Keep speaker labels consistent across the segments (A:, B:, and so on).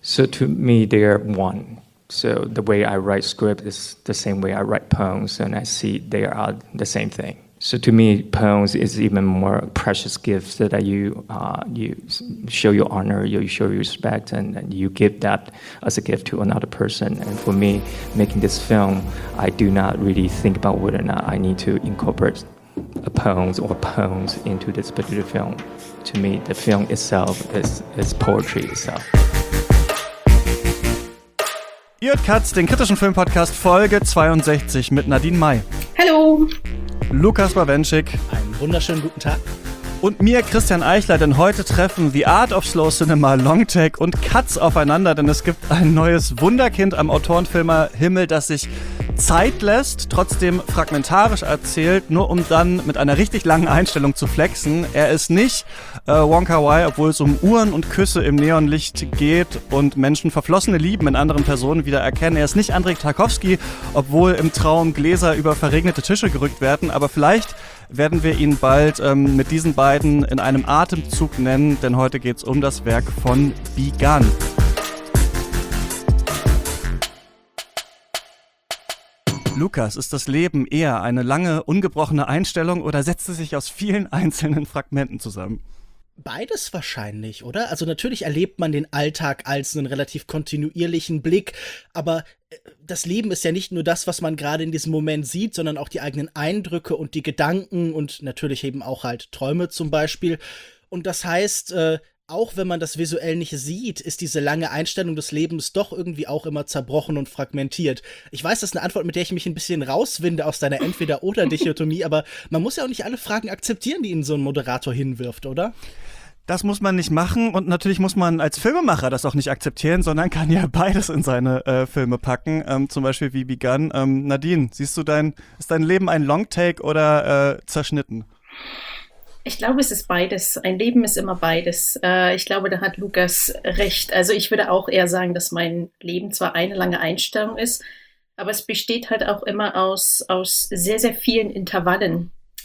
A: So to me, they're one. So the way I write script is the same way I write poems, and I see they are the same thing. So to me, poems is even more precious gift that you show your honor, you show your respect, and you give that as a gift to another person. And for me, making this film, I do not really think about whether or not I need to incorporate poems into this particular film. To me, the film itself is poetry itself.
B: Ihr hört Katz, den kritischen Filmpodcast Folge 62 mit Nadine May.
C: Hallo.
B: Lukas Bawenschik.
D: Einen wunderschönen guten Tag.
B: Und mir, Christian Eichler, denn heute treffen The Art of Slow Cinema, Longtake und Katz aufeinander, denn es gibt ein neues Wunderkind am Autorenfilmer-Himmel, das sich Zeit lässt, trotzdem fragmentarisch erzählt, nur um dann mit einer richtig langen Einstellung zu flexen. Er ist nicht Wong Kar-wai, obwohl es um Uhren und Küsse im Neonlicht geht und Menschen verflossene Lieben in anderen Personen wieder erkennen. Er ist nicht Andrzej Tarkowski, obwohl im Traum Gläser über verregnete Tische gerückt werden, aber vielleicht werden wir ihn bald mit diesen beiden in einem Atemzug nennen, denn heute geht es um das Werk von Bi Gan. Lukas, ist das Leben eher eine lange, ungebrochene Einstellung oder setzt es sich aus vielen einzelnen Fragmenten zusammen?
D: Beides wahrscheinlich, oder? Also natürlich erlebt man den Alltag als einen relativ kontinuierlichen Blick, aber das Leben ist ja nicht nur das, was man gerade in diesem Moment sieht, sondern auch die eigenen Eindrücke und die Gedanken und natürlich eben auch halt Träume zum Beispiel. Und das heißt, auch wenn man das visuell nicht sieht, ist diese lange Einstellung des Lebens doch irgendwie auch immer zerbrochen und fragmentiert. Ich weiß, das ist eine Antwort, mit der ich mich ein bisschen rauswinde aus deiner Entweder-oder-Dichotomie, aber man muss ja auch nicht alle Fragen akzeptieren, die ihnen so ein Moderator hinwirft, oder?
B: Das muss man nicht machen und natürlich muss man als Filmemacher das auch nicht akzeptieren, sondern kann ja beides in seine Filme packen, zum Beispiel wie Bi Gan. Nadine, siehst du ist dein Leben ein Longtake oder zerschnitten?
C: Ich glaube, es ist beides. Ein Leben ist immer beides. Ich glaube, da hat Lukas recht. Also ich würde auch eher sagen, dass mein Leben zwar eine lange Einstellung ist, aber es besteht halt auch immer aus sehr, sehr vielen Intervallen.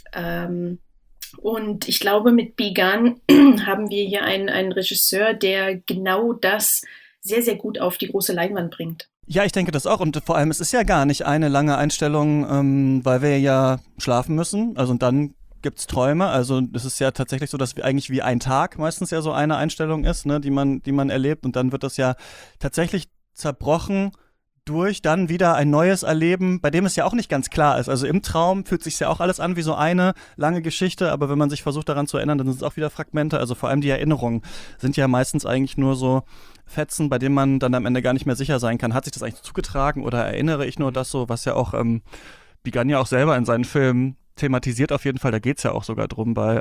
C: Und ich glaube, mit Bi Gan haben wir hier einen Regisseur, der genau das sehr, sehr gut auf die große Leinwand bringt.
B: Ja, ich denke das auch und vor allem, es ist ja gar nicht eine lange Einstellung, weil wir ja schlafen müssen, also und dann gibt's Träume, also es ist ja tatsächlich so, dass wir eigentlich wie ein Tag meistens ja so eine Einstellung ist, ne, die man erlebt und dann wird das ja tatsächlich zerbrochen durch dann wieder ein neues Erleben, bei dem es ja auch nicht ganz klar ist. Also im Traum fühlt sich ja auch alles an wie so eine lange Geschichte, aber wenn man sich versucht daran zu erinnern, dann sind es auch wieder Fragmente. Also vor allem die Erinnerungen sind ja meistens eigentlich nur so Fetzen, bei denen man dann am Ende gar nicht mehr sicher sein kann. Hat sich das eigentlich zugetragen oder erinnere ich nur das so, was ja auch Bi Gan ja auch selber in seinen Filmen thematisiert auf jeden Fall. Da geht's ja auch sogar drum bei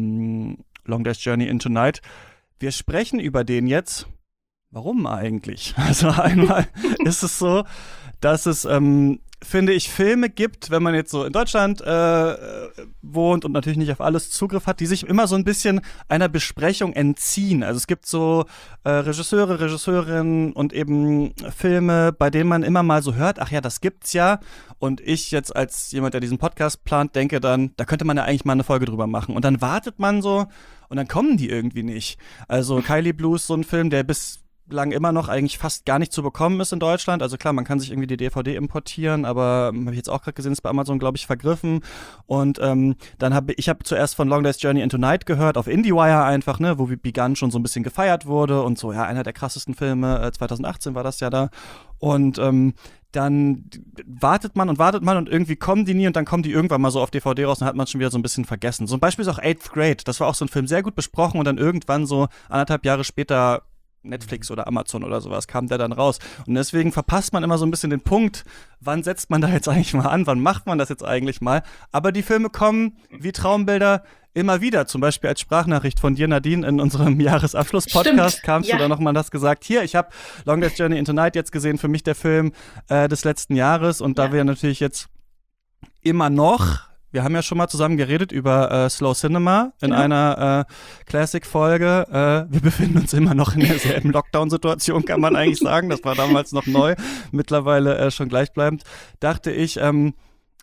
B: Long Day's Journey into Night. Wir sprechen über den jetzt. Warum eigentlich? Also einmal ist es so, dass es, finde ich, Filme gibt, wenn man jetzt so in Deutschland wohnt und natürlich nicht auf alles Zugriff hat, die sich immer so ein bisschen einer Besprechung entziehen. Also es gibt so Regisseure, Regisseurinnen und eben Filme, bei denen man immer mal so hört, ach ja, das gibt's ja. Und ich jetzt als jemand, der diesen Podcast plant, denke dann, da könnte man ja eigentlich mal eine Folge drüber machen. Und dann wartet man so und dann kommen die irgendwie nicht. Also Kylie Blues, so ein Film, der bislang immer noch eigentlich fast gar nicht zu bekommen ist in Deutschland. Also klar, man kann sich irgendwie die DVD importieren, aber habe ich jetzt auch gerade gesehen, ist bei Amazon, glaube ich, vergriffen. Und dann habe ich zuerst von Long Day's Journey into Night gehört, auf IndieWire einfach, ne, wo Bi Gan schon so ein bisschen gefeiert wurde und so, ja, einer der krassesten Filme, 2018 war das ja da. Und dann wartet man und irgendwie kommen die nie und dann kommen die irgendwann mal so auf DVD raus und hat man schon wieder so ein bisschen vergessen. So ein Beispiel ist auch Eighth Grade, das war auch so ein Film, sehr gut besprochen und dann irgendwann so 1,5 Jahre später Netflix oder Amazon oder sowas kam der dann raus. Und deswegen verpasst man immer so ein bisschen den Punkt, wann setzt man da jetzt eigentlich mal an, wann macht man das jetzt eigentlich mal. Aber die Filme kommen wie Traumbilder immer wieder. Zum Beispiel als Sprachnachricht von dir, Nadine, in unserem Jahresabschluss-Podcast kamst du da nochmal das gesagt. Hier, ich habe Long Day's Journey into Night jetzt gesehen, für mich der Film des letzten Jahres. Und da wir natürlich jetzt immer noch, wir haben ja schon mal zusammen geredet über Slow Cinema in einer Classic-Folge. Wir befinden uns immer noch in derselben Lockdown-Situation, kann man eigentlich sagen. Das war damals noch neu, mittlerweile schon gleichbleibend. Dachte ich,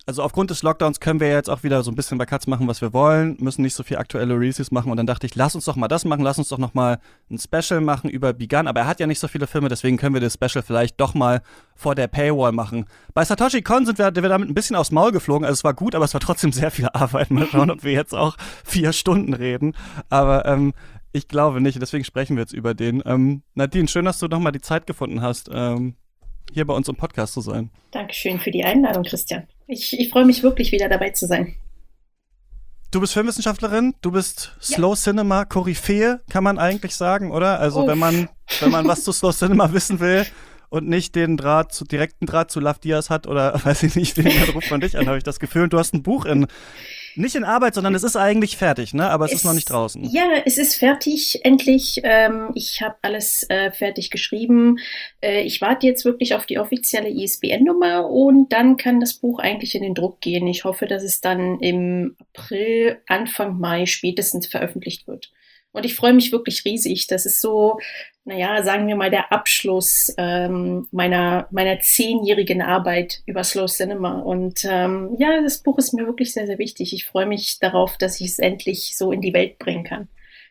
B: also aufgrund des Lockdowns können wir jetzt auch wieder so ein bisschen bei Katz machen, was wir wollen, müssen nicht so viel aktuelle Releases machen und dann dachte ich, lass uns doch mal das machen, lass uns doch noch mal ein Special machen über Begun, aber er hat ja nicht so viele Filme, deswegen können wir das Special vielleicht doch mal vor der Paywall machen. Bei Satoshi Kon sind wir damit ein bisschen aufs Maul geflogen, also es war gut, aber es war trotzdem sehr viel Arbeit. Mal schauen, ob wir jetzt auch 4 Stunden reden, aber ich glaube nicht, deswegen sprechen wir jetzt über den. Nadine, schön, dass du noch mal die Zeit gefunden hast, hier bei uns im Podcast zu sein.
C: Dankeschön für die Einladung, Christian. Ich freue mich wirklich, wieder dabei zu sein.
B: Du bist Filmwissenschaftlerin, du bist Slow Cinema Koryphäe, kann man eigentlich sagen, oder? Also wenn man was zu Slow Cinema wissen will und nicht den direkten Draht zu Love Diaz hat oder weiß ich nicht, wen ruft man dich an, habe ich das Gefühl. Und du hast ein Buch nicht in Arbeit, sondern es ist eigentlich fertig, ne? Aber es ist noch nicht draußen.
C: Ja, es ist fertig, endlich. Ich habe alles fertig geschrieben. Ich warte jetzt wirklich auf die offizielle ISBN-Nummer und dann kann das Buch eigentlich in den Druck gehen. Ich hoffe, dass es dann im April, Anfang Mai spätestens veröffentlicht wird. Und ich freue mich wirklich riesig. Das ist so, sagen wir mal, der Abschluss meiner 10-jährigen Arbeit über Slow Cinema. Und das Buch ist mir wirklich sehr, sehr wichtig. Ich freue mich darauf, dass ich es endlich so in die Welt bringen kann.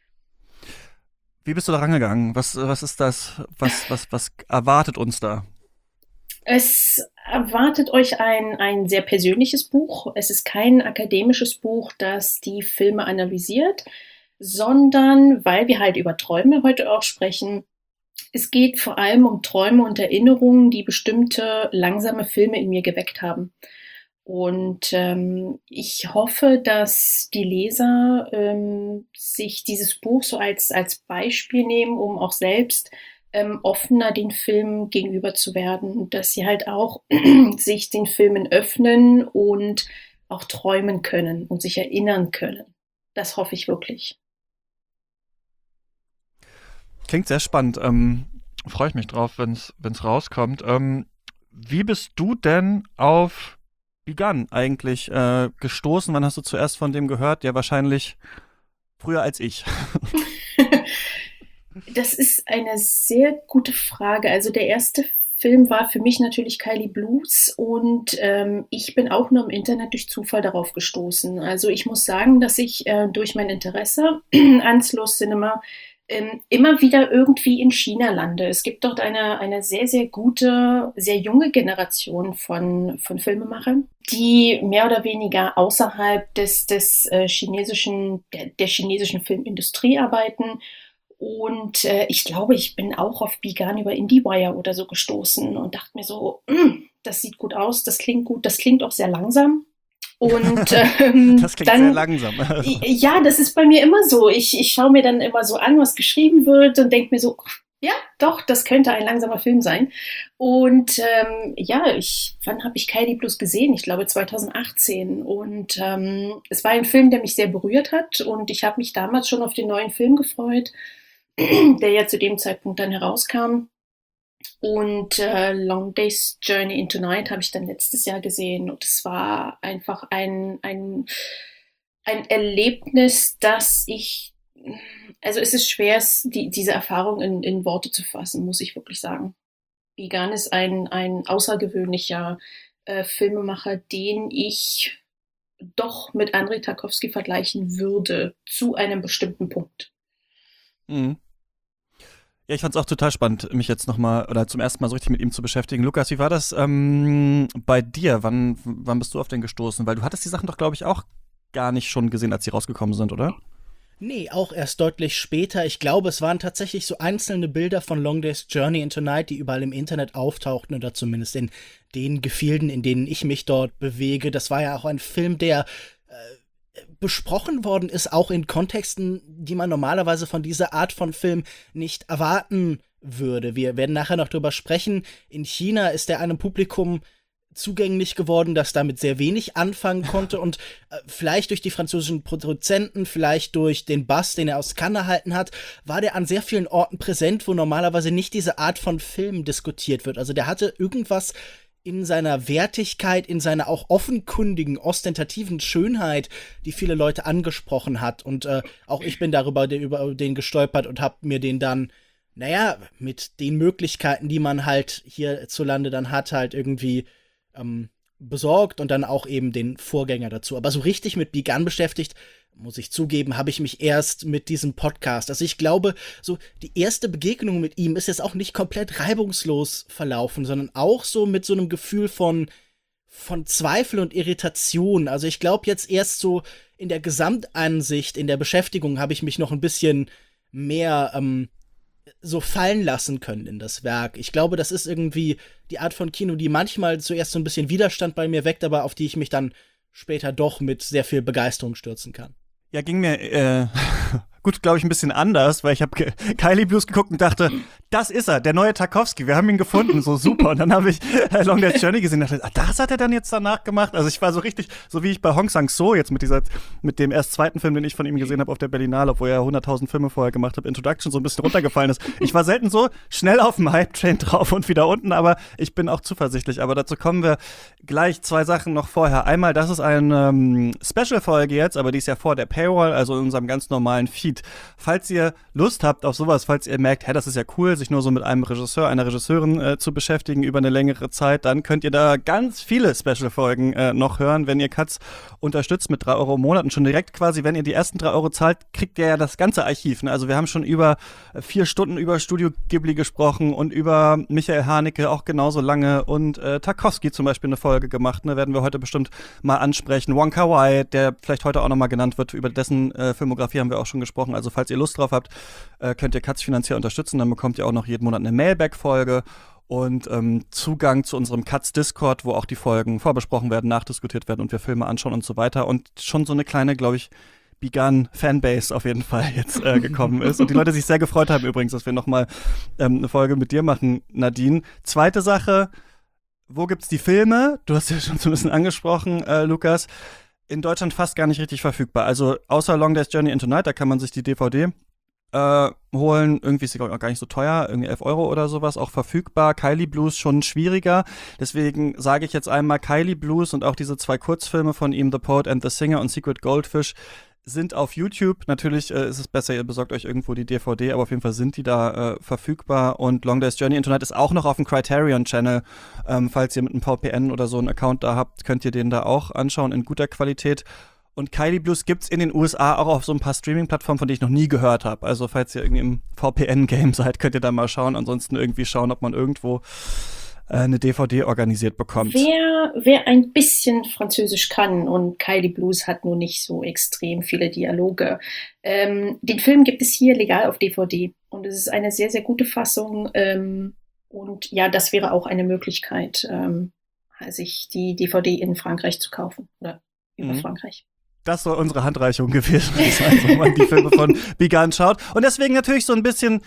B: Wie bist du da rangegangen? Was ist das? Was erwartet uns da?
C: Es erwartet euch ein sehr persönliches Buch. Es ist kein akademisches Buch, das die Filme analysiert, sondern, weil wir halt über Träume heute auch sprechen, es geht vor allem um Träume und Erinnerungen, die bestimmte langsame Filme in mir geweckt haben. Und ich hoffe, dass die Leser sich dieses Buch so als Beispiel nehmen, um auch selbst offener den Filmen gegenüber zu werden. Und dass sie halt auch sich den Filmen öffnen und auch träumen können und sich erinnern können. Das hoffe ich wirklich.
B: Klingt sehr spannend. Freue ich mich drauf, wenn es rauskommt. Wie bist du denn auf Begun eigentlich gestoßen? Wann hast du zuerst von dem gehört? Ja, wahrscheinlich früher als ich.
C: Das ist eine sehr gute Frage. Also der erste Film war für mich natürlich Kylie Blues und ich bin auch nur im Internet durch Zufall darauf gestoßen. Also ich muss sagen, dass ich durch mein Interesse an Slow Cinema immer wieder irgendwie in China lande. Es gibt dort eine sehr, sehr gute, sehr junge Generation von Filmemachern, die mehr oder weniger außerhalb der chinesischen Filmindustrie arbeiten. Und ich glaube, ich bin auch auf Begun über IndieWire oder so gestoßen und dachte mir so, das sieht gut aus, das klingt gut, das klingt auch sehr langsam. Und
B: das klingt dann, sehr langsam.
C: Ja, das ist bei mir immer so. Ich schaue mir dann immer so an, was geschrieben wird und denke mir so, ja, doch, das könnte ein langsamer Film sein. Und wann habe ich Kylie Blues gesehen? Ich glaube 2018. Und es war ein Film, der mich sehr berührt hat. Und ich habe mich damals schon auf den neuen Film gefreut, der ja zu dem Zeitpunkt dann herauskam. Und Long Day's Journey into Night habe ich dann letztes Jahr gesehen und es war einfach ein Erlebnis, also es ist schwer, diese Erfahrung in Worte zu fassen, muss ich wirklich sagen. Begun ist ein außergewöhnlicher Filmemacher, den ich doch mit Andrei Tarkovsky vergleichen würde, zu einem bestimmten Punkt.
B: Mhm. Ja, ich fand es auch total spannend, mich jetzt nochmal oder zum ersten Mal so richtig mit ihm zu beschäftigen. Lukas, wie war das bei dir? Wann bist du auf den gestoßen? Weil du hattest die Sachen doch, glaube ich, auch gar nicht schon gesehen, als sie rausgekommen sind, oder?
D: Nee, auch erst deutlich später. Ich glaube, es waren tatsächlich so einzelne Bilder von Long Day's Journey into Night, die überall im Internet auftauchten oder zumindest in den Gefilden, in denen ich mich dort bewege. Das war ja auch ein Film, der besprochen worden ist, auch in Kontexten, die man normalerweise von dieser Art von Film nicht erwarten würde. Wir werden nachher noch drüber sprechen. In China ist er einem Publikum zugänglich geworden, das damit sehr wenig anfangen konnte und vielleicht durch die französischen Produzenten, vielleicht durch den Bass, den er aus Cannes erhalten hat, war der an sehr vielen Orten präsent, wo normalerweise nicht diese Art von Film diskutiert wird. Also der hatte irgendwas in seiner Wertigkeit, in seiner auch offenkundigen, ostentativen Schönheit, die viele Leute angesprochen hat. Und auch ich bin über den gestolpert und habe mir den dann, mit den Möglichkeiten, die man halt hierzulande dann hat, halt irgendwie besorgt und dann auch eben den Vorgänger dazu. Aber so richtig mit Begun beschäftigt, muss ich zugeben, habe ich mich erst mit diesem Podcast. Also ich glaube, so die erste Begegnung mit ihm ist jetzt auch nicht komplett reibungslos verlaufen, sondern auch so mit so einem Gefühl von Zweifel und Irritation. Also ich glaube jetzt erst so in der Gesamtansicht, in der Beschäftigung habe ich mich noch ein bisschen mehr so fallen lassen können in das Werk. Ich glaube, das ist irgendwie die Art von Kino, die manchmal zuerst so ein bisschen Widerstand bei mir weckt, aber auf die ich mich dann später doch mit sehr viel Begeisterung stürzen kann.
B: Ja, ging mir gut, glaube ich, ein bisschen anders, weil ich habe Kylie Blues geguckt und dachte, das ist er, der neue Tarkovsky, wir haben ihn gefunden, so super. Und dann habe ich Long Day's Journey gesehen und dachte, das hat er dann jetzt danach gemacht. Also ich war so richtig, so wie ich bei Hong Sang-soo jetzt mit dem erst zweiten Film, den ich von ihm gesehen habe auf der Berlinale, obwohl er 100.000 Filme vorher gemacht hat, Introduction, so ein bisschen runtergefallen ist. Ich war selten so schnell auf dem Hype-Train drauf und wieder unten, aber ich bin auch zuversichtlich. Aber dazu kommen wir gleich, 2 Sachen noch vorher. Einmal, das ist eine Special-Folge jetzt, aber die ist ja vor der Paywall, also in unserem ganz normalen Feed. Falls ihr Lust habt auf sowas, falls ihr merkt, das ist ja cool, sich nur so mit einem Regisseur, einer Regisseurin zu beschäftigen über eine längere Zeit, dann könnt ihr da ganz viele Special-Folgen noch hören, wenn ihr Katz unterstützt mit 3 Euro im Monat. Und schon direkt quasi, wenn ihr die ersten 3 Euro zahlt, kriegt ihr ja das ganze Archiv. Ne? Also wir haben schon über 4 Stunden über Studio Ghibli gesprochen und über Michael Haneke auch genauso lange und Tarkovsky zum Beispiel eine Folge gemacht. Ne? Werden wir heute bestimmt mal ansprechen. Wong Kar-wai, der vielleicht heute auch nochmal genannt wird, über dessen Filmografie haben wir auch schon gesprochen. Also falls ihr Lust drauf habt, könnt ihr Katz finanziell unterstützen. Dann bekommt ihr auch noch jeden Monat eine Mailback-Folge und Zugang zu unserem Katz Discord, wo auch die Folgen vorbesprochen werden, nachdiskutiert werden und wir Filme anschauen und so weiter. Und schon so eine kleine, glaube ich, Begun-Fanbase auf jeden Fall jetzt gekommen ist. Und die Leute sich sehr gefreut haben übrigens, dass wir nochmal eine Folge mit dir machen, Nadine. Zweite Sache, wo gibt's die Filme? Du hast ja schon so ein bisschen angesprochen, Lukas. In Deutschland fast gar nicht richtig verfügbar. Also außer Long Day's Journey into Night, da kann man sich die DVD holen. Irgendwie ist sie auch gar nicht so teuer, irgendwie 11 Euro oder sowas, auch verfügbar. Kylie Blues schon schwieriger. Deswegen sage ich jetzt einmal, Kylie Blues und auch diese 2 Kurzfilme von ihm, The Poet and the Singer und Secret Goldfish, sind auf YouTube. Natürlich ist es besser, ihr besorgt euch irgendwo die DVD, aber auf jeden Fall sind die da verfügbar. Und Long Day's Journey into Night ist auch noch auf dem Criterion-Channel. Falls ihr mit einem VPN oder so einen Account da habt, könnt ihr den da auch anschauen in guter Qualität. Und Kylie Blues gibt's in den USA auch auf so ein paar Streaming-Plattformen, von denen ich noch nie gehört habe. Also falls ihr irgendwie im VPN-Game seid, könnt ihr da mal schauen. Ansonsten irgendwie schauen, ob man irgendwo eine DVD organisiert bekommt.
C: Wer ein bisschen Französisch kann, und Kylie Blues hat nur nicht so extrem viele Dialoge, den Film gibt es hier legal auf DVD. Und es ist eine sehr, sehr gute Fassung. Und ja, das wäre auch eine Möglichkeit, sich die DVD in Frankreich zu kaufen oder über Frankreich.
B: Das soll unsere Handreichung gewesen sein, wo man die Filme von Begun schaut. Und deswegen natürlich so ein bisschen,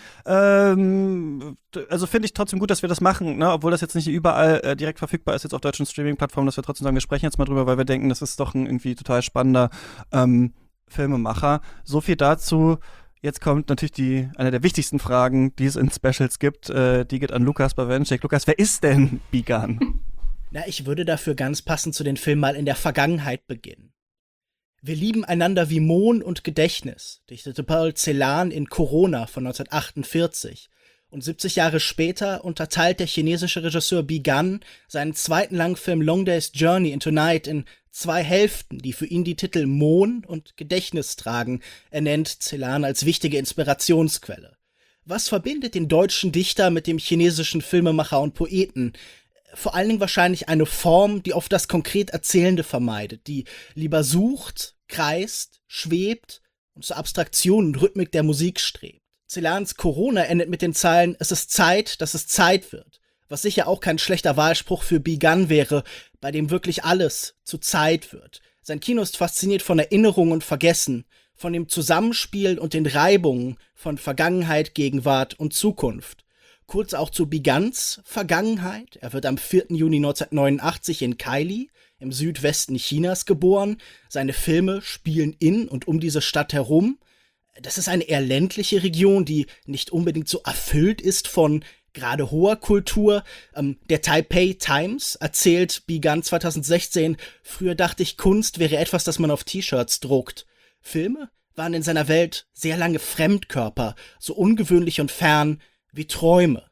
B: also finde ich trotzdem gut, dass wir das machen, ne? Obwohl das jetzt nicht überall direkt verfügbar ist, jetzt auf deutschen Streaming-Plattformen, dass wir trotzdem sagen, wir sprechen jetzt mal drüber, weil wir denken, das ist doch ein irgendwie total spannender Filmemacher. So viel dazu. Jetzt kommt natürlich eine der wichtigsten Fragen, die es in Specials gibt. Die geht an Lukas Bawenschek. Lukas, wer ist denn Begun?
D: Na, ich würde dafür ganz passend zu den Filmen mal in der Vergangenheit beginnen. Wir lieben einander wie Mohn und Gedächtnis, dichtete Paul Celan in Corona von 1948. Und 70 Jahre später unterteilt der chinesische Regisseur Begun seinen zweiten Langfilm Long Day's Journey into Night in 2 Hälften, die für ihn die Titel Mohn und Gedächtnis tragen. Er nennt Celan als wichtige Inspirationsquelle. Was verbindet den deutschen Dichter mit dem chinesischen Filmemacher und Poeten? Vor allen Dingen wahrscheinlich eine Form, die oft das konkret Erzählende vermeidet, die lieber sucht, kreist, schwebt und zur Abstraktion und Rhythmik der Musik strebt. Celans Corona endet mit den Zeilen: Es ist Zeit, dass es Zeit wird, was sicher auch kein schlechter Wahlspruch für Begun wäre, bei dem wirklich alles zu Zeit wird. Sein Kino ist fasziniert von Erinnerung und Vergessen, von dem Zusammenspiel und den Reibungen von Vergangenheit, Gegenwart und Zukunft. Kurz auch zu Beguns Vergangenheit. Er wird am 4. Juni 1989 in Kaili im Südwesten Chinas geboren. Seine Filme spielen in und um diese Stadt herum. Das ist eine eher ländliche Region, die nicht unbedingt so erfüllt ist von gerade hoher Kultur. Der Taipei Times erzählt Begun 2016, früher dachte ich, Kunst wäre etwas, das man auf T-Shirts druckt. Filme waren in seiner Welt sehr lange Fremdkörper, so ungewöhnlich und fern wie Träume.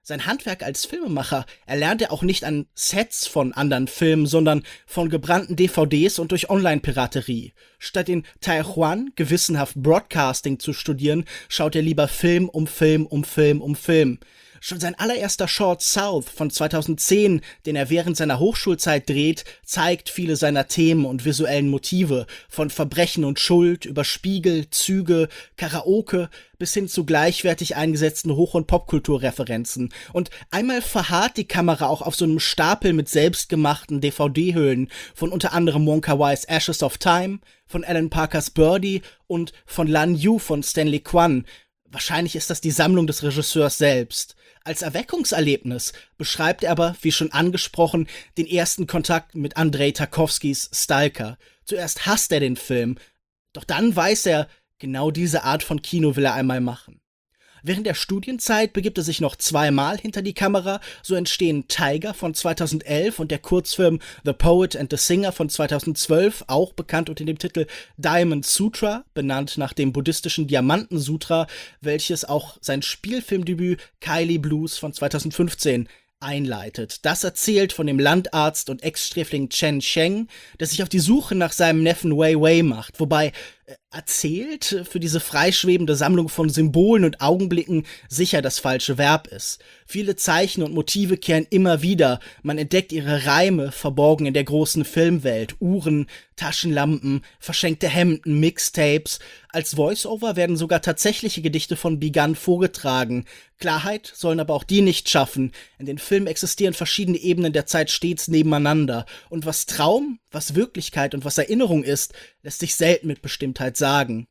D: Sein Handwerk als Filmemacher erlernt er auch nicht an Sets von anderen Filmen, sondern von gebrannten DVDs und durch Online-Piraterie. Statt in Taiwan gewissenhaft Broadcasting zu studieren, schaut er lieber Film um Film um Film um Film. Schon sein allererster Short South von 2010, den er während seiner Hochschulzeit dreht, zeigt viele seiner Themen und visuellen Motive, von Verbrechen und Schuld über Spiegel, Züge, Karaoke bis hin zu gleichwertig eingesetzten Hoch- und Popkulturreferenzen. Und einmal verharrt die Kamera auch auf so einem Stapel mit selbstgemachten DVD-Hüllen von unter anderem Wong Kar-wais Ashes of Time, von Alan Parkers Birdie und von Lan Yu von Stanley Kwan. Wahrscheinlich ist das die Sammlung des Regisseurs selbst. Als Erweckungserlebnis beschreibt er aber, wie schon angesprochen, den ersten Kontakt mit Andrei Tarkovskys Stalker. Zuerst hasst er den Film, doch dann weiß er, genau diese Art von Kino will er einmal machen. Während der Studienzeit begibt er sich noch zweimal hinter die Kamera, so entstehen Tiger von 2011 und der Kurzfilm The Poet and the Singer von 2012, auch bekannt unter dem Titel Diamond Sutra, benannt nach dem buddhistischen Diamanten-Sutra, welches auch sein Spielfilmdebüt Kylie Blues von 2015 einleitet. Das erzählt von dem Landarzt und Ex-Sträfling Chen Sheng, der sich auf die Suche nach seinem Neffen Wei Wei macht, wobei erzählt für diese freischwebende Sammlung von Symbolen und Augenblicken sicher das falsche Verb ist. Viele Zeichen und Motive kehren immer wieder, man entdeckt ihre Reime verborgen in der großen Filmwelt, Uhren, Taschenlampen, verschenkte Hemden, Mixtapes. Als Voice-Over werden sogar tatsächliche Gedichte von Bigan vorgetragen. Klarheit sollen aber auch die nicht schaffen. In den Filmen existieren verschiedene Ebenen der Zeit stets nebeneinander. Und was Traum, was Wirklichkeit und was Erinnerung ist, lässt sich selten mit Bestimmtheit sagen.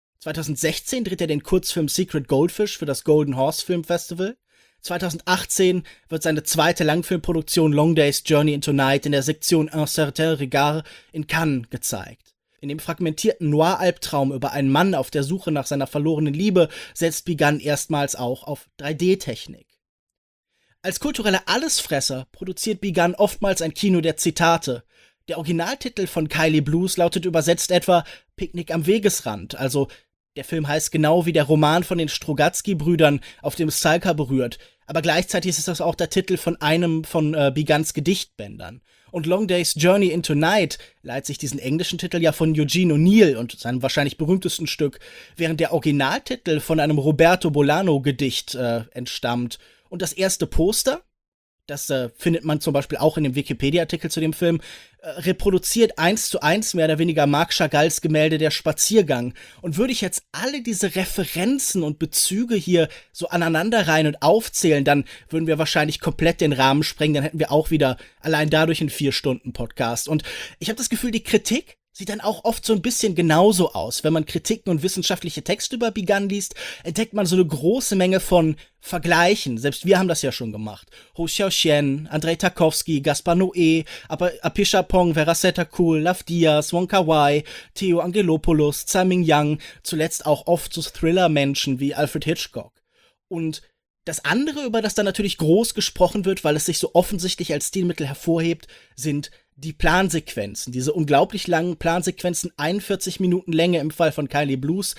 D: 2016 dreht er den Kurzfilm Secret Goldfish für das Golden Horse Film Festival. 2018 wird seine zweite Langfilmproduktion Long Day's Journey into Night in der Sektion Un certain regard in Cannes gezeigt. In dem fragmentierten Noir-Albtraum über einen Mann auf der Suche nach seiner verlorenen Liebe setzt Bigan erstmals auch auf 3D-Technik. Als kultureller Allesfresser produziert Bigan oftmals ein Kino der Zitate. Der Originaltitel von Kylie Blues lautet übersetzt etwa Picknick am Wegesrand, also der Film heißt genau wie der Roman von den Strugatsky-Brüdern, auf dem Stalker berührt, aber gleichzeitig ist das auch der Titel von einem von Bigans Gedichtbändern. Und Long Day's Journey into Night leiht sich diesen englischen Titel ja von Eugene O'Neill und seinem wahrscheinlich berühmtesten Stück, während der Originaltitel von einem Roberto Bolano-Gedicht entstammt. Und das erste Poster, das findet man zum Beispiel auch in dem Wikipedia-Artikel zu dem Film, reproduziert 1:1 mehr oder weniger Marc Chagalls Gemälde Der Spaziergang. Und würde ich jetzt alle diese Referenzen und Bezüge hier so aneinanderreihen und aufzählen, dann würden wir wahrscheinlich komplett den Rahmen sprengen. Dann hätten wir auch wieder allein dadurch einen 4-Stunden-Podcast. Und ich habe das Gefühl, die Kritik sieht dann auch oft so ein bisschen genauso aus. Wenn man Kritiken und wissenschaftliche Texte über Bigan liest, entdeckt man so eine große Menge von Vergleichen. Selbst wir haben das ja schon gemacht. Hou Xiaoxian, Andrei Tarkovsky, Gaspar Noé, Apichatpong, Veracetta Cool, Love Diaz, Wong Kar-wai, Theo Angelopoulos, Tsai Ming-yang, zuletzt auch oft so Thriller-Menschen wie Alfred Hitchcock. Und das andere, über das dann natürlich groß gesprochen wird, weil es sich so offensichtlich als Stilmittel hervorhebt, sind die Plansequenzen, diese unglaublich langen Plansequenzen, 41 Minuten Länge im Fall von Kylie Blues,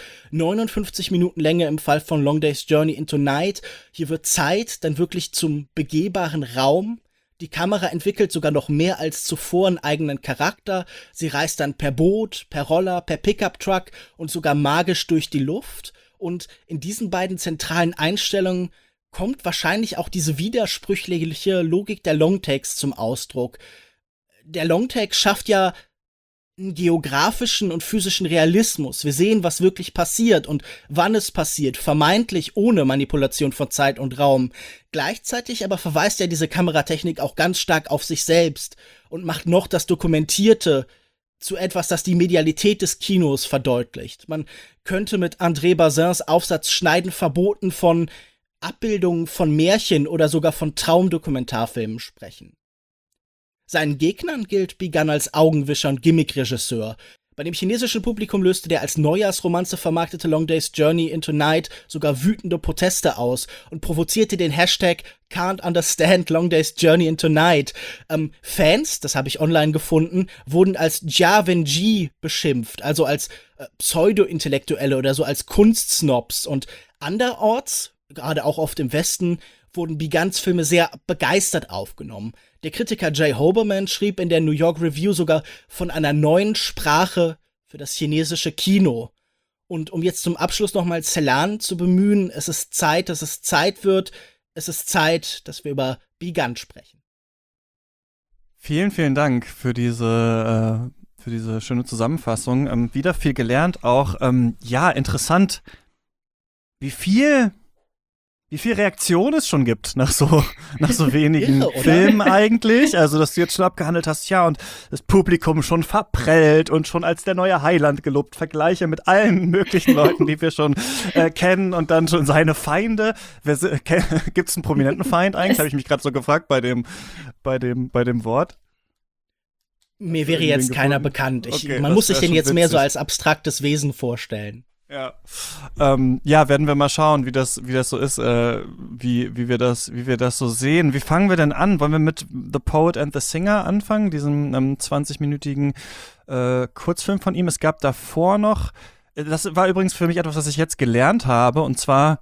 D: 59 Minuten Länge im Fall von Long Day's Journey into Night. Hier wird Zeit dann wirklich zum begehbaren Raum. Die Kamera entwickelt sogar noch mehr als zuvor einen eigenen Charakter. Sie reist dann per Boot, per Roller, per Pickup-Truck und sogar magisch durch die Luft. Und in diesen beiden zentralen Einstellungen kommt wahrscheinlich auch diese widersprüchliche Logik der Longtakes zum Ausdruck. Der Longtake schafft ja einen geografischen und physischen Realismus. Wir sehen, was wirklich passiert und wann es passiert, vermeintlich ohne Manipulation von Zeit und Raum. Gleichzeitig aber verweist ja diese Kameratechnik auch ganz stark auf sich selbst und macht noch das Dokumentierte zu etwas, das die Medialität des Kinos verdeutlicht. Man könnte mit André Bazins Aufsatz Schneiden verboten von Abbildungen von Märchen oder sogar von Traumdokumentarfilmen sprechen. Seinen Gegnern gilt Bigan als Augenwischer und Gimmick-Regisseur. Bei dem chinesischen Publikum löste der als Neujahrsromanze vermarktete Long Day's Journey into Night sogar wütende Proteste aus und provozierte den Hashtag Can't Understand Long Day's Journey into Night. Fans, das habe ich online gefunden, wurden als Jia Wenji beschimpft, also als Pseudo-Intellektuelle oder so als Kunstsnobs. Und anderorts, gerade auch oft im Westen, wurden Be Guns Filme sehr begeistert aufgenommen. Der Kritiker Jay Hoberman schrieb in der New York Review sogar von einer neuen Sprache für das chinesische Kino. Und um jetzt zum Abschluss nochmal Celan zu bemühen, es ist Zeit, dass es Zeit wird. Es ist Zeit, dass wir über Be Gun sprechen.
B: Vielen, vielen Dank für diese schöne Zusammenfassung. Wieder viel gelernt, auch ja, interessant, wie viel Reaktion es schon gibt nach so wenigen
D: Irre, oder?
B: Filmen eigentlich. Also, dass du jetzt schon abgehandelt hast, ja, und das Publikum schon verprellt und schon als der neue Heiland gelobt, Vergleiche mit allen möglichen Leuten, die wir schon kennen, und dann schon seine Feinde. Gibt es einen prominenten Feind eigentlich? Habe ich mich gerade so gefragt bei dem Wort.
D: Mir wäre jetzt keiner bekannt.
B: Okay,
D: man
B: das
D: muss sich
B: wär
D: den
B: schon
D: jetzt mehr so
B: witzig.
D: als abstraktes Wesen vorstellen.
B: Ja. Ja, werden wir mal schauen, wie das so ist, wie wir das so sehen. Wie fangen wir denn an? Wollen wir mit The Poet and the Singer anfangen, diesem 20-minütigen Kurzfilm von ihm? Es gab davor noch, das war übrigens für mich etwas, was ich jetzt gelernt habe, und zwar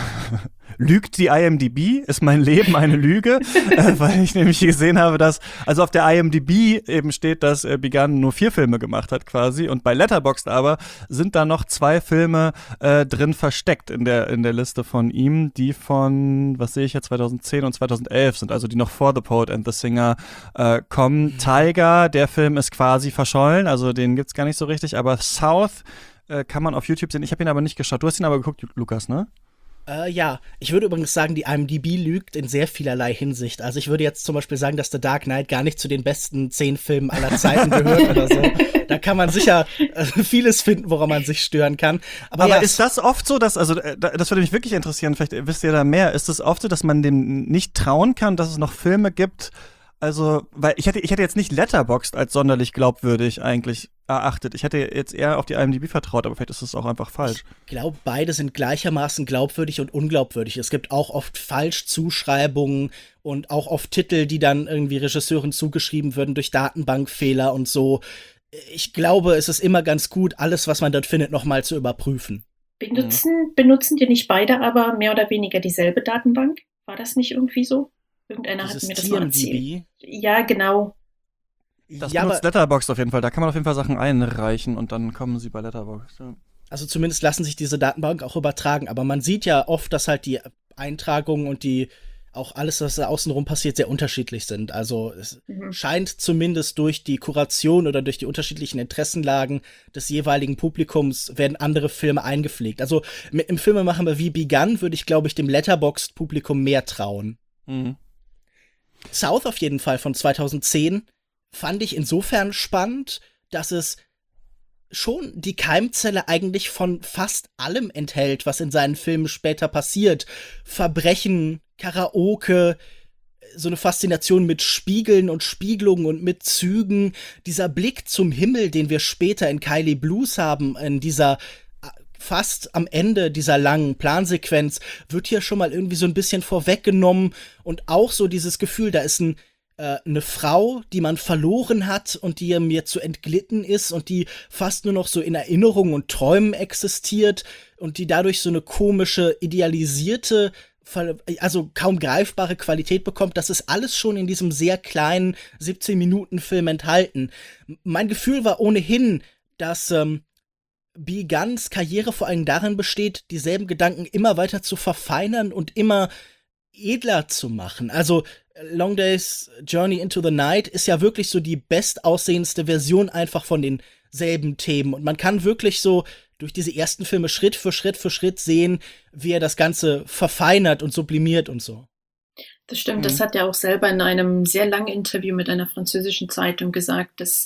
B: lügt die IMDb? Ist mein Leben eine Lüge? Weil ich nämlich gesehen habe, dass, also auf der IMDb eben steht, dass Be Gun nur 4 Filme gemacht hat quasi, und bei Letterboxd aber sind da noch 2 Filme drin versteckt in der Liste von ihm, die von, was sehe ich jetzt, 2010 und 2011 sind, also die noch vor The Poet and the Singer kommen. Tiger, der Film ist quasi verschollen, also den gibt's gar nicht so richtig, aber South kann man auf YouTube sehen. Ich habe ihn aber nicht geschaut. Du hast ihn aber geguckt, Lukas, ne?
D: Ja, ich würde übrigens sagen, die IMDb lügt in sehr vielerlei Hinsicht. Also ich würde jetzt zum Beispiel sagen, dass The Dark Knight gar nicht zu den besten 10 Filmen aller Zeiten gehört oder so. Da kann man sicher vieles finden, woran man sich stören kann. Aber ja,
B: ist das oft so, dass, also das würde mich wirklich interessieren, vielleicht wisst ihr da mehr, ist es oft so, dass man dem nicht trauen kann, dass es noch Filme gibt, also, weil ich hätte jetzt nicht Letterboxd als sonderlich glaubwürdig eigentlich erachtet. Ich hätte jetzt eher auf die IMDb vertraut, aber vielleicht ist es auch einfach falsch.
D: ich glaube, beide sind gleichermaßen glaubwürdig und unglaubwürdig. Es gibt auch oft Falschzuschreibungen und auch oft Titel, die dann irgendwie Regisseuren zugeschrieben würden durch Datenbankfehler und so. Ich glaube, es ist immer ganz gut, alles, was man dort findet, nochmal zu überprüfen.
C: Benutzen die nicht beide aber mehr oder weniger dieselbe Datenbank? War das nicht irgendwie so? Irgendeiner hat
D: Dieses
C: mir das mal erzählt.
D: TMDb.
C: Ja, genau.
B: Das
D: Ja,
B: benutzt
D: aber
B: Letterboxd auf jeden Fall. Da kann man auf jeden Fall Sachen einreichen und dann kommen sie bei Letterboxd. Ja.
D: also zumindest lassen sich diese Datenbank auch übertragen. Aber man sieht ja oft, dass halt die Eintragungen und die auch alles, was da außenrum passiert, sehr unterschiedlich sind. Also es scheint zumindest durch die Kuration oder durch die unterschiedlichen Interessenlagen des jeweiligen Publikums werden andere Filme eingepflegt. Also mit einem Filmemacher wie Be Gun würde ich, glaube ich, dem Letterboxd-Publikum mehr trauen.
B: Mhm.
D: South auf jeden Fall von 2010 fand ich insofern spannend, dass es schon die Keimzelle eigentlich von fast allem enthält, was in seinen Filmen später passiert. Verbrechen, Karaoke, so eine Faszination mit Spiegeln und Spiegelungen und mit Zügen. Dieser Blick zum Himmel, den wir später in Kylie Blues haben, in dieser fast am Ende dieser langen Plansequenz, wird hier schon mal irgendwie so ein bisschen vorweggenommen. Und auch so dieses Gefühl, da ist eine Frau, die man verloren hat und die mir zu entglitten ist und die fast nur noch so in Erinnerungen und Träumen existiert und die dadurch so eine komische, idealisierte, also kaum greifbare Qualität bekommt. Das ist alles schon in diesem sehr kleinen 17-Minuten-Film enthalten. Mein Gefühl war ohnehin, dass Be Guns Karriere vor allem darin besteht, dieselben Gedanken immer weiter zu verfeinern und immer edler zu machen. Also Long Day's Journey into the Night ist ja wirklich so die bestaussehendste Version einfach von denselben Themen. Und man kann wirklich so durch diese ersten Filme Schritt für Schritt sehen, wie er das Ganze verfeinert und sublimiert und so.
C: Das stimmt, das hat er auch selber in einem sehr langen Interview mit einer französischen Zeitung gesagt, dass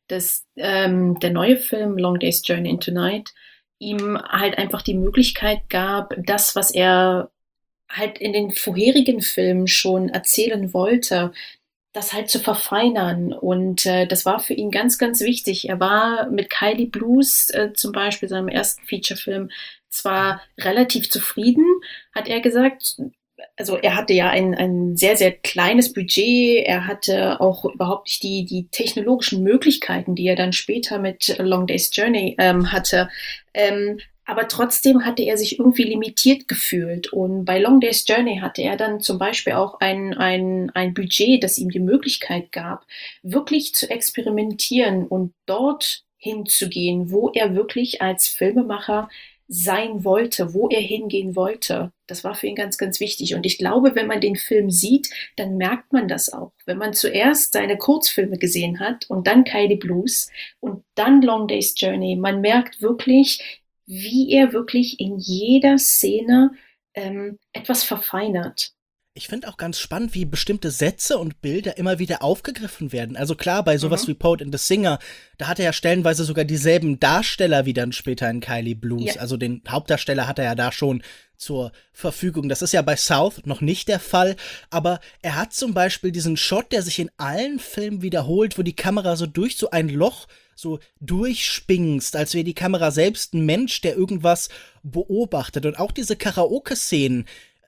C: der neue Film Long Day's Journey into Night ihm halt einfach die Möglichkeit gab, das, was er halt in den vorherigen Filmen schon erzählen wollte, das halt zu verfeinern. Und das war für ihn ganz, ganz wichtig. Er war mit Kylie Blues zum Beispiel, seinem ersten Featurefilm, zwar relativ zufrieden, hat er gesagt. Also er hatte ja ein sehr, sehr kleines Budget. Er hatte auch überhaupt nicht die technologischen Möglichkeiten, die er dann später mit Long Day's Journey hatte. Aber trotzdem hatte er sich irgendwie limitiert gefühlt. Und bei Long Day's Journey hatte er dann zum Beispiel auch ein Budget, das ihm die Möglichkeit gab, wirklich zu experimentieren und dort hinzugehen, wo er wirklich als Filmemacher sein wollte, wo er hingehen wollte. Das war für ihn ganz, ganz wichtig. Und ich glaube, wenn man den Film sieht, dann merkt man das auch. Wenn man zuerst seine Kurzfilme gesehen hat und dann Kylie Blues und dann Long Day's Journey, man merkt wirklich, wie er wirklich in jeder Szene etwas verfeinert.
D: Ich finde auch ganz spannend, wie bestimmte Sätze und Bilder immer wieder aufgegriffen werden. Also klar, bei sowas wie Poet and the Singer, da hat er ja stellenweise sogar dieselben Darsteller wie dann später in Kylie Blues.
C: Ja.
D: Also den Hauptdarsteller hat er ja da schon zur Verfügung. Das ist ja bei South noch nicht der Fall, aber er hat zum Beispiel diesen Shot, der sich in allen Filmen wiederholt, wo die Kamera so durch so ein Loch so durchspingst, als wäre die Kamera selbst ein Mensch, der irgendwas beobachtet. Und auch diese Karaoke-Szenen,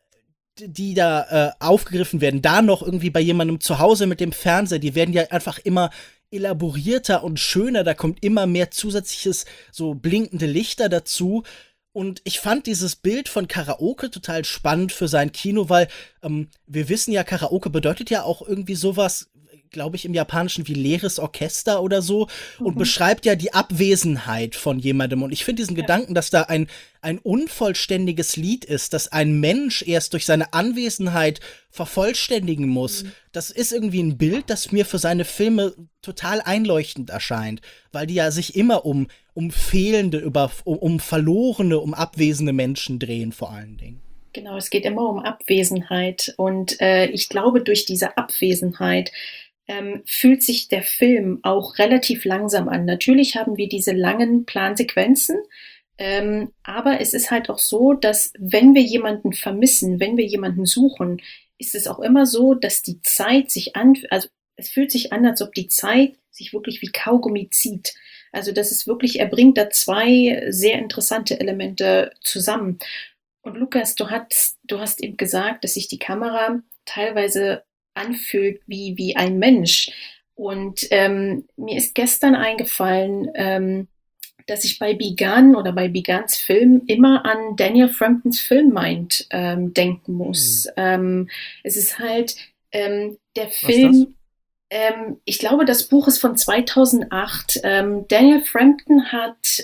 D: die da aufgegriffen werden, da noch irgendwie bei jemandem zu Hause mit dem Fernseher, die werden ja einfach immer elaborierter und schöner, da kommt immer mehr zusätzliches, so blinkende Lichter dazu. Und ich fand dieses Bild von Karaoke total spannend für sein Kino, weil wir wissen ja, Karaoke bedeutet ja auch irgendwie sowas, glaube ich, im Japanischen wie leeres Orchester oder so und beschreibt ja die Abwesenheit von jemandem. Und ich finde diesen Gedanken, dass da ein unvollständiges Lied ist, dass ein Mensch erst durch seine Anwesenheit vervollständigen muss, das ist irgendwie ein Bild, das mir für seine Filme total einleuchtend erscheint, weil die ja sich immer um fehlende, um verlorene, um abwesende Menschen drehen vor allen Dingen.
C: Genau, es geht immer um Abwesenheit. Und ich glaube, durch diese Abwesenheit fühlt sich der Film auch relativ langsam an. Natürlich haben wir diese langen Plansequenzen, aber es ist halt auch so, dass wenn wir jemanden vermissen, wenn wir jemanden suchen, ist es auch immer so, dass die Zeit also es fühlt sich an, als ob die Zeit sich wirklich wie Kaugummi zieht. Also das ist wirklich, er bringt da zwei sehr interessante Elemente zusammen. Und Lukas, du hast eben gesagt, dass sich die Kamera teilweise anfühlt wie ein Mensch. Und mir ist gestern eingefallen, dass ich bei Begun oder bei Beguns Film immer an Daniel Framptons Filmmind denken muss. Es ist halt der Film. Ich glaube, das Buch ist von 2008. Daniel Frampton hat,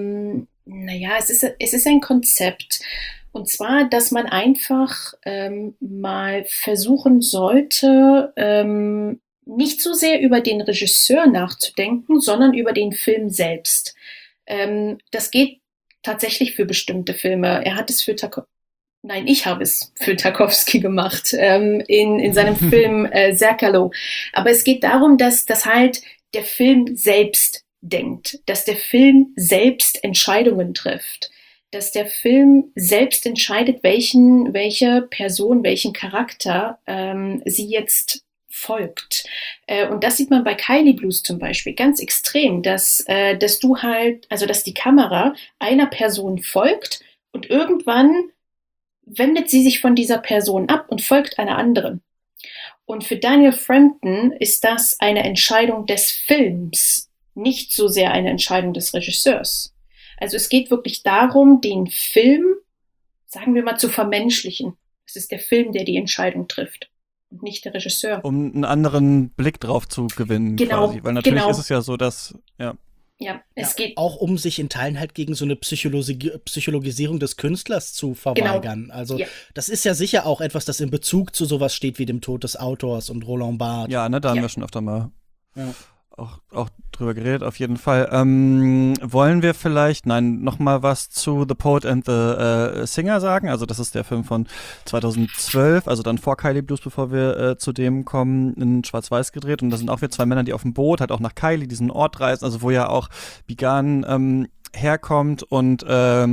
C: es ist ein Konzept. Und zwar, dass man einfach mal versuchen sollte, nicht so sehr über den Regisseur nachzudenken, sondern über den Film selbst. Das geht tatsächlich für bestimmte Filme. Er hat es für ich habe es für Tarkovsky gemacht, in seinem Film Zerkalo. Aber es geht darum, dass halt der Film selbst denkt, dass der Film selbst Entscheidungen trifft, dass der Film selbst entscheidet, welche Person, welchen Charakter sie jetzt folgt. Und das sieht man bei Kylie Blues zum Beispiel ganz extrem, dass die Kamera einer Person folgt und irgendwann wendet sie sich von dieser Person ab und folgt einer anderen. Und für Daniel Frampton ist das eine Entscheidung des Films, nicht so sehr eine Entscheidung des Regisseurs. Also es geht wirklich darum, den Film, sagen wir mal, zu vermenschlichen. Es ist der Film, der die Entscheidung trifft und nicht der Regisseur.
B: Um einen anderen Blick drauf zu gewinnen,
C: Genau,
B: quasi. Weil natürlich
C: genau.
B: ist es ja so, dass,
C: Ja, es geht
D: auch um sich in Teilen halt gegen so eine Psychologisierung des Künstlers zu verweigern.
C: Genau.
D: Also
C: Ja.
D: das ist ja sicher auch etwas, das in Bezug zu sowas steht wie dem Tod des Autors und Roland Barthes.
B: ja, ne, da haben
C: Ja.
B: wir schon öfter mal
D: Ja.
B: auch drüber geredet, auf jeden Fall. Wollen wir vielleicht, noch mal was zu The Poet and the Singer sagen? Also das ist der Film von 2012, also dann vor Kylie Blues, bevor wir zu dem kommen, in Schwarz-Weiß gedreht. Und da sind auch wir zwei Männer, die auf dem Boot halt auch nach Kylie, diesen Ort reisen, also wo ja auch Begun herkommt. Und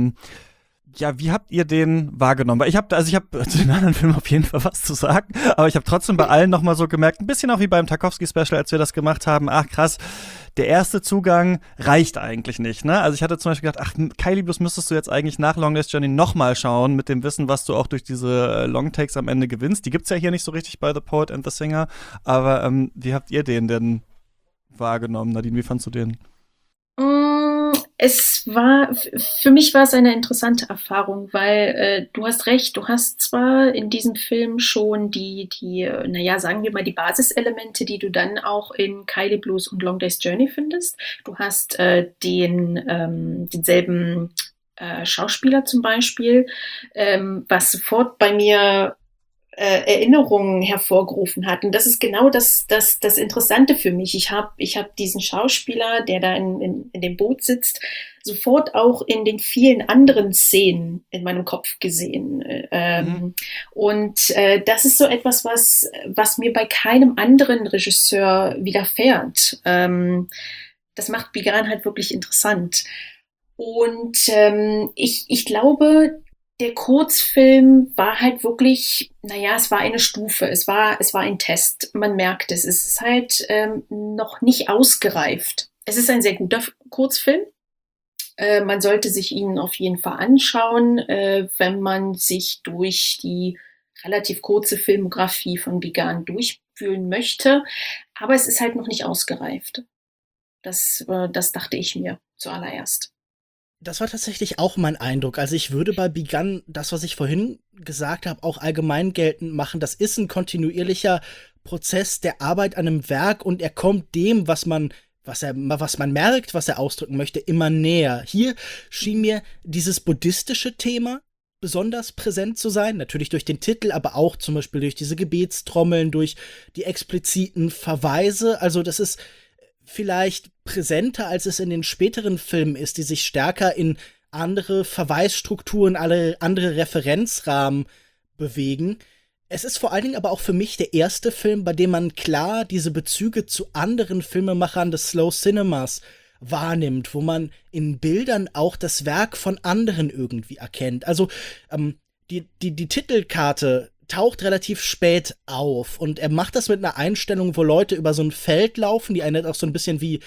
B: wie habt ihr den wahrgenommen? Weil ich habe zu den anderen Filmen auf jeden Fall was zu sagen, aber ich habe trotzdem bei allen nochmal so gemerkt, ein bisschen auch wie beim Tarkovsky-Special, als wir das gemacht haben, ach krass, der erste Zugang reicht eigentlich nicht, ne? Also ich hatte zum Beispiel gedacht, Kylie Blues müsstest du jetzt eigentlich nach Long Day's Journey nochmal schauen, mit dem Wissen, was du auch durch diese Longtakes am Ende gewinnst. Die gibt's ja hier nicht so richtig bei The Poet and the Singer, aber wie habt ihr den denn wahrgenommen? Nadine, wie fandst du den?
C: Für mich war es eine interessante Erfahrung, weil du hast recht, du hast zwar in diesem Film schon naja, sagen wir mal, die Basiselemente, die du dann auch in Kylie Blues und Long Day's Journey findest. Du hast denselben Schauspieler zum Beispiel, was sofort bei mir Erinnerungen hervorgerufen hat. Und das ist genau das Interessante für mich. Ich hab diesen Schauspieler, der da in dem Boot sitzt, sofort auch in den vielen anderen Szenen in meinem Kopf gesehen. Und das ist so etwas, was mir bei keinem anderen Regisseur widerfährt. Das macht Bigan halt wirklich interessant. Und ich glaube, der Kurzfilm war halt wirklich, naja, es war eine Stufe, es war ein Test. Man merkt es. Es ist halt noch nicht ausgereift. Es ist ein sehr guter Kurzfilm. Man sollte sich ihn auf jeden Fall anschauen, wenn man sich durch die relativ kurze Filmografie von Bigan durchfühlen möchte. Aber es ist halt noch nicht ausgereift. Das dachte ich mir zuallererst.
D: Das war tatsächlich auch mein Eindruck. Also ich würde bei Bigan das, was ich vorhin gesagt habe, auch allgemein geltend machen. Das ist ein kontinuierlicher Prozess der Arbeit an einem Werk und er kommt dem, was man merkt, was er ausdrücken möchte, immer näher. Hier schien mir dieses buddhistische Thema besonders präsent zu sein, natürlich durch den Titel, aber auch zum Beispiel durch diese Gebetstrommeln, durch die expliziten Verweise. Also das ist vielleicht präsenter, als es in den späteren Filmen ist, die sich stärker in andere Verweisstrukturen, alle andere Referenzrahmen bewegen. Es ist vor allen Dingen aber auch für mich der erste Film, bei dem man klar diese Bezüge zu anderen Filmemachern des Slow Cinemas wahrnimmt, wo man in Bildern auch das Werk von anderen irgendwie erkennt. Also die Titelkarte taucht relativ spät auf und er macht das mit einer Einstellung, wo Leute über so ein Feld laufen, die erinnert auch so ein bisschen wie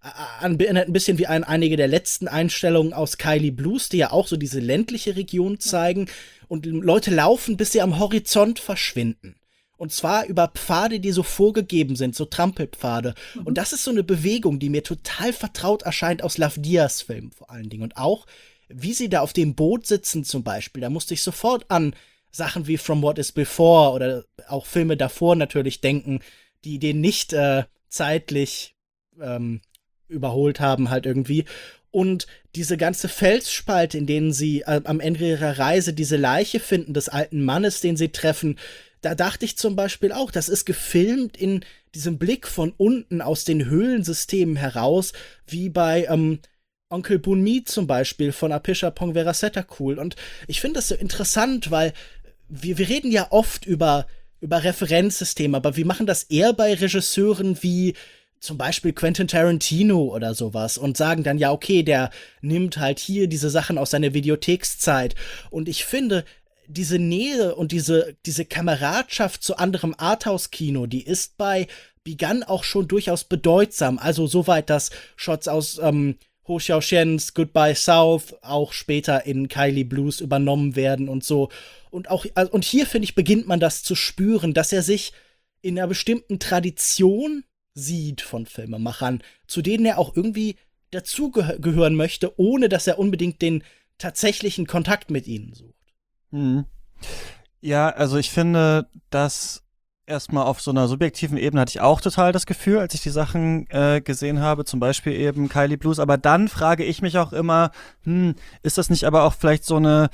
D: an einige der letzten Einstellungen aus Kylie Blues, die ja auch so diese ländliche Region zeigen und Leute laufen, bis sie am Horizont verschwinden. Und zwar über Pfade, die so vorgegeben sind, so Trampelpfade. Und das ist so eine Bewegung, die mir total vertraut erscheint aus Love Diaz Filmen vor allen Dingen. Und auch, wie sie da auf dem Boot sitzen zum Beispiel, da musste ich sofort an Sachen wie From What Is Before oder auch Filme davor natürlich denken, die den nicht zeitlich überholt haben halt irgendwie. Und diese ganze Felsspalte, in denen sie am Ende ihrer Reise diese Leiche finden, des alten Mannes, den sie treffen, da dachte ich zum Beispiel auch, das ist gefilmt in diesem Blick von unten aus den Höhlensystemen heraus, wie bei Onkel Bunmi zum Beispiel von Apisha Pongwerasethakul. Und ich finde das so interessant, weil wir reden ja oft über Referenzsysteme, aber wir machen das eher bei Regisseuren wie zum Beispiel Quentin Tarantino oder sowas und sagen dann, ja, okay, der nimmt halt hier diese Sachen aus seiner Videothekszeit. Und ich finde, diese Nähe und diese Kameradschaft zu anderem Arthouse-Kino, die ist bei Bigan auch schon durchaus bedeutsam. Also soweit, dass Shots aus Ho Xiaoxians Goodbye South auch später in Kylie Blues übernommen werden und so. Und hier, finde ich, beginnt man das zu spüren, dass er sich in einer bestimmten Tradition sieht von Filmemachern, zu denen er auch irgendwie dazugehören möchte, ohne dass er unbedingt den tatsächlichen Kontakt mit ihnen sucht.
B: Mhm. Ja, also ich finde, dass erstmal auf so einer subjektiven Ebene hatte ich auch total das Gefühl, als ich die Sachen gesehen habe, zum Beispiel eben Kylie Blues, aber dann frage ich mich auch immer, ist das nicht aber auch vielleicht so eine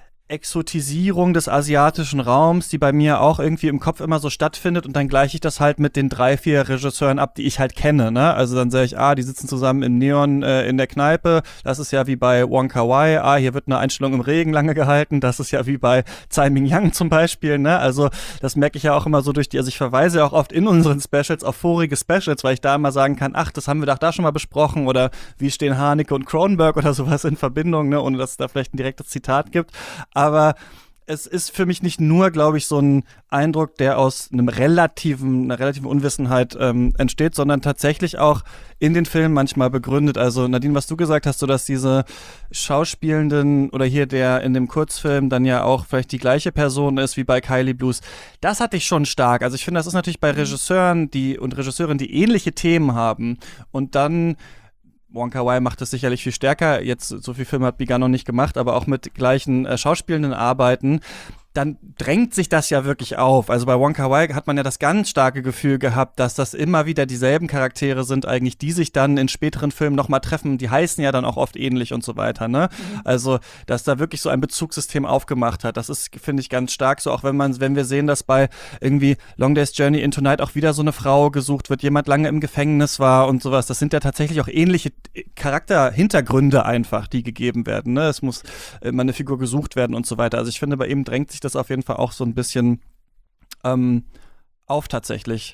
B: Exotisierung des asiatischen Raums, die bei mir auch irgendwie im Kopf immer so stattfindet und dann gleiche ich das halt mit den 3, 4 Regisseuren ab, die ich halt kenne, ne? Also dann sage ich, die sitzen zusammen im Neon in der Kneipe, das ist ja wie bei Wong Kar-wai, hier wird eine Einstellung im Regen lange gehalten, das ist ja wie bei Tsai Ming-Yang zum Beispiel, ne? Also das merke ich ja auch immer so also ich verweise ja auch oft in unseren Specials auf vorige Specials, weil ich da immer sagen kann, das haben wir doch da schon mal besprochen oder wie stehen Haneke und Cronenberg oder sowas in Verbindung, ne? Ohne dass es da vielleicht ein direktes Zitat gibt. Aber es ist für mich nicht nur, glaube ich, so ein Eindruck, der aus einer relativen Unwissenheit entsteht, sondern tatsächlich auch in den Filmen manchmal begründet. Also Nadine, was du gesagt hast, so dass diese Schauspielenden oder hier der in dem Kurzfilm dann ja auch vielleicht die gleiche Person ist wie bei Kylie Blues, das hatte ich schon stark. Also ich finde, das ist natürlich bei Regisseuren und Regisseurinnen, die ähnliche Themen haben und dann Wong Kar-wai macht es sicherlich viel stärker. Jetzt, so viel Filme hat Begun noch nicht gemacht, aber auch mit gleichen schauspielenden Arbeiten. Dann drängt sich das ja wirklich auf. Also bei Wong Kar-wai hat man ja das ganz starke Gefühl gehabt, dass das immer wieder dieselben Charaktere sind eigentlich, die sich dann in späteren Filmen nochmal treffen. Die heißen ja dann auch oft ähnlich und so weiter, ne? Also, dass da wirklich so ein Bezugssystem aufgemacht hat. Das ist, finde ich, ganz stark. So auch wenn wir sehen, dass bei irgendwie Long Day's Journey into Night auch wieder so eine Frau gesucht wird, jemand lange im Gefängnis war und sowas. Das sind ja tatsächlich auch ähnliche Charakterhintergründe einfach, die gegeben werden, ne? Es muss immer eine Figur gesucht werden und so weiter. Also ich finde, bei ihm drängt sich das auf jeden Fall auch so ein bisschen auf tatsächlich.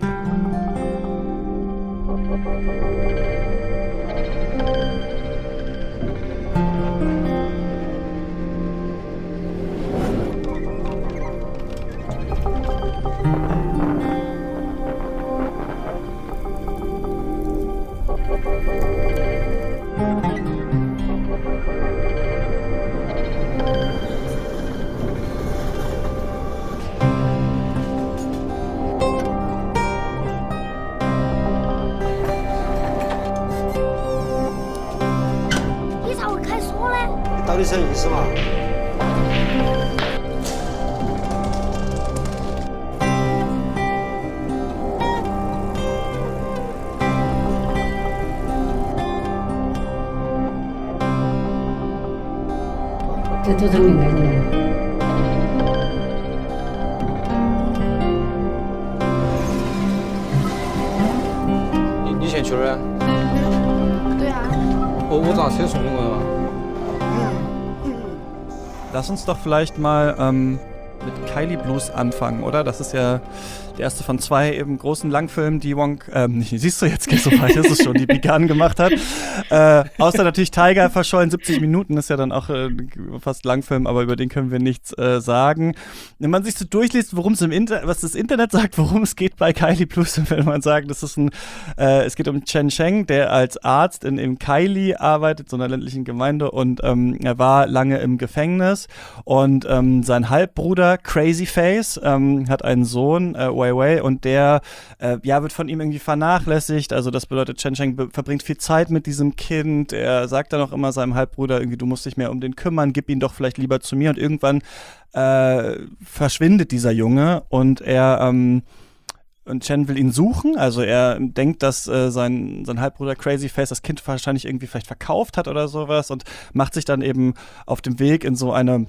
E: 倒立摄影是吗？
F: 这都是你来的。
E: 你先去哪儿啊？
F: 对啊。
E: 我咋车送我了？
B: Lass uns doch vielleicht mal mit Kylie Blues anfangen, oder? Das ist ja der erste von 2 eben großen Langfilmen, die Wong, siehst du, jetzt geht's so weit, ist es schon, die Begun gemacht hat. Außer natürlich Tiger verschollen, 70 Minuten ist ja dann auch fast Langfilm, aber über den können wir nichts sagen. Wenn man sich so durchliest, was das Internet sagt, worum es geht bei Kylie Blues, dann will man sagen, das ist es geht um Chen Sheng, der als Arzt in Kylie arbeitet, so einer ländlichen Gemeinde, und er war lange im Gefängnis und sein Halbbruder Crazy Face hat einen Sohn, Wei Wei, und der wird von ihm irgendwie vernachlässigt. Also das bedeutet, Chen Sheng verbringt viel Zeit mit diesem Kind. Er sagt dann auch immer seinem Halbbruder irgendwie, du musst dich mehr um den kümmern, gib ihn doch vielleicht lieber zu mir. Und irgendwann verschwindet dieser Junge und und Chen will ihn suchen. Also er denkt, dass sein Halbbruder Crazy Face das Kind wahrscheinlich irgendwie vielleicht verkauft hat oder sowas, und macht sich dann eben auf dem Weg in so eine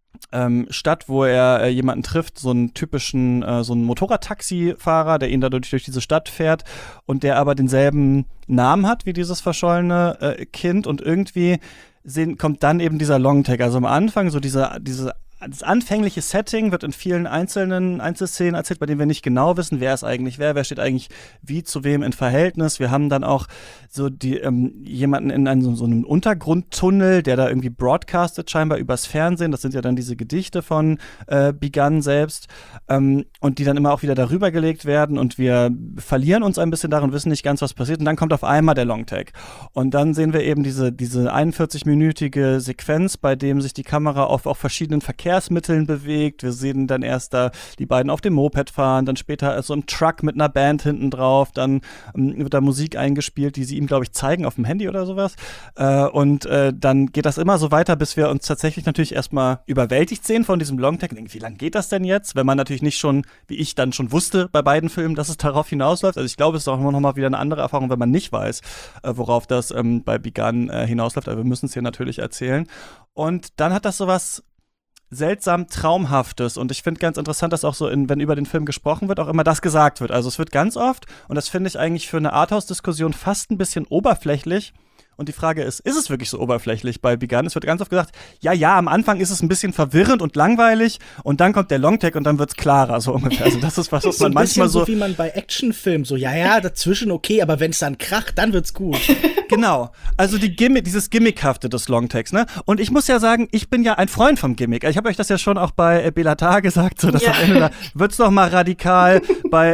B: Stadt, wo er jemanden trifft, so einen typischen, so einen Motorradtaxifahrer, der ihn dadurch durch diese Stadt fährt und der aber denselben Namen hat wie dieses verschollene Kind, und irgendwie kommt dann eben dieser Longtake. Also am Anfang so das anfängliche Setting wird in vielen Einzelszenen erzählt, bei denen wir nicht genau wissen, wer ist eigentlich wer steht eigentlich wie zu wem in Verhältnis. Wir haben dann auch so jemanden in so einem Untergrundtunnel, der da irgendwie broadcastet scheinbar übers Fernsehen. Das sind ja dann diese Gedichte von Begun selbst, und die dann immer auch wieder darüber gelegt werden, und wir verlieren uns ein bisschen darin, wissen nicht ganz, was passiert, und dann kommt auf einmal der Longtake. Und dann sehen wir eben diese 41-minütige Sequenz, bei dem sich die Kamera auf verschiedenen Verkehrsmitteln bewegt. Wir sehen dann erst da die beiden auf dem Moped fahren, dann später so ein Truck mit einer Band hinten drauf, dann wird da Musik eingespielt, die sie ihm, glaube ich, zeigen auf dem Handy oder sowas. Und dann geht das immer so weiter, bis wir uns tatsächlich natürlich erstmal überwältigt sehen von diesem Longtake. Wie lange geht das denn jetzt? Wenn man natürlich nicht schon, wie ich dann schon wusste bei beiden Filmen, dass es darauf hinausläuft. Also ich glaube, es ist auch immer noch mal wieder eine andere Erfahrung, wenn man nicht weiß, worauf das bei Begun hinausläuft. Aber wir müssen es hier natürlich erzählen. Und dann hat das sowas seltsam Traumhaftes, und ich finde ganz interessant, dass auch so, wenn über den Film gesprochen wird, auch immer das gesagt wird. Also es wird ganz oft, und das finde ich eigentlich für eine Arthouse-Diskussion fast ein bisschen oberflächlich. Und die Frage ist es wirklich so oberflächlich bei Begun? Es wird ganz oft gesagt, ja, am Anfang ist es ein bisschen verwirrend und langweilig, und dann kommt der Longtake und dann wird's klarer, so ungefähr. Also das ist was man manchmal so
D: wie man bei Actionfilmen so, dazwischen okay, aber wenn es dann kracht, dann wird's gut.
B: Genau. Also dieses Gimmickhafte des Longtakes, ne? Und ich muss ja sagen, ich bin ja ein Freund vom Gimmick. Ich habe euch das ja schon auch bei Belatar gesagt, so dass am Ende da wird's noch mal radikal.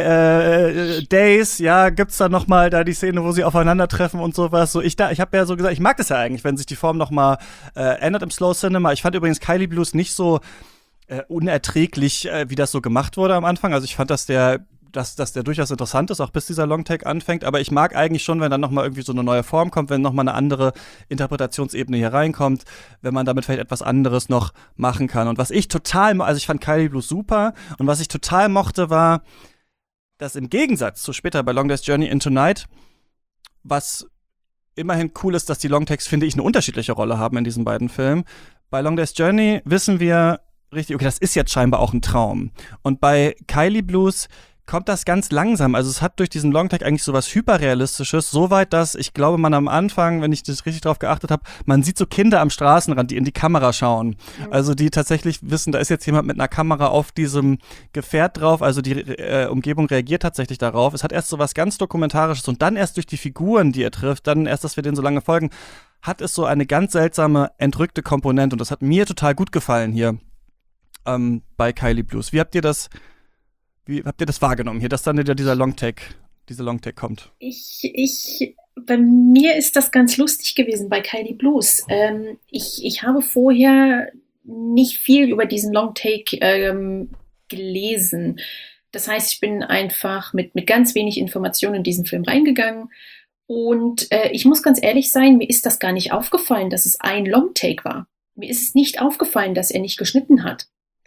B: Bei Days, gibt's da noch mal da die Szene, wo sie aufeinandertreffen und sowas. So ich habe ja so gesagt, ich mag das ja eigentlich, wenn sich die Form noch mal ändert im Slow Cinema. Ich fand übrigens Kylie Blues nicht so unerträglich, wie das so gemacht wurde am Anfang. Also ich fand, dass der dass der durchaus interessant ist, auch bis dieser Longtake anfängt. Aber ich mag eigentlich schon, wenn dann nochmal irgendwie so eine neue Form kommt, wenn nochmal eine andere Interpretationsebene hier reinkommt, wenn man damit vielleicht etwas anderes noch machen kann. Und was ich ich fand Kylie Blues super. Und was ich total mochte, war, dass im Gegensatz zu später bei Long Day's Journey into Night, was immerhin cool ist, dass die Longtakes, finde ich, eine unterschiedliche Rolle haben in diesen beiden Filmen. Bei Long Day's Journey wissen wir richtig, okay, das ist jetzt scheinbar auch ein Traum. Und bei Kylie Blues kommt das ganz langsam. Also es hat durch diesen Longtake eigentlich so was Hyperrealistisches, soweit, dass ich glaube, man am Anfang, wenn ich das richtig drauf geachtet habe, man sieht so Kinder am Straßenrand, die in die Kamera schauen. Also die tatsächlich wissen, da ist jetzt jemand mit einer Kamera auf diesem Gefährt drauf, also die Umgebung reagiert tatsächlich darauf. Es hat erst so was ganz Dokumentarisches und dann erst durch die Figuren, die er trifft, dann erst, dass wir denen so lange folgen, hat es so eine ganz seltsame, entrückte Komponente und das hat mir total gut gefallen hier bei Kylie Blues. Wie habt ihr das wahrgenommen hier, dass dann wieder dieser Longtake kommt?
C: Bei mir ist das ganz lustig gewesen bei Kylie Blues. Ich habe vorher nicht viel über diesen Longtake gelesen. Das heißt, ich bin einfach mit ganz wenig Informationen in diesen Film reingegangen. Und ich muss ganz ehrlich sein, mir ist das gar nicht aufgefallen, dass es ein Longtake war. Mir ist es nicht aufgefallen, dass er nicht geschnitten hat.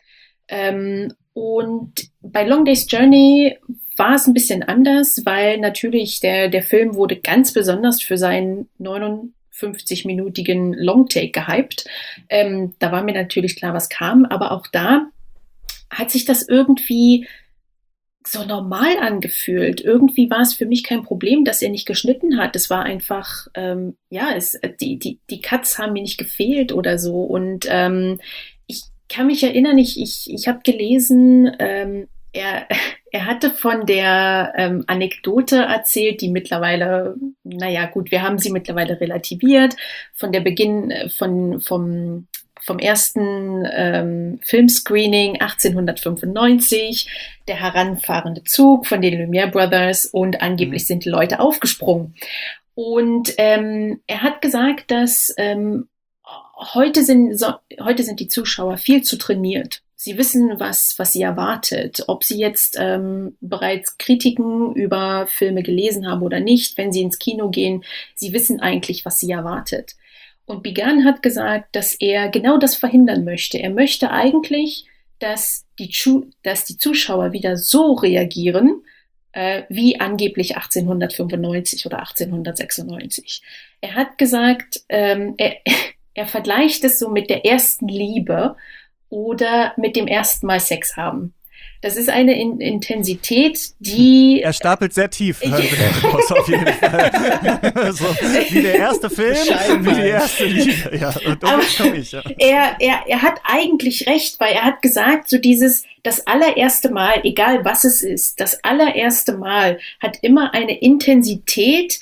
C: Und bei Long Day's Journey war es ein bisschen anders, weil natürlich der Film wurde ganz besonders für seinen 59-minütigen Longtake gehypt. Da war mir natürlich klar, was kam, aber auch da hat sich das irgendwie so normal angefühlt. Irgendwie war es für mich kein Problem, dass er nicht geschnitten hat. Es war einfach, die Cuts haben mir nicht gefehlt oder so. Und ich kann mich erinnern, ich habe gelesen, er hatte von der Anekdote erzählt, die mittlerweile, naja gut, wir haben sie mittlerweile relativiert, von der Beginn vom ersten Filmscreening 1895, der heranfahrende Zug von den Lumière Brothers und angeblich sind die Leute aufgesprungen. Und er hat gesagt, dass heute sind die Zuschauer viel zu trainiert. Sie wissen, was sie erwartet. Ob sie jetzt bereits Kritiken über Filme gelesen haben oder nicht, wenn sie ins Kino gehen, sie wissen eigentlich, was sie erwartet. Und Bigan hat gesagt, dass er genau das verhindern möchte. Er möchte eigentlich, dass die Zuschauer wieder so reagieren, wie angeblich 1895 oder 1896. Er hat gesagt, er vergleicht es so mit der ersten Liebe oder mit dem ersten Mal Sex haben. Das ist eine Intensität, die...
B: Er stapelt sehr tief. Auf jeden Fall. So, wie der erste Film, wie die erste Liebe. Ja, und komme ich, ja.
C: Er hat eigentlich recht, weil er hat gesagt, so das allererste Mal, egal was es ist, das allererste Mal hat immer eine Intensität,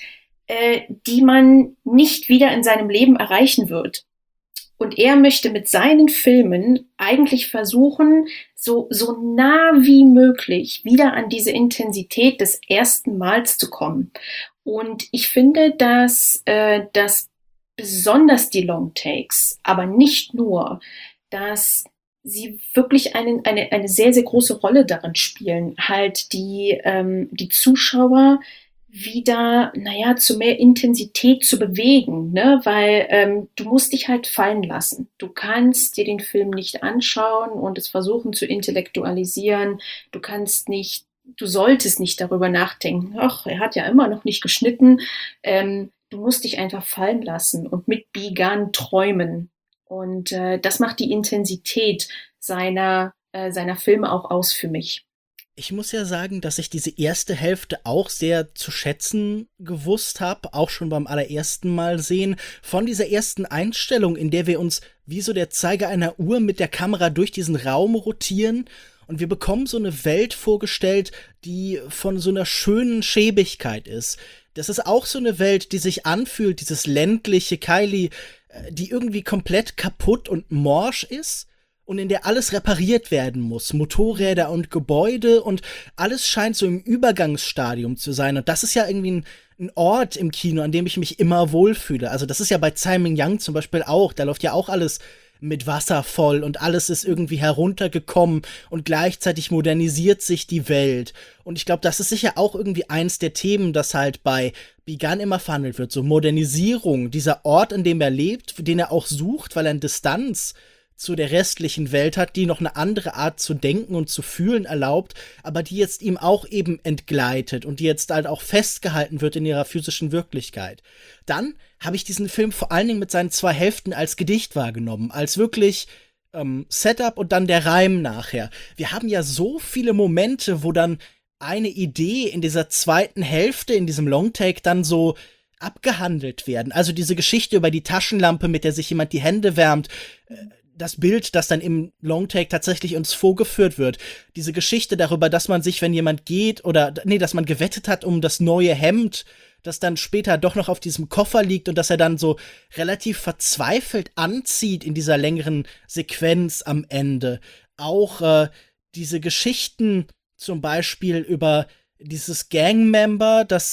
C: die man nicht wieder in seinem Leben erreichen wird. Und er möchte mit seinen Filmen eigentlich versuchen, so nah wie möglich wieder an diese Intensität des ersten Mals zu kommen. Und ich finde, dass besonders die Longtakes, aber nicht nur, dass sie wirklich eine sehr, sehr große Rolle darin spielen, halt die Zuschauer wieder, zu mehr Intensität zu bewegen, ne? Weil du musst dich halt fallen lassen. Du kannst dir den Film nicht anschauen und es versuchen zu intellektualisieren. Du solltest nicht darüber nachdenken, ach, er hat ja immer noch nicht geschnitten. Du musst dich einfach fallen lassen und mit Bigan träumen. Und das macht die Intensität seiner Filme auch aus für mich.
D: Ich muss ja sagen, dass ich diese erste Hälfte auch sehr zu schätzen gewusst habe, auch schon beim allerersten Mal sehen. Von dieser ersten Einstellung, in der wir uns wie so der Zeiger einer Uhr mit der Kamera durch diesen Raum rotieren und wir bekommen so eine Welt vorgestellt, die von so einer schönen Schäbigkeit ist. Das ist auch so eine Welt, die sich anfühlt, dieses ländliche Kylie, die irgendwie komplett kaputt und morsch ist. Und in der alles repariert werden muss. Motorräder und Gebäude und alles scheint so im Übergangsstadium zu sein. Und das ist ja irgendwie ein Ort im Kino, an dem ich mich immer wohlfühle. Also das ist ja bei Tsai Ming-liang zum Beispiel auch. Da läuft ja auch alles mit Wasser voll und alles ist irgendwie heruntergekommen und gleichzeitig modernisiert sich die Welt. Und ich glaube, das ist sicher auch irgendwie eins der Themen, das halt bei Begun immer verhandelt wird. So Modernisierung, dieser Ort, in dem er lebt, den er auch sucht, weil er eine Distanz zu der restlichen Welt hat, die noch eine andere Art zu denken und zu fühlen erlaubt, aber die jetzt ihm auch eben entgleitet und die jetzt halt auch festgehalten wird in ihrer physischen Wirklichkeit. Dann habe ich diesen Film vor allen Dingen mit seinen 2 Hälften als Gedicht wahrgenommen, als wirklich Setup und dann der Reim nachher. Wir haben ja so viele Momente, wo dann eine Idee in dieser zweiten Hälfte, in diesem Longtake dann so abgehandelt werden. Also diese Geschichte über die Taschenlampe, mit der sich jemand die Hände wärmt, das Bild, das dann im Longtake tatsächlich uns vorgeführt wird. Diese Geschichte darüber, dass man sich, wenn jemand geht, dass man gewettet hat um das neue Hemd, das dann später doch noch auf diesem Koffer liegt und dass er dann so relativ verzweifelt anzieht in dieser längeren Sequenz am Ende. Auch diese Geschichten zum Beispiel über dieses Gangmember, das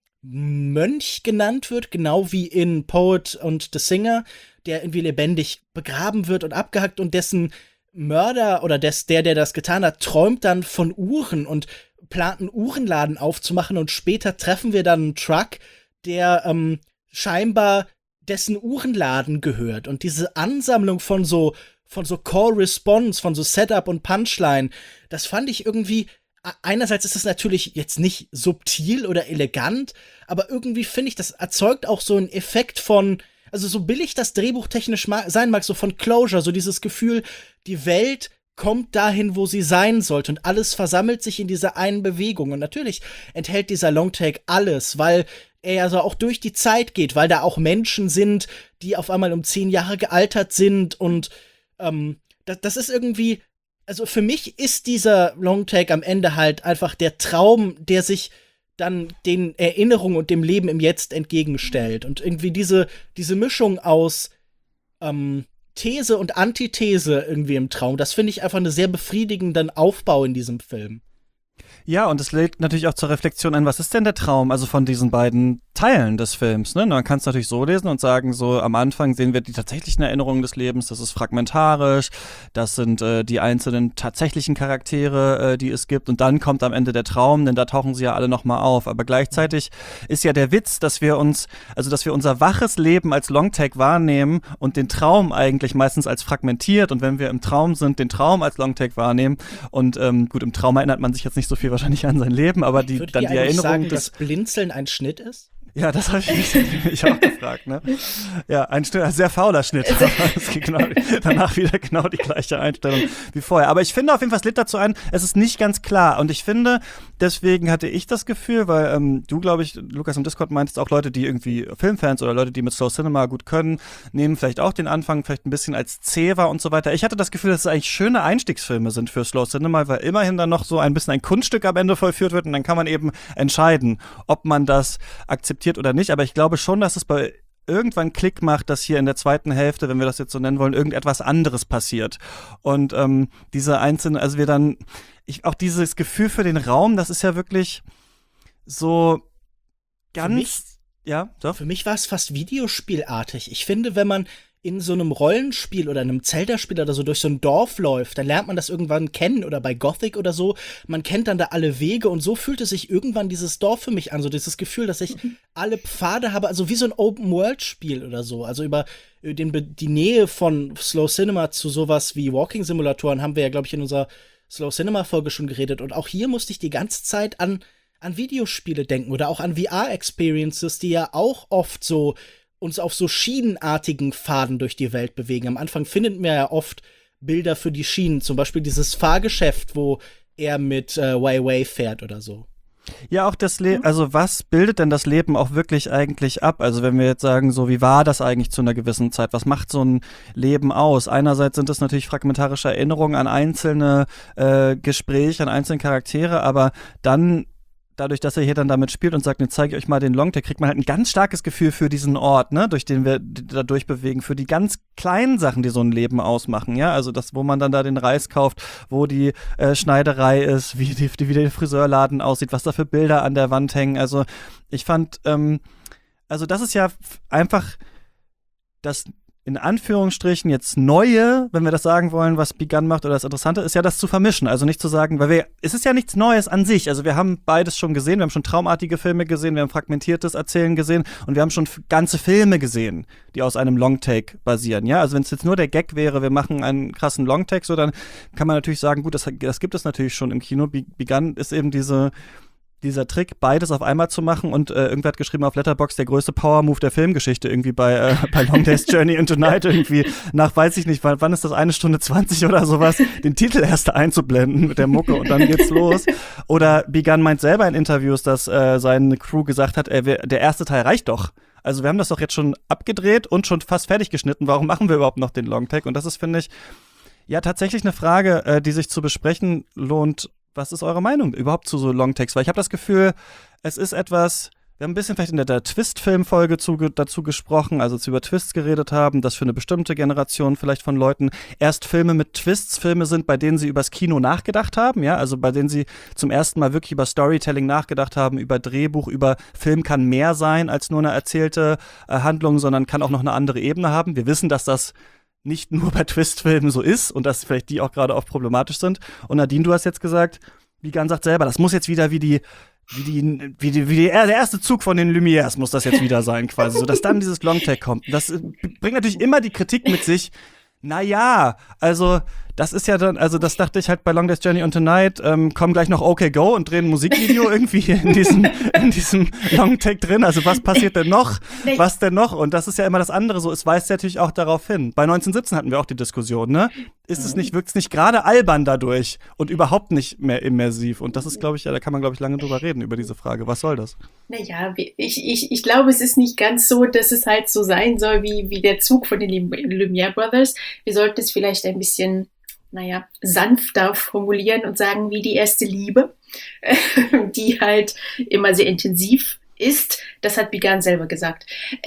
D: Mönch genannt wird, genau wie in Poet und The Singer, der irgendwie lebendig begraben wird und abgehackt und dessen Mörder oder der das getan hat, träumt dann von Uhren und plant einen Uhrenladen aufzumachen und später treffen wir dann einen Truck, der scheinbar dessen Uhrenladen gehört und diese Ansammlung von so Call Response, von so Setup und Punchline, das fand ich irgendwie. Einerseits ist das natürlich jetzt nicht subtil oder elegant, aber irgendwie finde ich, das erzeugt auch so einen Effekt von, also so billig das Drehbuch technisch sein mag, so von Closure, so dieses Gefühl, die Welt kommt dahin, wo sie sein sollte und alles versammelt sich in dieser einen Bewegung. Und natürlich enthält dieser Longtake alles, weil er ja so auch durch die Zeit geht, weil da auch Menschen sind, die auf einmal um 10 Jahre gealtert sind und das ist irgendwie. Also für mich ist dieser Longtake am Ende halt einfach der Traum, der sich dann den Erinnerungen und dem Leben im Jetzt entgegenstellt. Und irgendwie diese Mischung aus These und Antithese irgendwie im Traum, das finde ich einfach einen sehr befriedigenden Aufbau in diesem Film.
B: Ja, und es lädt natürlich auch zur Reflexion ein, was ist denn der Traum, also von diesen beiden Teilen des Films, ne? Man kann es natürlich so lesen und sagen, so am Anfang sehen wir die tatsächlichen Erinnerungen des Lebens, das ist fragmentarisch, das sind die einzelnen tatsächlichen Charaktere, die es gibt und dann kommt am Ende der Traum, denn da tauchen sie ja alle nochmal auf, aber gleichzeitig ist ja der Witz, dass wir unser waches Leben als Longtake wahrnehmen und den Traum eigentlich meistens als fragmentiert und wenn wir im Traum sind, den Traum als Longtake wahrnehmen und gut, im Traum erinnert man sich jetzt nicht so viel wahrscheinlich an sein Leben, aber die Erinnerung
D: sagen, dass Blinzeln ein Schnitt ist?
B: Ja, das habe ich auch gefragt, ne? Ja, ein sehr fauler Schnitt. Es geht danach wieder genau die gleiche Einstellung wie vorher. Aber ich finde auf jeden Fall, es lädt dazu ein, es ist nicht ganz klar. Und ich finde, deswegen hatte ich das Gefühl, weil du, glaube ich, Lukas im Discord meintest, auch Leute, die irgendwie Filmfans oder Leute, die mit Slow Cinema gut können, nehmen vielleicht auch den Anfang vielleicht ein bisschen als zäh wahr und so weiter. Ich hatte das Gefühl, dass es eigentlich schöne Einstiegsfilme sind für Slow Cinema, weil immerhin dann noch so ein bisschen ein Kunststück am Ende vollführt wird und dann kann man eben entscheiden, ob man das akzeptiert oder nicht, aber ich glaube schon, dass es bei irgendwann Klick macht, dass hier in der zweiten Hälfte, wenn wir das jetzt so nennen wollen, irgendetwas anderes passiert. Und diese einzelnen, also wir dann, auch dieses Gefühl für den Raum, das ist ja wirklich so ganz,
D: Für mich war es fast videospielartig. Ich finde, wenn man in so einem Rollenspiel oder einem Zelda-Spiel oder so durch so ein Dorf läuft, dann lernt man das irgendwann kennen oder bei Gothic oder so. Man kennt dann da alle Wege und so fühlte sich irgendwann dieses Dorf für mich an. So dieses Gefühl, dass ich alle Pfade habe, also wie so ein Open-World-Spiel oder so. Also über die Nähe von Slow Cinema zu sowas wie Walking-Simulatoren haben wir ja, glaube ich, in unserer Slow Cinema-Folge schon geredet. Und auch hier musste ich die ganze Zeit an Videospiele denken oder auch an VR-Experiences, die ja auch oft so uns auf so schienenartigen Pfaden durch die Welt bewegen. Am Anfang findet man ja oft Bilder für die Schienen, zum Beispiel dieses Fahrgeschäft, wo er mit Wei fährt oder so.
B: Ja, auch das Leben, also was bildet denn das Leben auch wirklich eigentlich ab? Also wenn wir jetzt sagen, so wie war das eigentlich zu einer gewissen Zeit? Was macht so ein Leben aus? Einerseits sind es natürlich fragmentarische Erinnerungen an einzelne Gespräche, an einzelne Charaktere, aber dann dadurch, dass er hier dann damit spielt und sagt, jetzt zeige ich euch mal den Longtake, kriegt man halt ein ganz starkes Gefühl für diesen Ort, ne, durch den wir da durchbewegen, für die ganz kleinen Sachen, die so ein Leben ausmachen, ja, also das, wo man dann da den Reis kauft, wo die Schneiderei ist, wie der Friseurladen aussieht, was da für Bilder an der Wand hängen, also ich fand, also das ist ja einfach das in Anführungsstrichen jetzt Neue, wenn wir das sagen wollen, was Begun macht oder das Interessante, ist ja das zu vermischen. Also nicht zu sagen, es ist ja nichts Neues an sich. Also wir haben beides schon gesehen, wir haben schon traumartige Filme gesehen, wir haben fragmentiertes Erzählen gesehen und wir haben schon ganze Filme gesehen, die aus einem Longtake basieren. Ja, also wenn es jetzt nur der Gag wäre, wir machen einen krassen Longtake, so dann kann man natürlich sagen, gut, das gibt es natürlich schon im Kino. Begun ist eben dieser Trick, beides auf einmal zu machen und irgendwer hat geschrieben auf Letterboxd, der größte Power-Move der Filmgeschichte irgendwie bei Long Day's Journey into Night irgendwie nach, weiß ich nicht, wann ist das, 1:20 oder sowas, den Titel erst einzublenden mit der Mucke und dann geht's los. Oder Begun meint selber in Interviews, dass seine Crew gesagt hat, der erste Teil reicht doch. Also wir haben das doch jetzt schon abgedreht und schon fast fertig geschnitten, warum machen wir überhaupt noch den Longtake? Und das ist, finde ich, ja tatsächlich eine Frage, die sich zu besprechen lohnt. Was ist eure Meinung überhaupt zu so Longtakes? Weil ich habe das Gefühl, es ist etwas, wir haben ein bisschen vielleicht in der Twist-Film-Folge dazu gesprochen, also als wir über Twists geredet haben, dass für eine bestimmte Generation vielleicht von Leuten erst Filme mit Twists Filme sind, bei denen sie übers Kino nachgedacht haben, ja, also bei denen sie zum ersten Mal wirklich über Storytelling nachgedacht haben, über Drehbuch, über Film kann mehr sein als nur eine erzählte Handlung, sondern kann auch noch eine andere Ebene haben. Wir wissen, dass das nicht nur bei Twist-Filmen so ist und dass vielleicht die auch gerade oft problematisch sind. Und Nadine, du hast jetzt gesagt, Begun sagt selber, das muss jetzt wieder der erste Zug von den Lumières muss das jetzt wieder sein, quasi, so dass dann dieses Longtake kommt. Das bringt natürlich immer die Kritik mit sich. Naja, also das ist ja dann, also das dachte ich halt bei Long Day's Journey into Night, kommen gleich noch OK Go und drehen ein Musikvideo irgendwie in diesem Longtake drin. Also was passiert denn noch? Was denn noch? Und das ist ja immer das andere so, es weist ja natürlich auch darauf hin. Bei 1917 hatten wir auch die Diskussion, ne? Wirkt es nicht gerade albern dadurch und überhaupt nicht mehr immersiv? Und das ist, glaube ich, ja, da kann man, glaube ich, lange drüber reden, über diese Frage. Was soll das?
C: Naja, ich glaube, es ist nicht ganz so, dass es halt so sein soll wie der Zug von den Lumière Brothers. Wir sollten es vielleicht ein bisschen, sanfter formulieren und sagen, wie die erste Liebe, die halt immer sehr intensiv ist. Das hat Begun selber gesagt.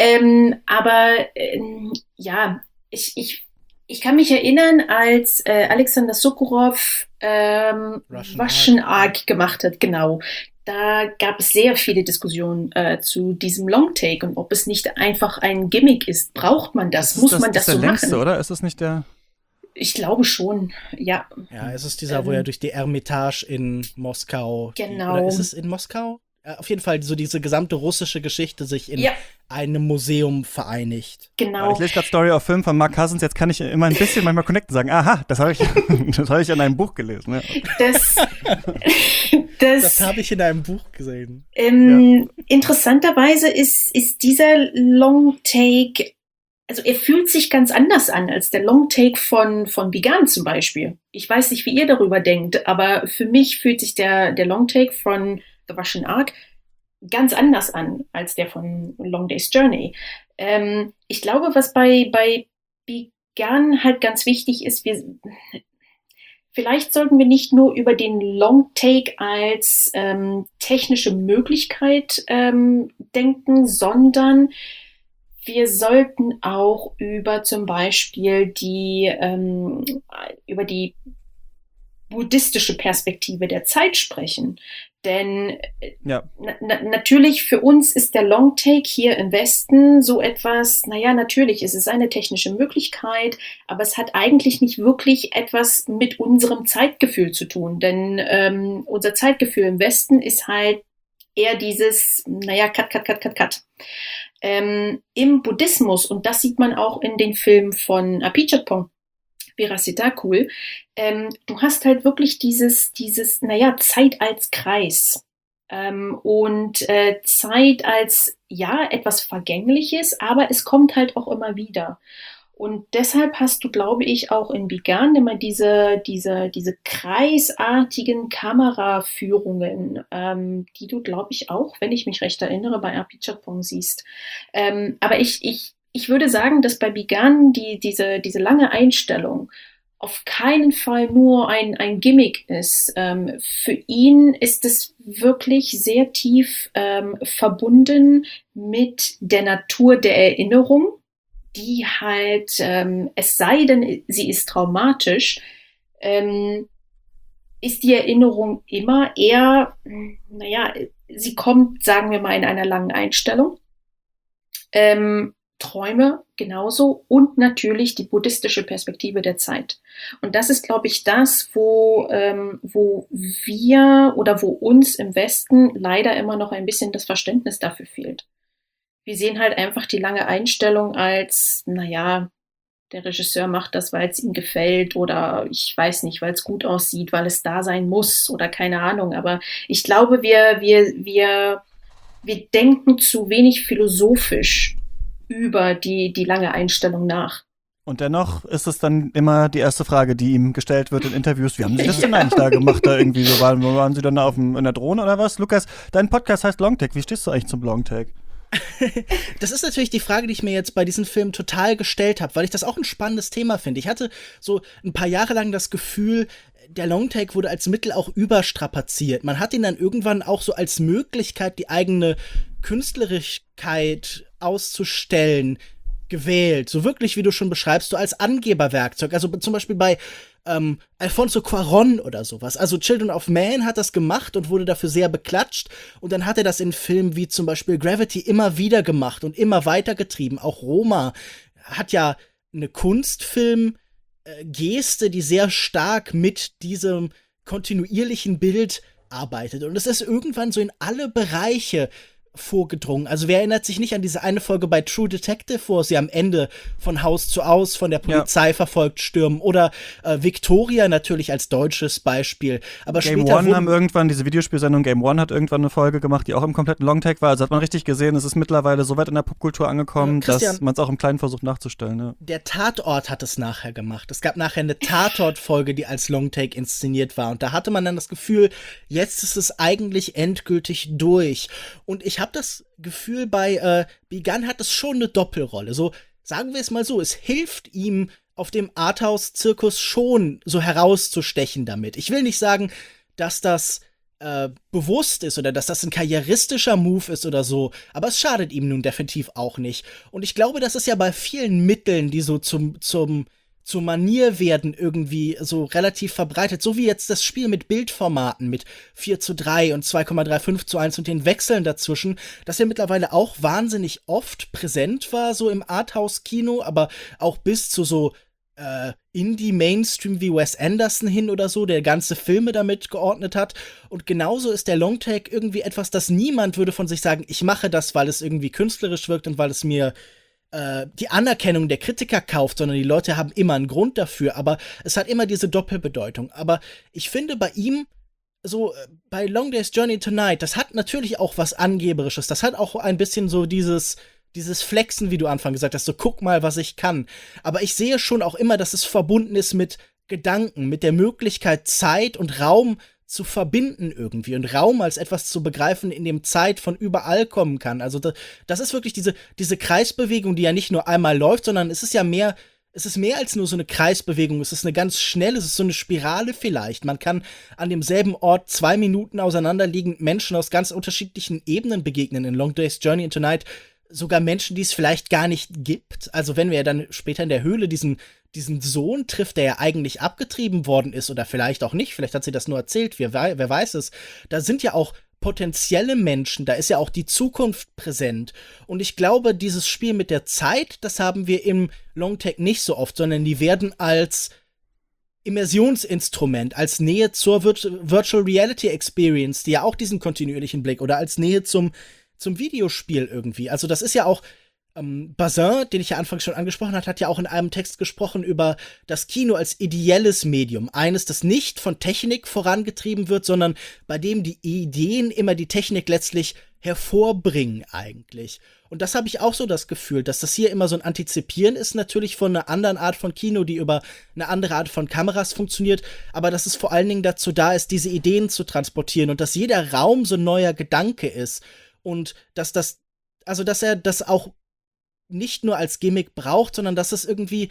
C: Ich kann mich erinnern, als Alexander Sokurov Russian Ark gemacht hat, genau. Da gab es sehr viele Diskussionen zu diesem Longtake und ob es nicht einfach ein Gimmick ist. Braucht man das? Muss man das so machen? Das ist der längste,
B: oder? Ist das nicht der?
C: Ich glaube schon, ja.
D: Ja, es ist dieser, wo er durch die Ermitage in Moskau.
C: Genau.
D: Oder ist es in Moskau? Auf jeden Fall so diese gesamte russische Geschichte sich in einem Museum vereinigt.
C: Genau.
B: Ich lese gerade Story of Film von Mark Cousins, jetzt kann ich immer ein bisschen manchmal connecten und sagen, aha, das habe ich in einem Buch gelesen. Ja.
D: Das habe ich in einem Buch gesehen.
C: Interessanterweise ist dieser Longtake, also er fühlt sich ganz anders an als der Longtake von Begun zum Beispiel. Ich weiß nicht, wie ihr darüber denkt, aber für mich fühlt sich der Longtake von The Russian Ark ganz anders an als der von Long Day's Journey. Ich glaube, was bei Begun halt ganz wichtig ist, vielleicht sollten wir nicht nur über den Longtake als technische Möglichkeit denken, sondern wir sollten auch über zum Beispiel über die buddhistische Perspektive der Zeit sprechen. Denn natürlich für uns ist der Longtake hier im Westen so etwas, natürlich, es ist eine technische Möglichkeit, aber es hat eigentlich nicht wirklich etwas mit unserem Zeitgefühl zu tun. Denn unser Zeitgefühl im Westen ist halt eher dieses, cut. Im Buddhismus, und das sieht man auch in den Filmen von Apichatpong, Virasitakul, du hast halt wirklich dieses Zeit als Kreis und Zeit als etwas Vergängliches, aber es kommt halt auch immer wieder. Und deshalb hast du, glaube ich, auch in Begun immer diese kreisartigen Kameraführungen, die du, glaube ich, auch, wenn ich mich recht erinnere, bei Apichatpong siehst. Aber ich würde sagen, dass bei Begun diese lange Einstellung auf keinen Fall nur ein Gimmick ist. Für ihn ist es wirklich sehr tief verbunden mit der Natur der Erinnerung, die halt, es sei denn, sie ist traumatisch, ist die Erinnerung immer eher, sie kommt, sagen wir mal, in einer langen Einstellung. Träume genauso und natürlich die buddhistische Perspektive der Zeit. Und das ist, glaube ich, das, wo wir oder wo uns im Westen leider immer noch ein bisschen das Verständnis dafür fehlt. Wir sehen halt einfach die lange Einstellung als, naja, der Regisseur macht das, weil es ihm gefällt oder ich weiß nicht, weil es gut aussieht, weil es da sein muss oder keine Ahnung. Aber ich glaube, wir denken zu wenig philosophisch über die lange Einstellung nach.
B: Und dennoch ist es dann immer die erste Frage, die ihm gestellt wird in Interviews. Wie haben Sie das denn eigentlich da gemacht? Da irgendwie so waren Sie dann da in der Drohne oder was? Lukas, dein Podcast heißt Longtake. Wie stehst du eigentlich zum Longtake?
D: Das ist natürlich die Frage, die ich mir jetzt bei diesem Film total gestellt habe, weil ich das auch ein spannendes Thema finde. Ich hatte so ein paar Jahre lang das Gefühl, der Longtake wurde als Mittel auch überstrapaziert. Man hat ihn dann irgendwann auch so als Möglichkeit, die eigene Künstlerischkeit auszustellen, gewählt. So wirklich, wie du schon beschreibst, so als Angeberwerkzeug. Also zum Beispiel bei Alfonso Cuarón oder sowas. Also Children of Man hat das gemacht und wurde dafür sehr beklatscht. Und dann hat er das in Filmen wie zum Beispiel Gravity immer wieder gemacht und immer weitergetrieben. Auch Roma hat ja eine Kunstfilm-Geste, die sehr stark mit diesem kontinuierlichen Bild arbeitet. Und es ist irgendwann so in alle Bereiche vorgedrungen. Also wer erinnert sich nicht an diese eine Folge bei True Detective, wo sie am Ende von Haus zu Haus von der Polizei verfolgt stürmen, oder Victoria natürlich als deutsches Beispiel. Aber
B: Game
D: später
B: One haben irgendwann, diese Videospielsendung Game One hat irgendwann eine Folge gemacht, die auch im kompletten Longtake war. Also hat man richtig gesehen, es ist mittlerweile so weit in der Popkultur angekommen, dass man es auch im Kleinen versucht nachzustellen. Ja.
D: Der Tatort hat es nachher gemacht. Es gab nachher eine Tatort-Folge, die als Longtake inszeniert war. Und da hatte man dann das Gefühl, jetzt ist es eigentlich endgültig durch. Und ich habe das Gefühl, bei Bigan hat es schon eine Doppelrolle. So, sagen wir es mal so, es hilft ihm auf dem Arthouse-Zirkus schon so herauszustechen damit. Ich will nicht sagen, dass das bewusst ist oder dass das ein karrieristischer Move ist oder so, aber es schadet ihm nun definitiv auch nicht. Und ich glaube, das ist ja bei vielen Mitteln, die so zur Manier werden, irgendwie so relativ verbreitet, so wie jetzt das Spiel mit Bildformaten mit 4:3 und 2,35:1 und den Wechseln dazwischen, das ja mittlerweile auch wahnsinnig oft präsent war, so im Arthouse-Kino, aber auch bis zu so Indie-Mainstream wie Wes Anderson hin oder so, der ganze Filme damit geordnet hat. Und genauso ist der Longtake irgendwie etwas, das niemand würde von sich sagen, ich mache das, weil es irgendwie künstlerisch wirkt und weil es mir die Anerkennung der Kritiker kauft, sondern die Leute haben immer einen Grund dafür, aber es hat immer diese Doppelbedeutung. Aber ich finde bei ihm, so bei Long Day's Journey Tonight, das hat natürlich auch was Angeberisches, das hat auch ein bisschen so dieses Flexen, wie du Anfang gesagt hast, so guck mal, was ich kann. Aber ich sehe schon auch immer, dass es verbunden ist mit Gedanken, mit der Möglichkeit, Zeit und Raum zu verbinden irgendwie und Raum als etwas zu begreifen, in dem Zeit von überall kommen kann. Also das ist wirklich diese Kreisbewegung, die ja nicht nur einmal läuft, sondern es ist mehr als nur so eine Kreisbewegung. Es ist eine ganz schnelle, es ist so eine Spirale vielleicht. Man kann an demselben Ort 2 Minuten auseinanderliegend Menschen aus ganz unterschiedlichen Ebenen begegnen. In Long Day's Journey into Night sogar Menschen, die es vielleicht gar nicht gibt. Also wenn wir ja dann später in der Höhle diesen Sohn trifft, der ja eigentlich abgetrieben worden ist oder vielleicht auch nicht, vielleicht hat sie das nur erzählt, wer weiß es. Da sind ja auch potenzielle Menschen, da ist ja auch die Zukunft präsent. Und ich glaube, dieses Spiel mit der Zeit, das haben wir im Longtake nicht so oft, sondern die werden als Immersionsinstrument, als Nähe zur Virtual Reality Experience, die ja auch diesen kontinuierlichen Blick, oder als Nähe zum Videospiel irgendwie. Also das ist ja auch Bazin, den ich ja anfangs schon angesprochen habe, hat ja auch in einem Text gesprochen über das Kino als ideelles Medium. Eines, das nicht von Technik vorangetrieben wird, sondern bei dem die Ideen immer die Technik letztlich hervorbringen eigentlich. Und das habe ich auch so das Gefühl, dass das hier immer so ein Antizipieren ist, natürlich von einer anderen Art von Kino, die über eine andere Art von Kameras funktioniert, aber dass es vor allen Dingen dazu da ist, diese Ideen zu transportieren und dass jeder Raum so ein neuer Gedanke ist und dass er das auch nicht nur als Gimmick braucht, sondern dass es irgendwie,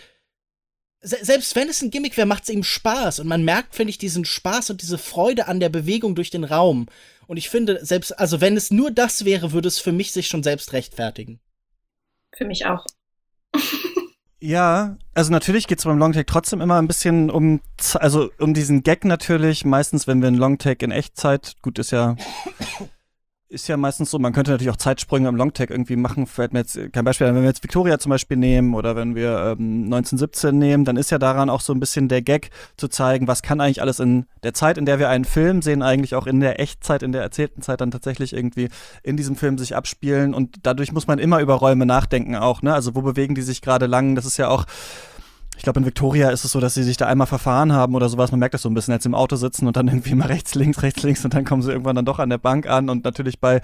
D: selbst wenn es ein Gimmick wäre, macht es ihm Spaß. Und man merkt, finde ich, diesen Spaß und diese Freude an der Bewegung durch den Raum. Und ich finde, selbst, also wenn es nur das wäre, würde es für mich sich schon selbst rechtfertigen.
C: Für mich auch.
B: Ja, also natürlich geht es beim Longtake trotzdem immer ein bisschen um diesen Gag natürlich. Meistens, wenn wir einen Longtake in Echtzeit, gut, ist ja ist ja meistens so, man könnte natürlich auch Zeitsprünge im Longtake irgendwie machen, fällt mir jetzt kein Beispiel, wenn wir jetzt Victoria zum Beispiel nehmen oder wenn wir 1917 nehmen, dann ist ja daran auch so ein bisschen der Gag zu zeigen, was kann eigentlich alles in der Zeit, in der wir einen Film sehen, eigentlich auch in der Echtzeit, in der erzählten Zeit dann tatsächlich irgendwie in diesem Film sich abspielen und dadurch muss man immer über Räume nachdenken auch, ne? Also wo bewegen die sich gerade lang, das ist ja auch ich glaube, in Victoria ist es so, dass sie sich da einmal verfahren haben oder sowas. Man merkt das so ein bisschen, jetzt im Auto sitzen und dann irgendwie mal rechts, links und dann kommen sie irgendwann dann doch an der Bank an. Und natürlich bei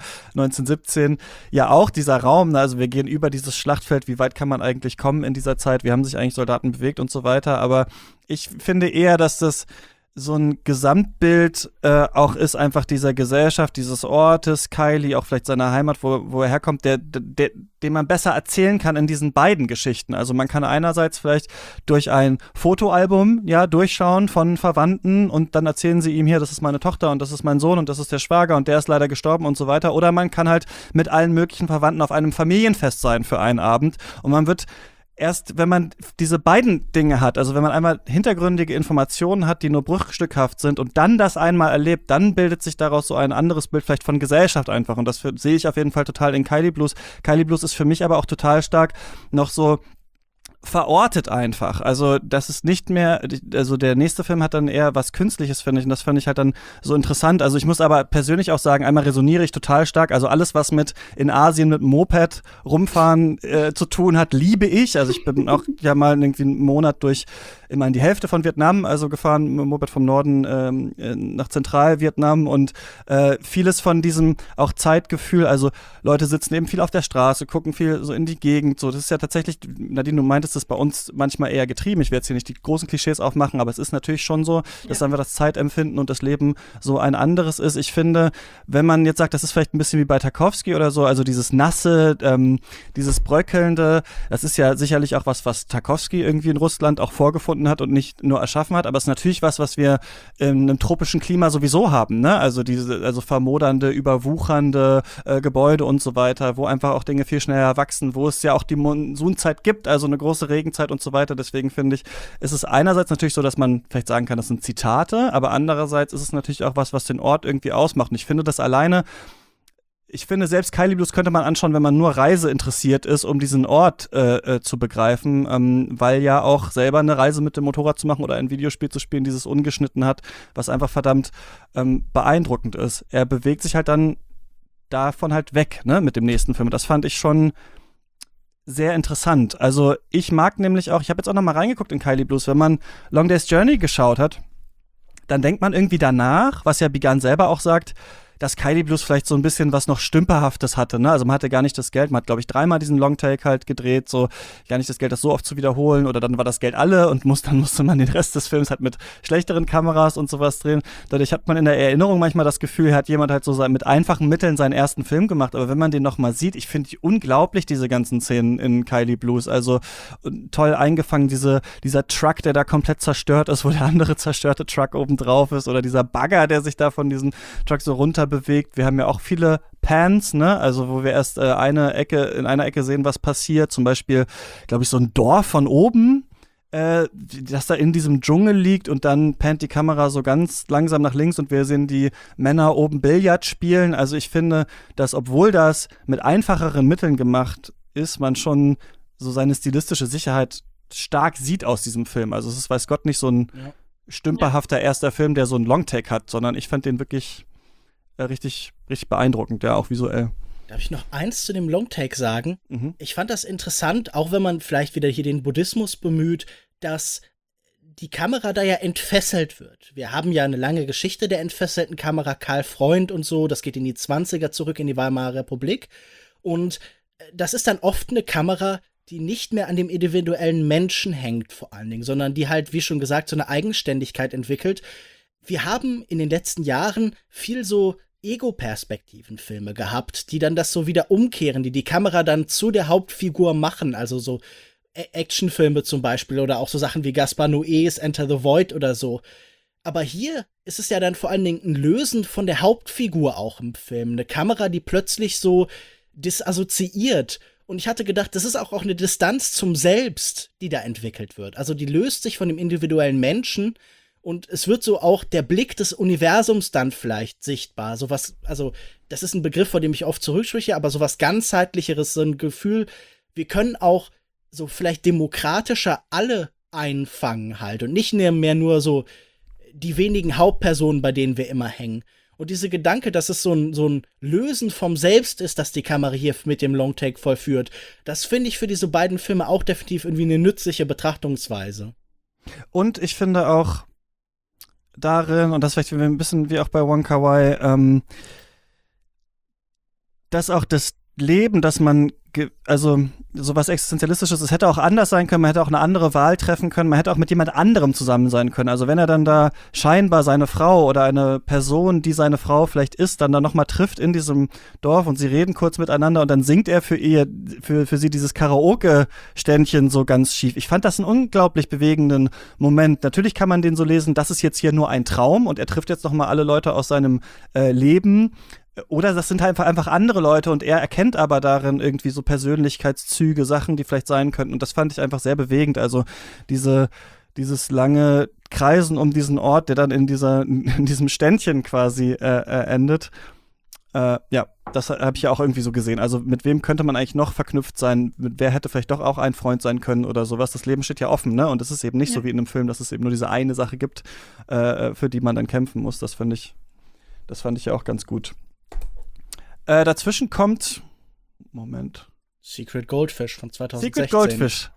B: 1917 ja auch dieser Raum, ne? Also wir gehen über dieses Schlachtfeld, wie weit kann man eigentlich kommen in dieser Zeit? Wie haben sich eigentlich Soldaten bewegt und so weiter? Aber ich finde eher, dass das so ein Gesamtbild auch ist einfach dieser Gesellschaft, dieses Ortes, Kylie, auch vielleicht seiner Heimat, wo er herkommt, den man besser erzählen kann in diesen beiden Geschichten. Also man kann einerseits vielleicht durch ein Fotoalbum durchschauen von Verwandten und dann erzählen sie ihm hier, das ist meine Tochter und das ist mein Sohn und das ist der Schwager und der ist leider gestorben und so weiter. Oder man kann halt mit allen möglichen Verwandten auf einem Familienfest sein für einen Abend und man wird erst, wenn man diese beiden Dinge hat, also wenn man einmal hintergründige Informationen hat, die nur bruchstückhaft sind und dann das einmal erlebt, dann bildet sich daraus so ein anderes Bild vielleicht von Gesellschaft einfach und das sehe ich auf jeden Fall total in Kylie Blues. Kylie Blues ist für mich aber auch total stark noch so verortet einfach. Also das ist nicht mehr, also der nächste Film hat dann eher was Künstliches, finde ich, und das fand ich halt dann so interessant. Also ich muss aber persönlich auch sagen, einmal resoniere ich total stark, also alles, was mit in Asien mit dem Moped rumfahren zu tun hat, liebe ich. Also ich bin auch ja mal irgendwie einen Monat durch immerhin die Hälfte von Vietnam, also gefahren mit dem Moped vom Norden nach Zentralvietnam und vieles von diesem auch Zeitgefühl, also Leute sitzen eben viel auf der Straße, gucken viel so in die Gegend, so, das ist ja tatsächlich, Nadine, du meintest, das bei uns manchmal eher getrieben. Ich werde jetzt hier nicht die großen Klischees aufmachen, aber es ist natürlich schon so, dass einfach das Zeitempfinden und das Leben so ein anderes ist. Ich finde, wenn man jetzt sagt, das ist vielleicht ein bisschen wie bei Tarkovsky oder so, also dieses Nasse, dieses Bröckelnde, das ist ja sicherlich auch was Tarkovsky irgendwie in Russland auch vorgefunden hat und nicht nur erschaffen hat, aber es ist natürlich was wir in einem tropischen Klima sowieso haben, ne? Also also vermodernde, überwuchernde Gebäude und so weiter, wo einfach auch Dinge viel schneller wachsen, wo es ja auch die Monsunzeit gibt, also eine große Regenzeit und so weiter. Deswegen finde ich, ist es einerseits natürlich so, dass man vielleicht sagen kann, das sind Zitate, aber andererseits ist es natürlich auch was den Ort irgendwie ausmacht. Und ich finde das alleine, ich finde, selbst Kylie Blues könnte man anschauen, wenn man nur Reise interessiert ist, um diesen Ort zu begreifen, weil ja auch selber eine Reise mit dem Motorrad zu machen oder ein Videospiel zu spielen, dieses ungeschnitten hat, was einfach verdammt beeindruckend ist. Er bewegt sich halt dann davon halt weg, ne, mit dem nächsten Film. Und das fand ich schon sehr interessant. Also ich mag nämlich auch, ich habe jetzt auch noch mal reingeguckt in Kylie Blues, wenn man Long Day's Journey geschaut hat, dann denkt man irgendwie danach, was ja Bigan selber auch sagt, dass Kylie Blues vielleicht so ein bisschen was noch Stümperhaftes hatte, ne? Also man hatte gar nicht das Geld, man hat, glaube ich, 3-mal diesen Longtake halt gedreht, so gar nicht das Geld, das so oft zu wiederholen oder dann war das Geld alle und dann musste man den Rest des Films halt mit schlechteren Kameras und sowas drehen. Dadurch hat man in der Erinnerung manchmal das Gefühl, hat jemand halt so mit einfachen Mitteln seinen ersten Film gemacht, aber wenn man den nochmal sieht, ich finde unglaublich diese ganzen Szenen in Kylie Blues, also toll eingefangen, dieser Truck, der da komplett zerstört ist, wo der andere zerstörte Truck oben drauf ist oder dieser Bagger, der sich da von diesem Truck so runter bewegt. Wir haben ja auch viele Pans, ne? Also wo wir erst in einer Ecke sehen, was passiert. Zum Beispiel, glaube ich, so ein Dorf von oben, das da in diesem Dschungel liegt und dann pannt die Kamera so ganz langsam nach links und wir sehen die Männer oben Billard spielen. Also ich finde, dass obwohl das mit einfacheren Mitteln gemacht ist, man schon so seine stilistische Sicherheit stark sieht aus diesem Film. Also es ist, weiß Gott, nicht so ein stümperhafter erster Film, der so einen Longtake hat, sondern ich fand den wirklich richtig beeindruckend, ja, auch visuell.
D: Darf ich noch eins zu dem Longtake sagen?
B: Mhm.
D: Ich fand das interessant, auch wenn man vielleicht wieder hier den Buddhismus bemüht, dass die Kamera da ja entfesselt wird. Wir haben ja eine lange Geschichte der entfesselten Kamera, Karl Freund und so, das geht in die 20er zurück, in die Weimarer Republik. Und das ist dann oft eine Kamera, die nicht mehr an dem individuellen Menschen hängt vor allen Dingen, sondern die halt, wie schon gesagt, so eine Eigenständigkeit entwickelt. Wir haben in den letzten Jahren viel so Ego-Perspektiven-Filme gehabt, die dann das so wieder umkehren, die Kamera dann zu der Hauptfigur machen, also so Actionfilme zum Beispiel oder auch so Sachen wie Gaspar Noés Enter the Void oder so. Aber hier ist es ja dann vor allen Dingen ein Lösen von der Hauptfigur auch im Film. Eine Kamera, die plötzlich so disassoziiert. Und ich hatte gedacht, das ist auch eine Distanz zum Selbst, die da entwickelt wird. Also die löst sich von dem individuellen Menschen Und es wird so auch der Blick des Universums dann vielleicht sichtbar. Sowas, also, das ist ein Begriff, vor dem ich oft zurückspreche, aber sowas ganzheitlicheres, so ein Gefühl, wir können auch so vielleicht demokratischer alle einfangen halt und nicht mehr nur so die wenigen Hauptpersonen, bei denen wir immer hängen. Und diese Gedanke, dass es so ein Lösen vom Selbst ist, das die Kamera hier mit dem Longtake vollführt, das finde ich für diese beiden Filme auch definitiv irgendwie eine nützliche Betrachtungsweise.
B: Und ich finde auch darin, und das vielleicht ein bisschen wie auch bei Wong Kar-wai, dass auch das Leben, dass man, also sowas Existenzialistisches, es hätte auch anders sein können, man hätte auch eine andere Wahl treffen können, man hätte auch mit jemand anderem zusammen sein können. Also wenn er dann da scheinbar seine Frau oder eine Person, die seine Frau vielleicht ist, dann da nochmal trifft in diesem Dorf und sie reden kurz miteinander und dann singt er für sie dieses Karaoke-Ständchen so ganz schief. Ich fand das einen unglaublich bewegenden Moment. Natürlich kann man den so lesen, das ist jetzt hier nur ein Traum und er trifft jetzt nochmal alle Leute aus seinem Leben. Oder das sind halt einfach andere Leute und er erkennt aber darin irgendwie so Persönlichkeitszüge, Sachen, die vielleicht sein könnten. Und das fand ich einfach sehr bewegend. Also dieses lange Kreisen um diesen Ort, der dann in diesem Ständchen quasi endet. Ja, das habe ich ja auch irgendwie so gesehen. Also mit wem könnte man eigentlich noch verknüpft sein? Mit wer hätte vielleicht doch auch ein Freund sein können oder sowas? Das Leben steht ja offen, ne? Und es ist eben nicht so wie in einem Film, dass es eben nur diese eine Sache gibt, für die man dann kämpfen muss. Das fand ich ja auch ganz gut. Dazwischen kommt
D: Secret Goldfish von 2016.
B: Secret Goldfish.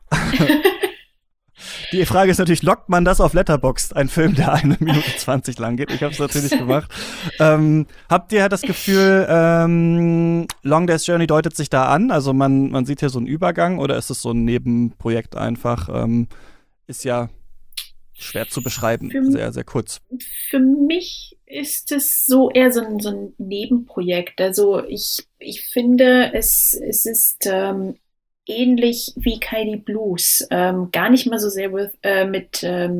B: Die Frage ist natürlich, lockt man das auf Letterboxd? Ein Film, der 1 Minute 20 lang geht. Ich habe es natürlich gemacht. Habt ihr das Gefühl, Long Day's Journey deutet sich da an? Also man sieht hier so einen Übergang oder ist es so ein Nebenprojekt einfach? Ist ja schwer zu beschreiben, sehr, sehr kurz.
C: Für mich ist es so eher so ein Nebenprojekt. Also ich finde, es ist ähnlich wie Kylie Blues. Gar nicht mal so sehr mit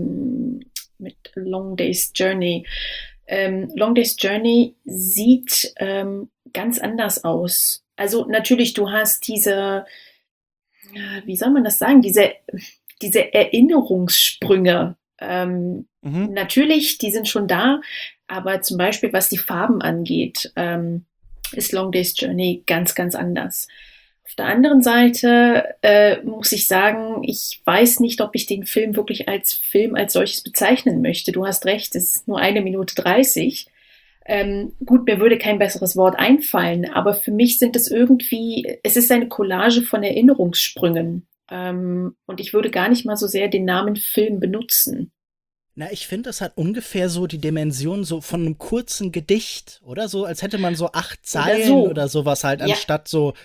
C: Long Day's Journey. Long Day's Journey sieht ganz anders aus. Also natürlich, du hast diese, wie soll man das sagen, diese Erinnerungssprünge. Natürlich, die sind schon da, aber zum Beispiel, was die Farben angeht, ist Long Day's Journey ganz, ganz anders. Auf der anderen Seite muss ich sagen, ich weiß nicht, ob ich den Film wirklich als Film als solches bezeichnen möchte. Du hast recht, es ist nur 1 Minute 30. Gut, mir würde kein besseres Wort einfallen, aber für mich sind es ist eine Collage von Erinnerungssprüngen. Und ich würde gar nicht mal so sehr den Namen Film benutzen.
D: Na, ich finde, das hat ungefähr so die Dimension so von einem kurzen Gedicht, oder so, als hätte man so 8 Zeilen oder sowas halt, anstatt so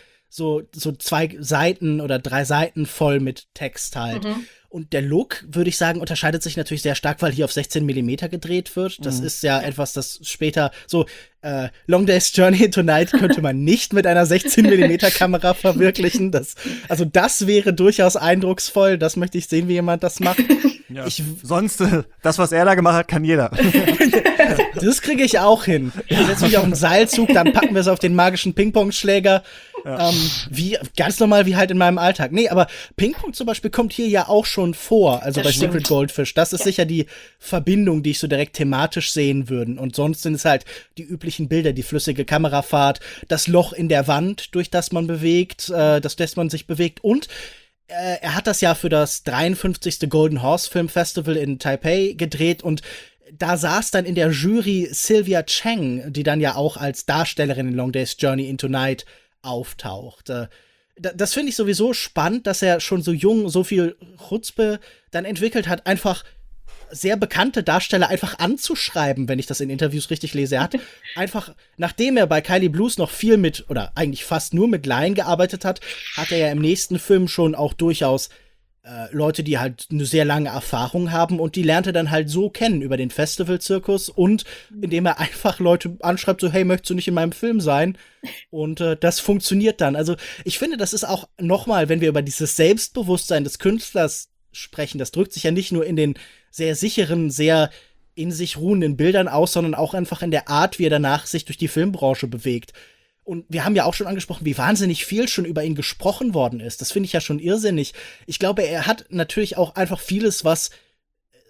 D: 2 Seiten oder 3 Seiten voll mit Text halt. Und der Look, würde ich sagen, unterscheidet sich natürlich sehr stark, weil hier auf 16 Millimeter gedreht wird. Das ist ja etwas, das später so Long Day's Journey Tonight könnte man nicht mit einer 16 Millimeter Kamera verwirklichen. Das wäre durchaus eindrucksvoll. Das möchte ich sehen, wie jemand das macht.
B: Ja. Sonst, das, was er da gemacht hat, kann jeder.
D: Das kriege ich auch hin. Ich setze mich auf einen Seilzug, dann packen wir es auf den magischen Ping-Pong-Schläger. Ja. Ganz normal wie halt in meinem Alltag. Nee, aber Ping-Pong zum Beispiel kommt hier ja auch schon vor, also bei Secret Goldfish. Das ist sicher die Verbindung, die ich so direkt thematisch sehen würde. Und sonst sind es halt die üblichen Bilder, die flüssige Kamerafahrt, das Loch in der Wand, durch das man sich bewegt. Und er hat das ja für das 53. Golden Horse Film Festival in Taipei gedreht und da saß dann in der Jury Sylvia Cheng, die dann ja auch als Darstellerin in Long Day's Journey into Night auftaucht. Das finde ich sowieso spannend, dass er schon so jung so viel Chutzpe dann entwickelt hat, einfach sehr bekannte Darsteller einfach anzuschreiben, wenn ich das in Interviews richtig lese. Er hat einfach, nachdem er bei Kylie Blues noch viel oder eigentlich fast nur mit Laien gearbeitet hat, hat er ja im nächsten Film schon auch durchaus Leute, die halt eine sehr lange Erfahrung haben und die lernt er dann halt so kennen über den Festivalzirkus und indem er einfach Leute anschreibt, so hey, möchtest du nicht in meinem Film sein? Und das funktioniert dann. Also ich finde, das ist auch nochmal, wenn wir über dieses Selbstbewusstsein des Künstlers sprechen, das drückt sich ja nicht nur in den sehr sicheren, sehr in sich ruhenden Bildern aus, sondern auch einfach in der Art, wie er danach sich durch die Filmbranche bewegt. Und wir haben ja auch schon angesprochen, wie wahnsinnig viel schon über ihn gesprochen worden ist. Das finde ich ja schon irrsinnig. Ich glaube, er hat natürlich auch einfach vieles, was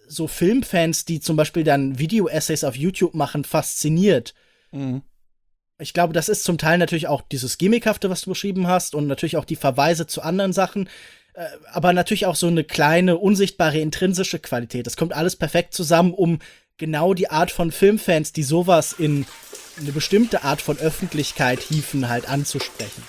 D: so Filmfans, die zum Beispiel dann Video-Essays auf YouTube machen, fasziniert.
B: Mhm.
D: Ich glaube, das ist zum Teil natürlich auch dieses Gimmickhafte, was du beschrieben hast, und natürlich auch die Verweise zu anderen Sachen, aber natürlich auch so eine kleine, unsichtbare, intrinsische Qualität. Das kommt alles perfekt zusammen, um genau die Art von Filmfans, die sowas in eine bestimmte Art von Öffentlichkeit hieven, halt anzusprechen.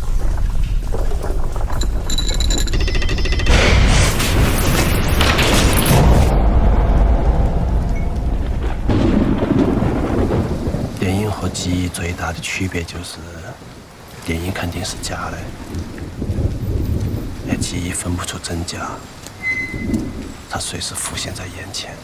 G: 和记忆最大的区别就是，电影肯定是假的，而记忆分不出真假，它随时浮现在眼前。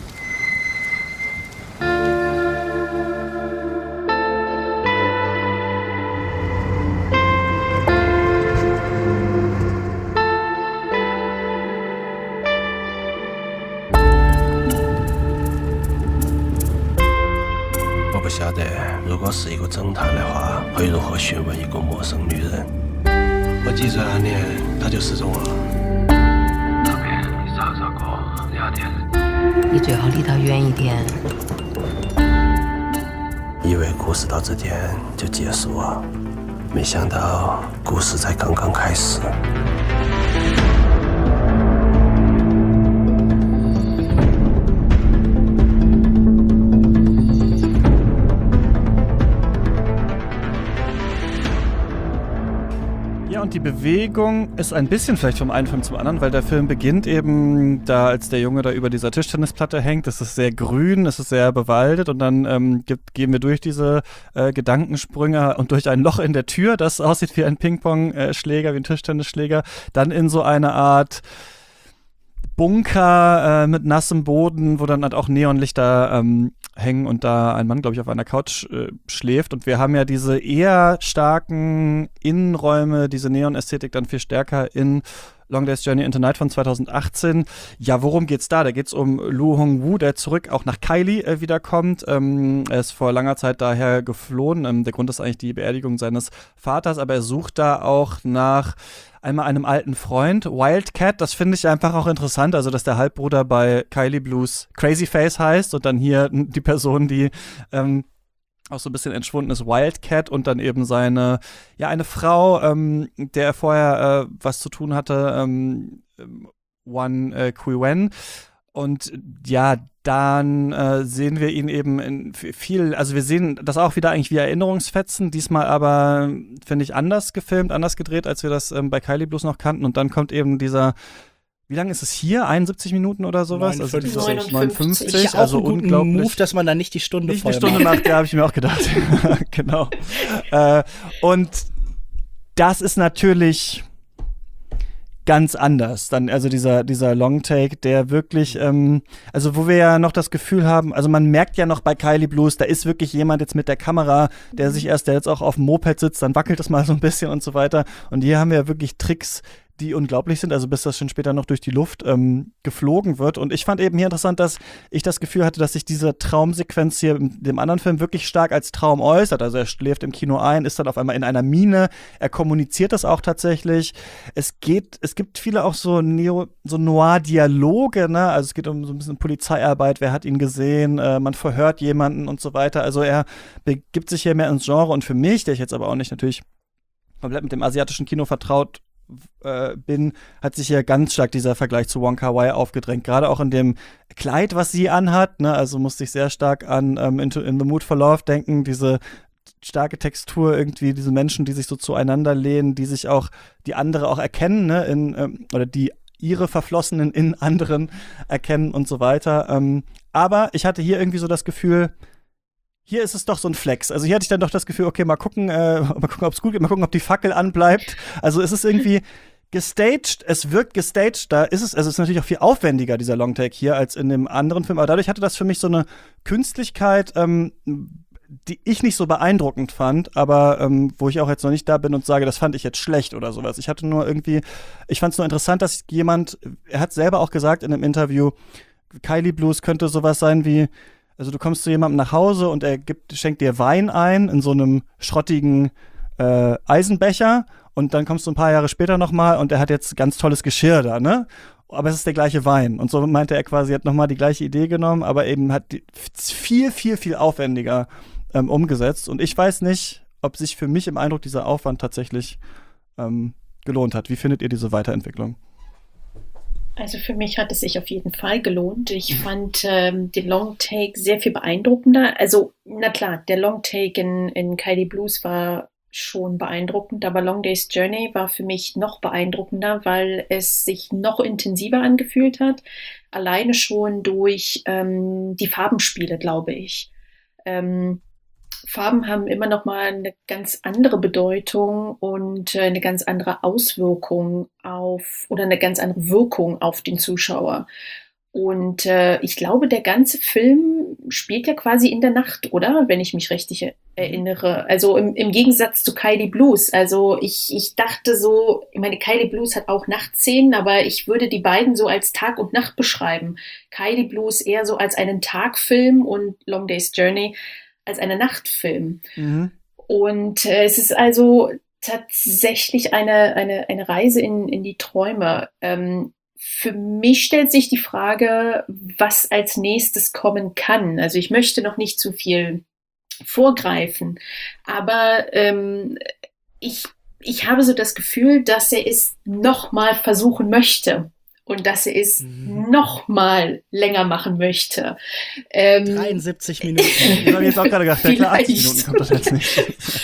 G: 不晓得，如果是一个侦探的话，会如何询问一个陌生女人？我记着那年她就失踪了。那边你找过2天？
F: 你最好离他远一点。
G: 以为故事到这点就结束了，没想到故事才刚刚开始。
B: Und die Bewegung ist ein bisschen vielleicht vom einen Film zum anderen, weil der Film beginnt eben da, als der Junge da über dieser Tischtennisplatte hängt. Es ist sehr grün, es ist sehr bewaldet und dann gehen wir durch diese Gedankensprünge und durch ein Loch in der Tür, das aussieht wie ein Ping-Pong-Schläger, wie ein Tischtennisschläger, dann in so eine Art Bunker mit nassem Boden, wo dann halt auch Neonlichter hängen und da ein Mann, glaube ich, auf einer Couch schläft. Und wir haben ja diese eher starken Innenräume, diese Neon-Ästhetik dann viel stärker in Long Day's Journey into Night von 2018. Ja, worum geht's da? Da geht's um Lu Hongwoo, der zurück auch nach Kylie wiederkommt. Er ist vor langer Zeit daher geflohen. Der Grund ist eigentlich die Beerdigung seines Vaters, aber er sucht da auch nach einmal einem alten Freund, Wildcat. Das finde ich einfach auch interessant, also dass der Halbbruder bei Kylie Blues Crazy Face heißt und dann hier die Person, die auch so ein bisschen entschwunden ist, Wildcat, und dann eben eine Frau, der er vorher was zu tun hatte, Wan Qui-Wen. Und ja, dann sehen wir ihn eben in viel, also wir sehen das auch wieder eigentlich wie Erinnerungsfetzen, diesmal aber, finde ich, anders gefilmt, anders gedreht, als wir das bei Kylie Blues noch kannten. Und dann kommt eben dieser, wie lange ist es hier? 71 Minuten oder sowas?
D: 59.
C: Also
B: 59,
D: Auch
B: also
D: einen guten
B: unglaublich.
D: Move, dass man da nicht die Stunde
B: Nicht
D: voll
B: eine Stunde macht, ja, habe ich mir auch gedacht. Genau. Und das ist natürlich ganz anders. Dann, also dieser Longtake, der wirklich, also wo wir ja noch das Gefühl haben, also man merkt ja noch bei Kylie Blues, da ist wirklich jemand jetzt mit der Kamera, der jetzt auch auf dem Moped sitzt, dann wackelt es mal so ein bisschen und so weiter. Und hier haben wir ja wirklich Tricks, die unglaublich sind, also bis das schon später noch durch die Luft geflogen wird. Und ich fand eben hier interessant, dass ich das Gefühl hatte, dass sich diese Traumsequenz hier in dem anderen Film wirklich stark als Traum äußert. Also er schläft im Kino ein, ist dann auf einmal in einer Mine, er kommuniziert das auch tatsächlich. Es gibt viele auch so Noir-Dialoge, ne? Also es geht um so ein bisschen Polizeiarbeit, wer hat ihn gesehen, man verhört jemanden und so weiter. Also er begibt sich hier mehr ins Genre, und für mich, der ich jetzt aber auch nicht natürlich komplett mit dem asiatischen Kino vertraut bin, hat sich ja ganz stark dieser Vergleich zu Wong Kar-wai aufgedrängt. Gerade auch in dem Kleid, was sie anhat, ne? Also musste ich sehr stark an In the Mood for Love denken, diese starke Textur irgendwie, diese Menschen, die sich so zueinander lehnen, die sich auch, die andere auch erkennen, ne? Oder die ihre Verflossenen in anderen erkennen und so weiter. Aber ich hatte hier irgendwie so das Gefühl, hier ist es doch so ein Flex. Also hier hatte ich dann doch das Gefühl, okay, mal gucken, ob es gut geht, mal gucken, ob die Fackel anbleibt. Also es ist irgendwie gestaged, es wirkt gestaged, also es ist natürlich auch viel aufwendiger, dieser Longtake hier, als in dem anderen Film. Aber dadurch hatte das für mich so eine Künstlichkeit, die ich nicht so beeindruckend fand, aber wo ich auch jetzt noch nicht da bin und sage, das fand ich jetzt schlecht oder sowas. Ich fand es nur interessant, dass er hat selber auch gesagt in einem Interview, Kylie Blues könnte sowas sein wie, also du kommst zu jemandem nach Hause und er schenkt dir Wein ein in so einem schrottigen Eisenbecher, und dann kommst du ein paar Jahre später nochmal und er hat jetzt ganz tolles Geschirr da, ne? aber es ist der gleiche Wein. Und so meinte er quasi, er hat nochmal die gleiche Idee genommen, aber eben hat die viel, viel, viel aufwendiger umgesetzt. Und ich weiß nicht, ob sich für mich im Eindruck dieser Aufwand tatsächlich gelohnt hat. Wie findet ihr diese Weiterentwicklung?
C: Also für mich hat es sich auf jeden Fall gelohnt. Ich fand den Long Take sehr viel beeindruckender. Also, na klar, der Long Take in Kylie Blues war schon beeindruckend, aber Long Day's Journey war für mich noch beeindruckender, weil es sich noch intensiver angefühlt hat. Alleine schon durch die Farbenspiele, glaube ich. Farben haben immer noch mal eine ganz andere Bedeutung und eine ganz andere Auswirkung oder eine ganz andere Wirkung auf den Zuschauer. Und ich glaube, der ganze Film spielt ja quasi in der Nacht, oder? Wenn ich mich richtig erinnere. Also im Gegensatz zu Kylie Blues. Also ich dachte so, ich meine, Kylie Blues hat auch Nachtszenen, aber ich würde die beiden so als Tag und Nacht beschreiben. Kylie Blues eher so als einen Tagfilm und Long Day's Journey als einen Nachtfilm. Mhm. Und es ist also tatsächlich eine Reise in die Träume. Für mich stellt sich die Frage, was als nächstes kommen kann. Also ich möchte noch nicht zu viel vorgreifen, aber ich habe so das Gefühl, dass er es nochmal versuchen möchte und dass er es nochmal länger machen möchte.
D: 73 Minuten.
B: Ich habe jetzt auch gerade gedacht, klar, 80 Minuten kommt das jetzt nicht.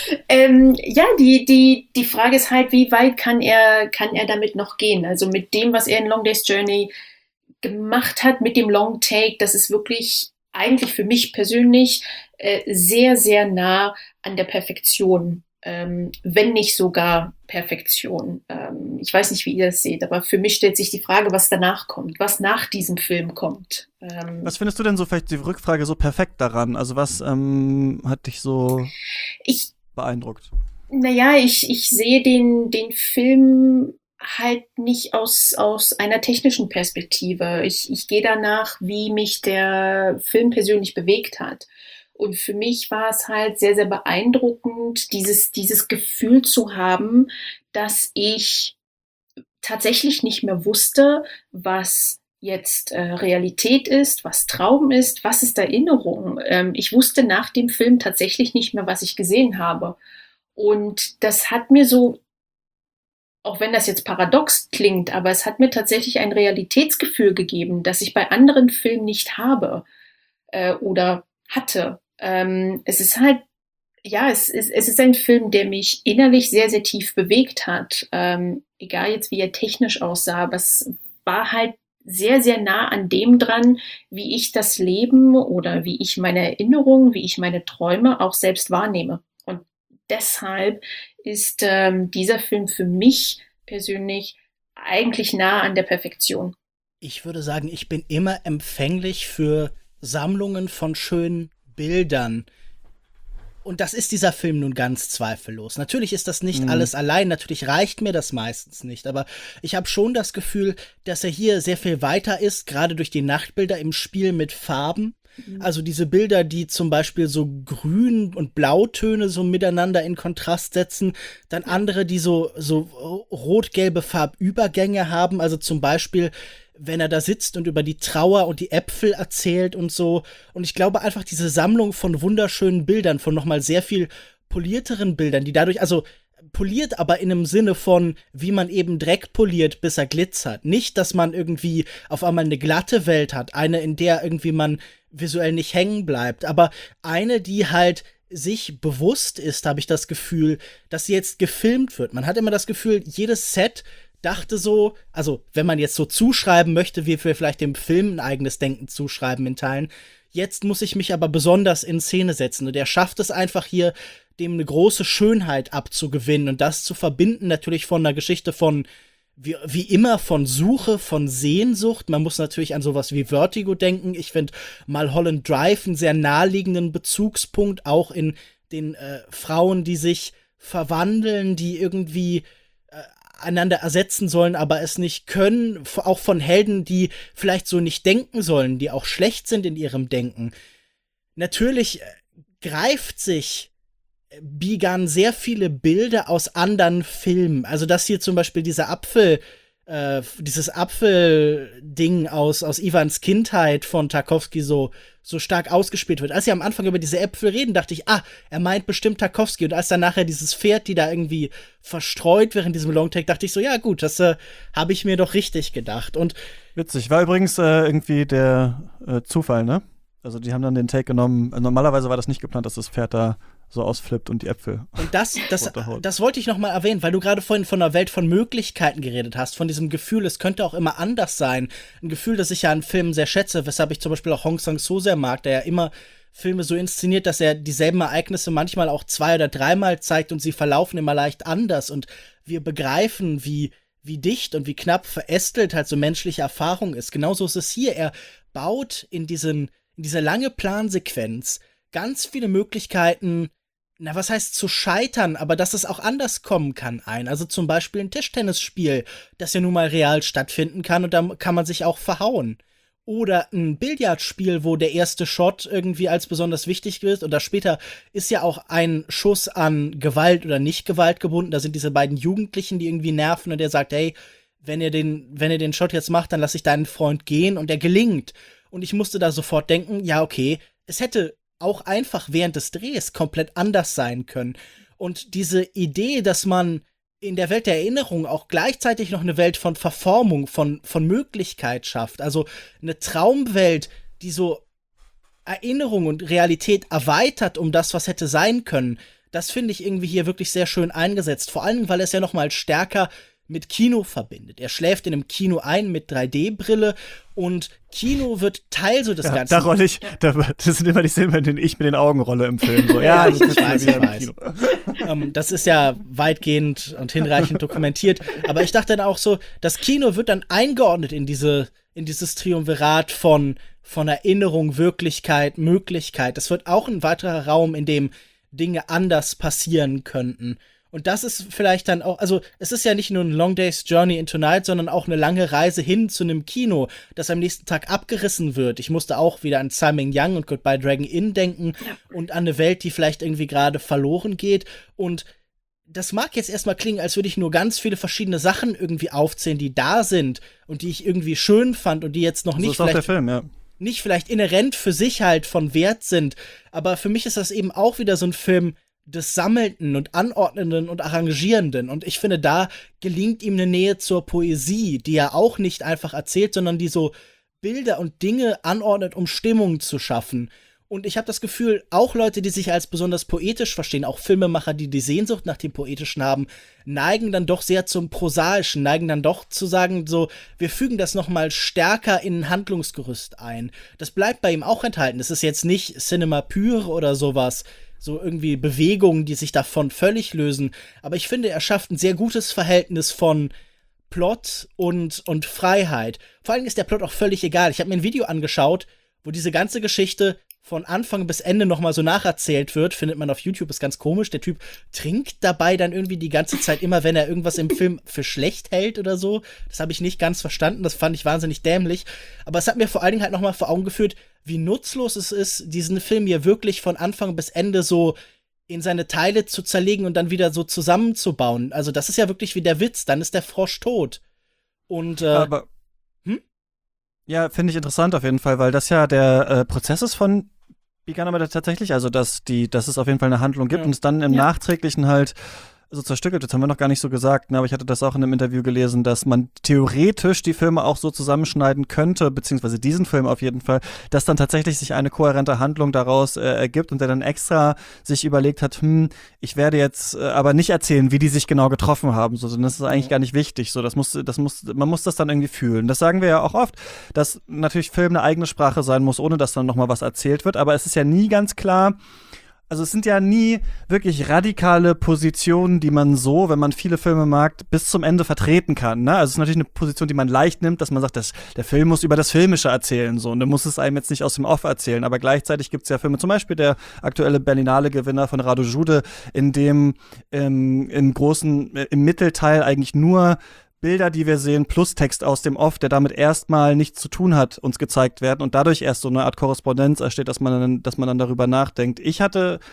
C: Ja, die Frage ist halt, wie weit kann er damit noch gehen? Also mit dem, was er in Long Day's Journey gemacht hat, mit dem Long Take, das ist wirklich eigentlich für mich persönlich sehr, sehr nah an der Perfektion, wenn nicht sogar Perfektion. Ich weiß nicht, wie ihr das seht, aber für mich stellt sich die Frage, was danach kommt, was nach diesem Film kommt.
B: Was findest du denn so, vielleicht die Rückfrage, so perfekt daran? Also was hat dich so beeindruckt?
C: Naja, ich sehe den Film halt nicht aus einer technischen Perspektive. Ich gehe danach, wie mich der Film persönlich bewegt hat. Und für mich war es halt sehr, sehr beeindruckend, dieses Gefühl zu haben, dass ich tatsächlich nicht mehr wusste, was jetzt Realität ist, was Traum ist, was ist Erinnerung. Ich wusste nach dem Film tatsächlich nicht mehr, was ich gesehen habe. Und das hat mir so, auch wenn das jetzt paradox klingt, aber es hat mir tatsächlich ein Realitätsgefühl gegeben, das ich bei anderen Filmen nicht habe oder hatte. Es ist halt, ja, es ist ein Film, der mich innerlich sehr, sehr tief bewegt hat. Egal jetzt, wie er technisch aussah, aber es war halt sehr, sehr nah an dem dran, wie ich das Leben oder wie ich meine Erinnerungen, wie ich meine Träume auch selbst wahrnehme. Und deshalb ist dieser Film für mich persönlich eigentlich nah an der Perfektion.
D: Ich würde sagen, ich bin immer empfänglich für Sammlungen von schönen Bildern. Und das ist dieser Film nun ganz zweifellos. Natürlich ist das nicht alles allein, natürlich reicht mir das meistens nicht, aber ich habe schon das Gefühl, dass er hier sehr viel weiter ist, gerade durch die Nachtbilder im Spiel mit Farben. Also diese Bilder, die zum Beispiel so Grün- und Blautöne so miteinander in Kontrast setzen, dann andere, die so rot-gelbe Farbübergänge haben, also zum Beispiel wenn er da sitzt und über die Trauer und die Äpfel erzählt und so. Und ich glaube einfach, diese Sammlung von wunderschönen Bildern, von nochmal sehr viel polierteren Bildern, die dadurch, also poliert aber in einem Sinne von, wie man eben Dreck poliert, bis er glitzert. Nicht, dass man irgendwie auf einmal eine glatte Welt hat, eine, in der irgendwie man visuell nicht hängen bleibt, aber eine, die halt sich bewusst ist, habe ich das Gefühl, dass sie jetzt gefilmt wird. Man hat immer das Gefühl, jedes Set dachte so, also wenn man jetzt so zuschreiben möchte, wie wir vielleicht dem Film ein eigenes Denken zuschreiben in Teilen, jetzt muss ich mich aber besonders in Szene setzen. Und er schafft es einfach hier, dem eine große Schönheit abzugewinnen und das zu verbinden natürlich von einer Geschichte von, wie immer, von Suche, von Sehnsucht. Man muss natürlich an sowas wie Vertigo denken. Ich finde Mulholland Drive einen sehr naheliegenden Bezugspunkt, auch in den Frauen, die sich verwandeln, die irgendwie einander ersetzen sollen, aber es nicht können, auch von Helden, die vielleicht so nicht denken sollen, die auch schlecht sind in ihrem Denken. Natürlich greift sich Bigan sehr viele Bilder aus anderen Filmen. Also dass hier zum Beispiel dieser Apfel dieses Apfel-Ding aus Ivans Kindheit von Tarkovsky so stark ausgespielt wird. Als sie am Anfang über diese Äpfel reden, dachte ich, er meint bestimmt Tarkovsky. Und als dann nachher dieses Pferd, die da irgendwie verstreut während diesem Longtake, dachte ich so, ja gut, das habe ich mir doch richtig gedacht. Und
B: Witzig, war übrigens irgendwie der Zufall, ne? Also die haben dann den Take genommen. Normalerweise war das nicht geplant, dass das Pferd da so ausflippt und die Äpfel.
D: Und das wollte ich noch mal erwähnen, weil du gerade vorhin von einer Welt von Möglichkeiten geredet hast, von diesem Gefühl, es könnte auch immer anders sein. Ein Gefühl, das ich ja an Filmen sehr schätze, weshalb ich zum Beispiel auch Hong Sang-soo sehr mag, der ja immer Filme so inszeniert, dass er dieselben Ereignisse manchmal auch 2- oder 3-mal zeigt und sie verlaufen immer leicht anders und wir begreifen, wie dicht und wie knapp verästelt halt so menschliche Erfahrung ist. Genauso ist es hier. Er baut in dieser lange Plansequenz ganz viele Möglichkeiten, was heißt zu scheitern, aber dass es auch anders kommen kann ein. Also zum Beispiel ein Tischtennisspiel, das ja nun mal real stattfinden kann und da kann man sich auch verhauen. Oder ein Billardspiel, wo der erste Shot irgendwie als besonders wichtig wird. Oder später ist ja auch ein Schuss an Gewalt oder Nicht-Gewalt gebunden. Da sind diese beiden Jugendlichen, die irgendwie nerven und der sagt, hey, wenn ihr den Shot jetzt macht, dann lass ich deinen Freund gehen und der gelingt. Und ich musste da sofort denken, ja okay, es hätte auch einfach während des Drehs komplett anders sein können. Und diese Idee, dass man in der Welt der Erinnerung auch gleichzeitig noch eine Welt von Verformung, von Möglichkeit schafft. Also eine Traumwelt, die so Erinnerung und Realität erweitert um das, was hätte sein können. Das finde ich irgendwie hier wirklich sehr schön eingesetzt. Vor allem, weil es ja noch mal stärker mit Kino verbindet. Er schläft in einem Kino ein mit 3D-Brille und Kino wird Teil so des Ganzen.
B: Das sind immer die Szenen, in denen ich mit den Augen rolle im Film. So,
D: ja, ich weiß. Das ist ja weitgehend und hinreichend dokumentiert. Aber ich dachte dann auch so, das Kino wird dann eingeordnet in dieses Triumvirat von Erinnerung, Wirklichkeit, Möglichkeit. Das wird auch ein weiterer Raum, in dem Dinge anders passieren könnten. Und das ist vielleicht dann auch, also es ist ja nicht nur ein Long Day's Journey into Night, sondern auch eine lange Reise hin zu einem Kino, das am nächsten Tag abgerissen wird. Ich musste auch wieder an Tsai Ming-Yang und Goodbye Dragon Inn denken und an eine Welt, die vielleicht irgendwie gerade verloren geht. Und das mag jetzt erstmal klingen, als würde ich nur ganz viele verschiedene Sachen irgendwie aufzählen, die da sind und die ich irgendwie schön fand und die jetzt noch nicht
B: so ist auch der Film, ja.
D: Nicht vielleicht inhärent für sich halt von Wert sind. Aber für mich ist das eben auch wieder so ein Film des Sammelnden und Anordnenden und Arrangierenden. Und ich finde, da gelingt ihm eine Nähe zur Poesie, die er auch nicht einfach erzählt, sondern die so Bilder und Dinge anordnet, um Stimmung zu schaffen. Und ich habe das Gefühl, auch Leute, die sich als besonders poetisch verstehen, auch Filmemacher, die die Sehnsucht nach dem Poetischen haben, neigen dann doch sehr zum Prosaischen, neigen dann doch zu sagen, so, wir fügen das noch mal stärker in ein Handlungsgerüst ein. Das bleibt bei ihm auch enthalten. Das ist jetzt nicht Cinema pur oder sowas, so irgendwie Bewegungen, die sich davon völlig lösen. Aber ich finde, er schafft ein sehr gutes Verhältnis von Plot und Freiheit. Vor allem ist der Plot auch völlig egal. Ich habe mir ein Video angeschaut, wo diese ganze Geschichte von Anfang bis Ende noch mal so nacherzählt wird. Findet man auf YouTube, ist ganz komisch. Der Typ trinkt dabei dann irgendwie die ganze Zeit immer, wenn er irgendwas im Film für schlecht hält oder so. Das habe ich nicht ganz verstanden. Das fand ich wahnsinnig dämlich. Aber es hat mir vor allen Dingen halt noch mal vor Augen geführt, wie nutzlos es ist, diesen Film hier wirklich von Anfang bis Ende so in seine Teile zu zerlegen und dann wieder so zusammenzubauen. Also das ist ja wirklich wie der Witz. Dann ist der Frosch tot. Und
B: aber ja, finde ich interessant auf jeden Fall, weil das ja der Prozess ist von Begun aber tatsächlich, also dass es auf jeden Fall eine Handlung gibt und es dann im Nachträglichen halt so zerstückelt. Das haben wir noch gar nicht so gesagt, ne? Aber ich hatte das auch in einem Interview gelesen, dass man theoretisch die Filme auch so zusammenschneiden könnte, beziehungsweise diesen Film auf jeden Fall, dass dann tatsächlich sich eine kohärente Handlung daraus ergibt und der dann extra sich überlegt hat, ich werde jetzt aber nicht erzählen, wie die sich genau getroffen haben, so, das ist eigentlich gar nicht wichtig, so, man muss das dann irgendwie fühlen. Das sagen wir ja auch oft, dass natürlich Film eine eigene Sprache sein muss, ohne dass dann nochmal was erzählt wird, aber es ist ja nie ganz klar. Also es sind ja nie wirklich radikale Positionen, die man so, wenn man viele Filme mag, bis zum Ende vertreten kann. Ne? Also es ist natürlich eine Position, die man leicht nimmt, dass man sagt, der Film muss über das Filmische erzählen. So. Und der muss es einem jetzt nicht aus dem Off erzählen. Aber gleichzeitig gibt es ja Filme, zum Beispiel der aktuelle Berlinale-Gewinner von Radu Jude, in dem im Mittelteil eigentlich nur Bilder, die wir sehen, plus Text aus dem Off, der damit erstmal nichts zu tun hat, uns gezeigt werden und dadurch erst so eine Art Korrespondenz entsteht, dass man dann darüber nachdenkt. Ich hatte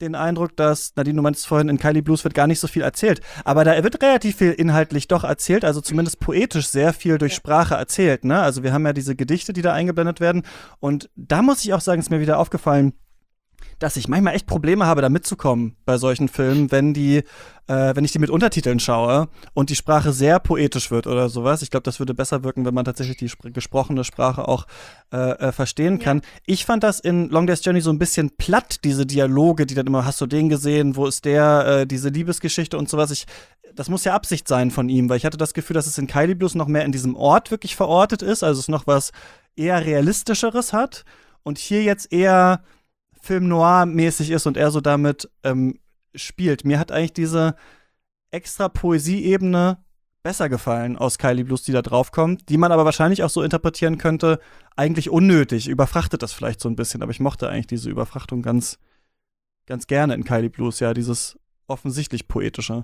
B: den Eindruck, dass, Nadine, du meinst vorhin, in Kylie Blues wird gar nicht so viel erzählt. Aber da wird relativ viel inhaltlich doch erzählt, also zumindest poetisch sehr viel durch Sprache erzählt, ne? Also wir haben ja diese Gedichte, die da eingeblendet werden. Und da muss ich auch sagen, ist mir wieder aufgefallen, dass ich manchmal echt Probleme habe, da mitzukommen bei solchen Filmen, wenn ich die mit Untertiteln schaue und die Sprache sehr poetisch wird oder sowas. Ich glaube, das würde besser wirken, wenn man tatsächlich die gesprochene Sprache auch verstehen kann. Ich fand das in Long Day's Journey so ein bisschen platt, diese Dialoge, die dann immer, hast du den gesehen, wo ist der, diese Liebesgeschichte und sowas. Das muss ja Absicht sein von ihm, weil ich hatte das Gefühl, dass es in Kylie Blues noch mehr in diesem Ort wirklich verortet ist, also es noch was eher Realistischeres hat und hier jetzt eher Film Noir-mäßig ist und er so damit spielt. Mir hat eigentlich diese extra Poesie-Ebene besser gefallen aus Kylie Blues, die da draufkommt, die man aber wahrscheinlich auch so interpretieren könnte, eigentlich unnötig, überfrachtet das vielleicht so ein bisschen, aber ich mochte eigentlich diese Überfrachtung ganz, ganz gerne in Kylie Blues, ja, dieses offensichtlich Poetische.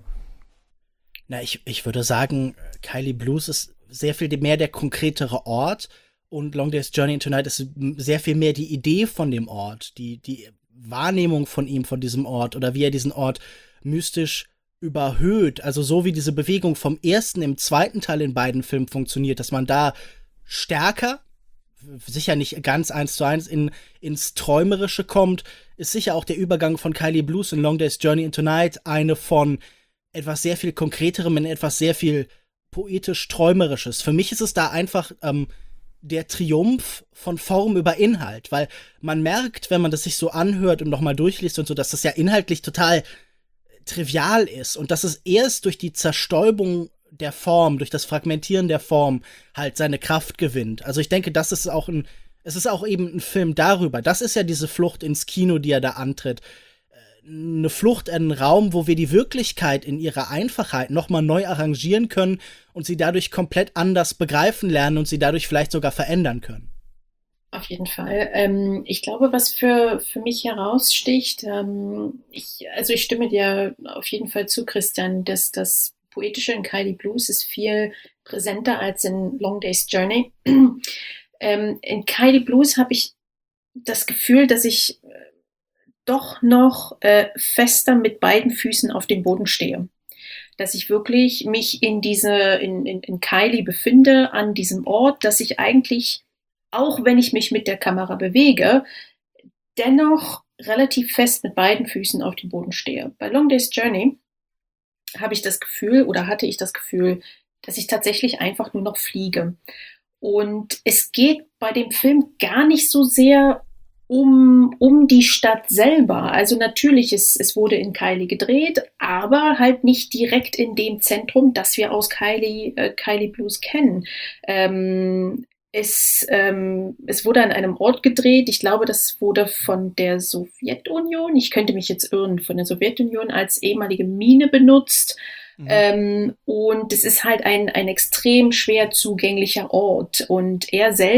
D: Na, ich würde sagen, Kylie Blues ist sehr viel mehr der konkretere Ort und Long Day's Journey into Night ist sehr viel mehr die Idee von dem Ort, die Wahrnehmung von ihm, von diesem Ort oder wie er diesen Ort mystisch überhöht. Also so wie diese Bewegung vom ersten im zweiten Teil in beiden Filmen funktioniert, dass man da stärker, sicher nicht ganz 1:1 ins Träumerische kommt, ist sicher auch der Übergang von Kylie Blues in Long Day's Journey into Night eine von etwas sehr viel Konkreterem in etwas sehr viel poetisch-träumerisches. Für mich ist es da einfach der Triumph von Form über Inhalt, weil man merkt, wenn man das sich so anhört und nochmal durchliest und so, dass das ja inhaltlich total trivial ist und dass es erst durch die Zerstäubung der Form, durch das Fragmentieren der Form halt seine Kraft gewinnt. Also ich denke, es ist auch eben ein Film darüber. Das ist ja diese Flucht ins Kino, die er da antritt. Eine Flucht in einen Raum, wo wir die Wirklichkeit in ihrer Einfachheit nochmal neu arrangieren können und sie dadurch komplett anders begreifen lernen und sie dadurch vielleicht sogar verändern können.
C: Auf jeden Fall. Ich glaube, was für mich heraussticht, ich stimme dir auf jeden Fall zu, Christian, dass das Poetische in Kylie Blues ist viel präsenter als in Long Day's Journey. In Kylie Blues habe ich das Gefühl, dass ich doch noch fester mit beiden Füßen auf dem Boden stehe. Dass ich wirklich mich in Kylie befinde, an diesem Ort, dass ich eigentlich, auch wenn ich mich mit der Kamera bewege, dennoch relativ fest mit beiden Füßen auf dem Boden stehe. Bei Long Day's Journey hatte ich das Gefühl, dass ich tatsächlich einfach nur noch fliege. Und es geht bei dem Film gar nicht so sehr um die Stadt selber. Also natürlich, es wurde in Kylie gedreht, aber halt nicht direkt in dem Zentrum, das wir aus Kylie Blues kennen. Es wurde an einem Ort gedreht, ich glaube, das wurde von der Sowjetunion, ich könnte mich jetzt irren, von der Sowjetunion als ehemalige Mine benutzt. Und es ist halt ein extrem schwer zugänglicher Ort. Und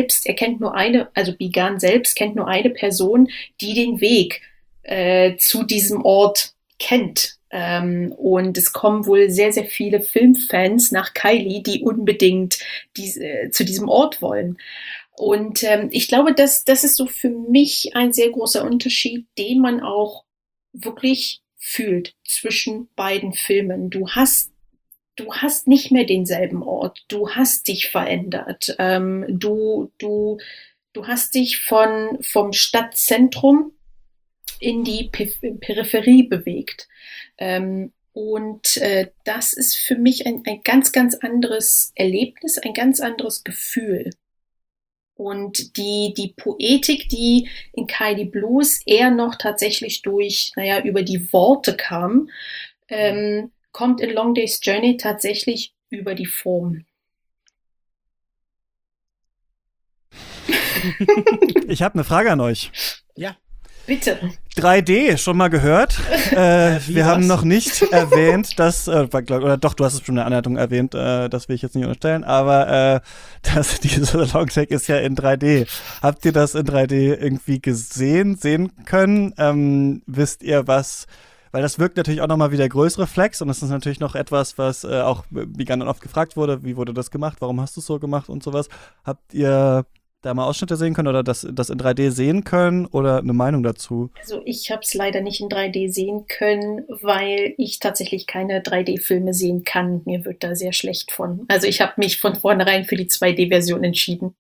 C: Bigan selbst kennt nur eine Person, die den Weg zu diesem Ort kennt. Und es kommen wohl sehr, sehr viele Filmfans nach Kylie, die unbedingt zu diesem Ort wollen. Und ich glaube, das ist so für mich ein sehr großer Unterschied, den man auch wirklich fühlt zwischen beiden Filmen. Du hast nicht mehr denselben Ort. Du hast dich verändert. Du hast dich vom Stadtzentrum in die Peripherie bewegt. Und das ist für mich ein ganz, ganz anderes Erlebnis, ein ganz anderes Gefühl. Und die Poetik, die in Kylie Blues eher noch tatsächlich über die Worte kam, kommt in Long Day's Journey tatsächlich über die Form.
B: Ich habe eine Frage an euch.
D: Ja.
C: Bitte.
B: 3D, schon mal gehört? Wir haben noch nicht erwähnt, oder doch, du hast es schon in der Anleitung erwähnt, das will ich jetzt nicht unterstellen, aber diese Longtake ist ja in 3D. Habt ihr das in 3D irgendwie sehen können? Wisst ihr was? Weil das wirkt natürlich auch nochmal wie der größere Flex und das ist natürlich noch etwas, was auch wie ganz oft gefragt wurde, wie wurde das gemacht, warum hast du es so gemacht und sowas. Habt ihr da mal Ausschnitte sehen können oder das in 3D sehen können oder eine Meinung dazu?
C: Also ich habe es leider nicht in 3D sehen können, weil ich tatsächlich keine 3D-Filme sehen kann. Mir wird da sehr schlecht von. Also ich habe mich von vornherein für die 2D-Version entschieden.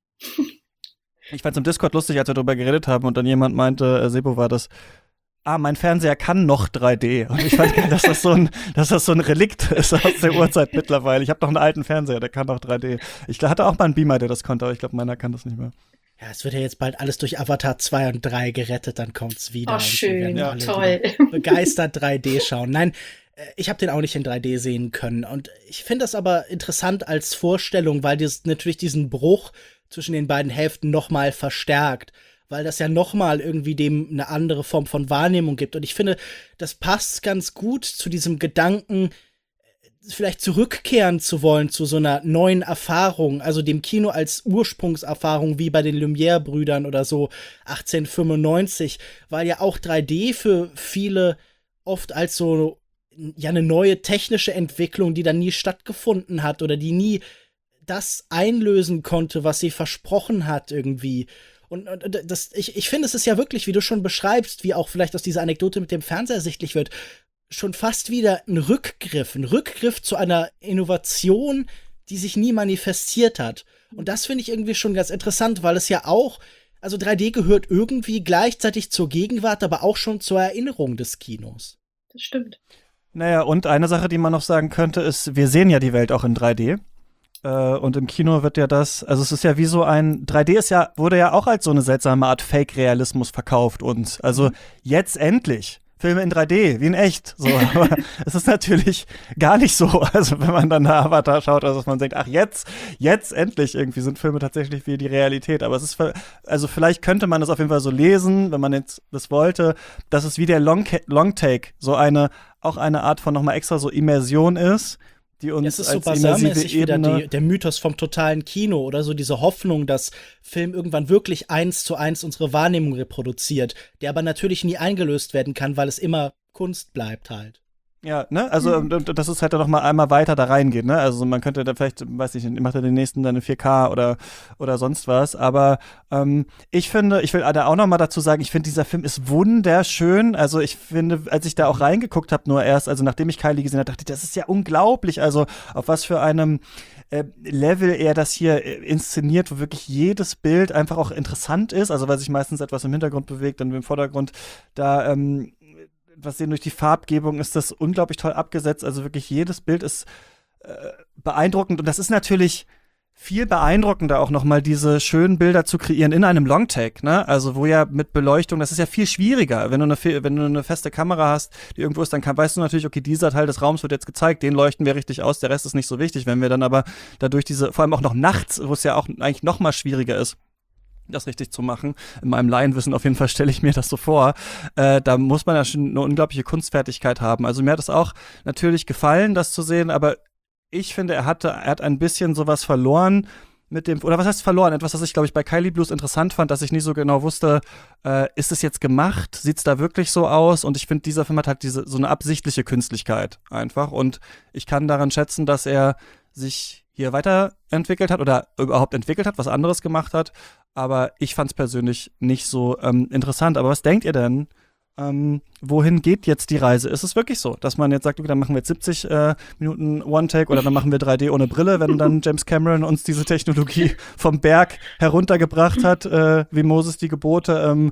B: Ich fand es im Discord lustig, als wir darüber geredet haben und dann jemand meinte, Sebo war das, mein Fernseher kann noch 3D. Und ich fand geil, dass das so ein Relikt ist aus der Urzeit mittlerweile. Ich habe noch einen alten Fernseher, der kann noch 3D. Ich hatte auch mal einen Beamer, der das konnte, aber ich glaube, meiner kann das nicht mehr.
D: Ja, es wird ja jetzt bald alles durch Avatar 2 und 3 gerettet, dann kommt's wieder.
C: Oh, schön,
D: und wir werden
C: toll.
D: alle begeistert 3D schauen. Nein, ich habe den auch nicht in 3D sehen können. Und ich finde das aber interessant als Vorstellung, weil das natürlich diesen Bruch zwischen den beiden Hälften nochmal verstärkt. Weil das ja nochmal irgendwie dem eine andere Form von Wahrnehmung gibt. Und ich finde, das passt ganz gut zu diesem Gedanken, vielleicht zurückkehren zu wollen zu so einer neuen Erfahrung, also dem Kino als Ursprungserfahrung wie bei den Lumière-Brüdern oder so 1895, weil ja auch 3D für viele oft als so ja eine neue technische Entwicklung, die dann nie stattgefunden hat oder die nie das einlösen konnte, was sie versprochen hat irgendwie. Und ich finde, es ist ja wirklich, wie du schon beschreibst, wie auch vielleicht aus dieser Anekdote mit dem Fernseher ersichtlich wird, schon fast wieder ein Rückgriff zu einer Innovation, die sich nie manifestiert hat. Und das finde ich irgendwie schon ganz interessant, weil es ja auch, also 3D gehört irgendwie gleichzeitig zur Gegenwart, aber auch schon zur Erinnerung des Kinos.
C: Das stimmt.
B: Naja, und eine Sache, die man noch sagen könnte, ist, wir sehen ja die Welt auch in 3D. Und im Kino wird ja das, also es ist ja wie so 3D wurde ja auch als so eine seltsame Art Fake-Realismus verkauft uns. Also jetzt endlich Filme in 3D, wie in echt. So, aber es ist natürlich gar nicht so. Also wenn man dann nach Avatar schaut, also dass man denkt, ach jetzt endlich irgendwie sind Filme tatsächlich wie die Realität. Aber es ist, also vielleicht könnte man das auf jeden Fall so lesen, wenn man jetzt das wollte, dass es wie der Longtake so auch eine Art von nochmal extra so Immersion ist, die uns
D: es ist so
B: als
D: basarmäßig wieder
B: Ebene
D: der Mythos vom totalen Kino oder so diese Hoffnung, dass Film irgendwann wirklich 1:1 unsere Wahrnehmung reproduziert, der aber natürlich nie eingelöst werden kann, weil es immer Kunst bleibt halt.
B: Ja, ne, also das ist halt dann noch mal einmal weiter da reingeht, ne, also man könnte da vielleicht, weiß ich nicht, macht er den nächsten dann in 4K oder sonst was, aber ich will da auch noch mal dazu sagen, ich finde, dieser Film ist wunderschön, also ich finde, als ich da auch reingeguckt habe, nur erst, also nachdem ich Kylie gesehen habe, dachte ich, das ist ja unglaublich, also auf was für einem Level er das hier inszeniert, wo wirklich jedes Bild einfach auch interessant ist, also weil sich meistens etwas im Hintergrund bewegt, dann im Vordergrund da was sehen durch die Farbgebung, ist das unglaublich toll abgesetzt. Also wirklich jedes Bild ist beeindruckend. Und das ist natürlich viel beeindruckender, auch nochmal diese schönen Bilder zu kreieren in einem Longtake, ne? Also wo ja mit Beleuchtung, das ist ja viel schwieriger. Wenn du eine feste Kamera hast, die irgendwo ist, dann weißt du natürlich, okay, dieser Teil des Raums wird jetzt gezeigt, den leuchten wir richtig aus, der Rest ist nicht so wichtig. Wenn wir dann aber dadurch vor allem auch noch nachts, wo es ja auch eigentlich noch mal schwieriger ist, das richtig zu machen. In meinem Laienwissen auf jeden Fall stelle ich mir das so vor. Da muss man ja schon eine unglaubliche Kunstfertigkeit haben. Also mir hat es auch natürlich gefallen, das zu sehen, aber ich finde, er hat ein bisschen sowas verloren mit dem, oder was heißt verloren? Etwas, das ich, glaube ich, bei Kylie Blues interessant fand, dass ich nie so genau wusste, ist es jetzt gemacht? Sieht's da wirklich so aus? Und ich finde, dieser Film hat halt so eine absichtliche Künstlichkeit einfach. Und ich kann daran schätzen, dass er sich hier weiterentwickelt hat oder überhaupt entwickelt hat, was anderes gemacht hat. Aber ich fand es persönlich nicht so interessant. Aber was denkt ihr denn? Wohin geht jetzt die Reise? Ist es wirklich so, dass man jetzt sagt, okay, dann machen wir jetzt 70 Minuten One-Take oder dann machen wir 3D ohne Brille, wenn dann James Cameron uns diese Technologie vom Berg heruntergebracht hat, wie Moses die Gebote,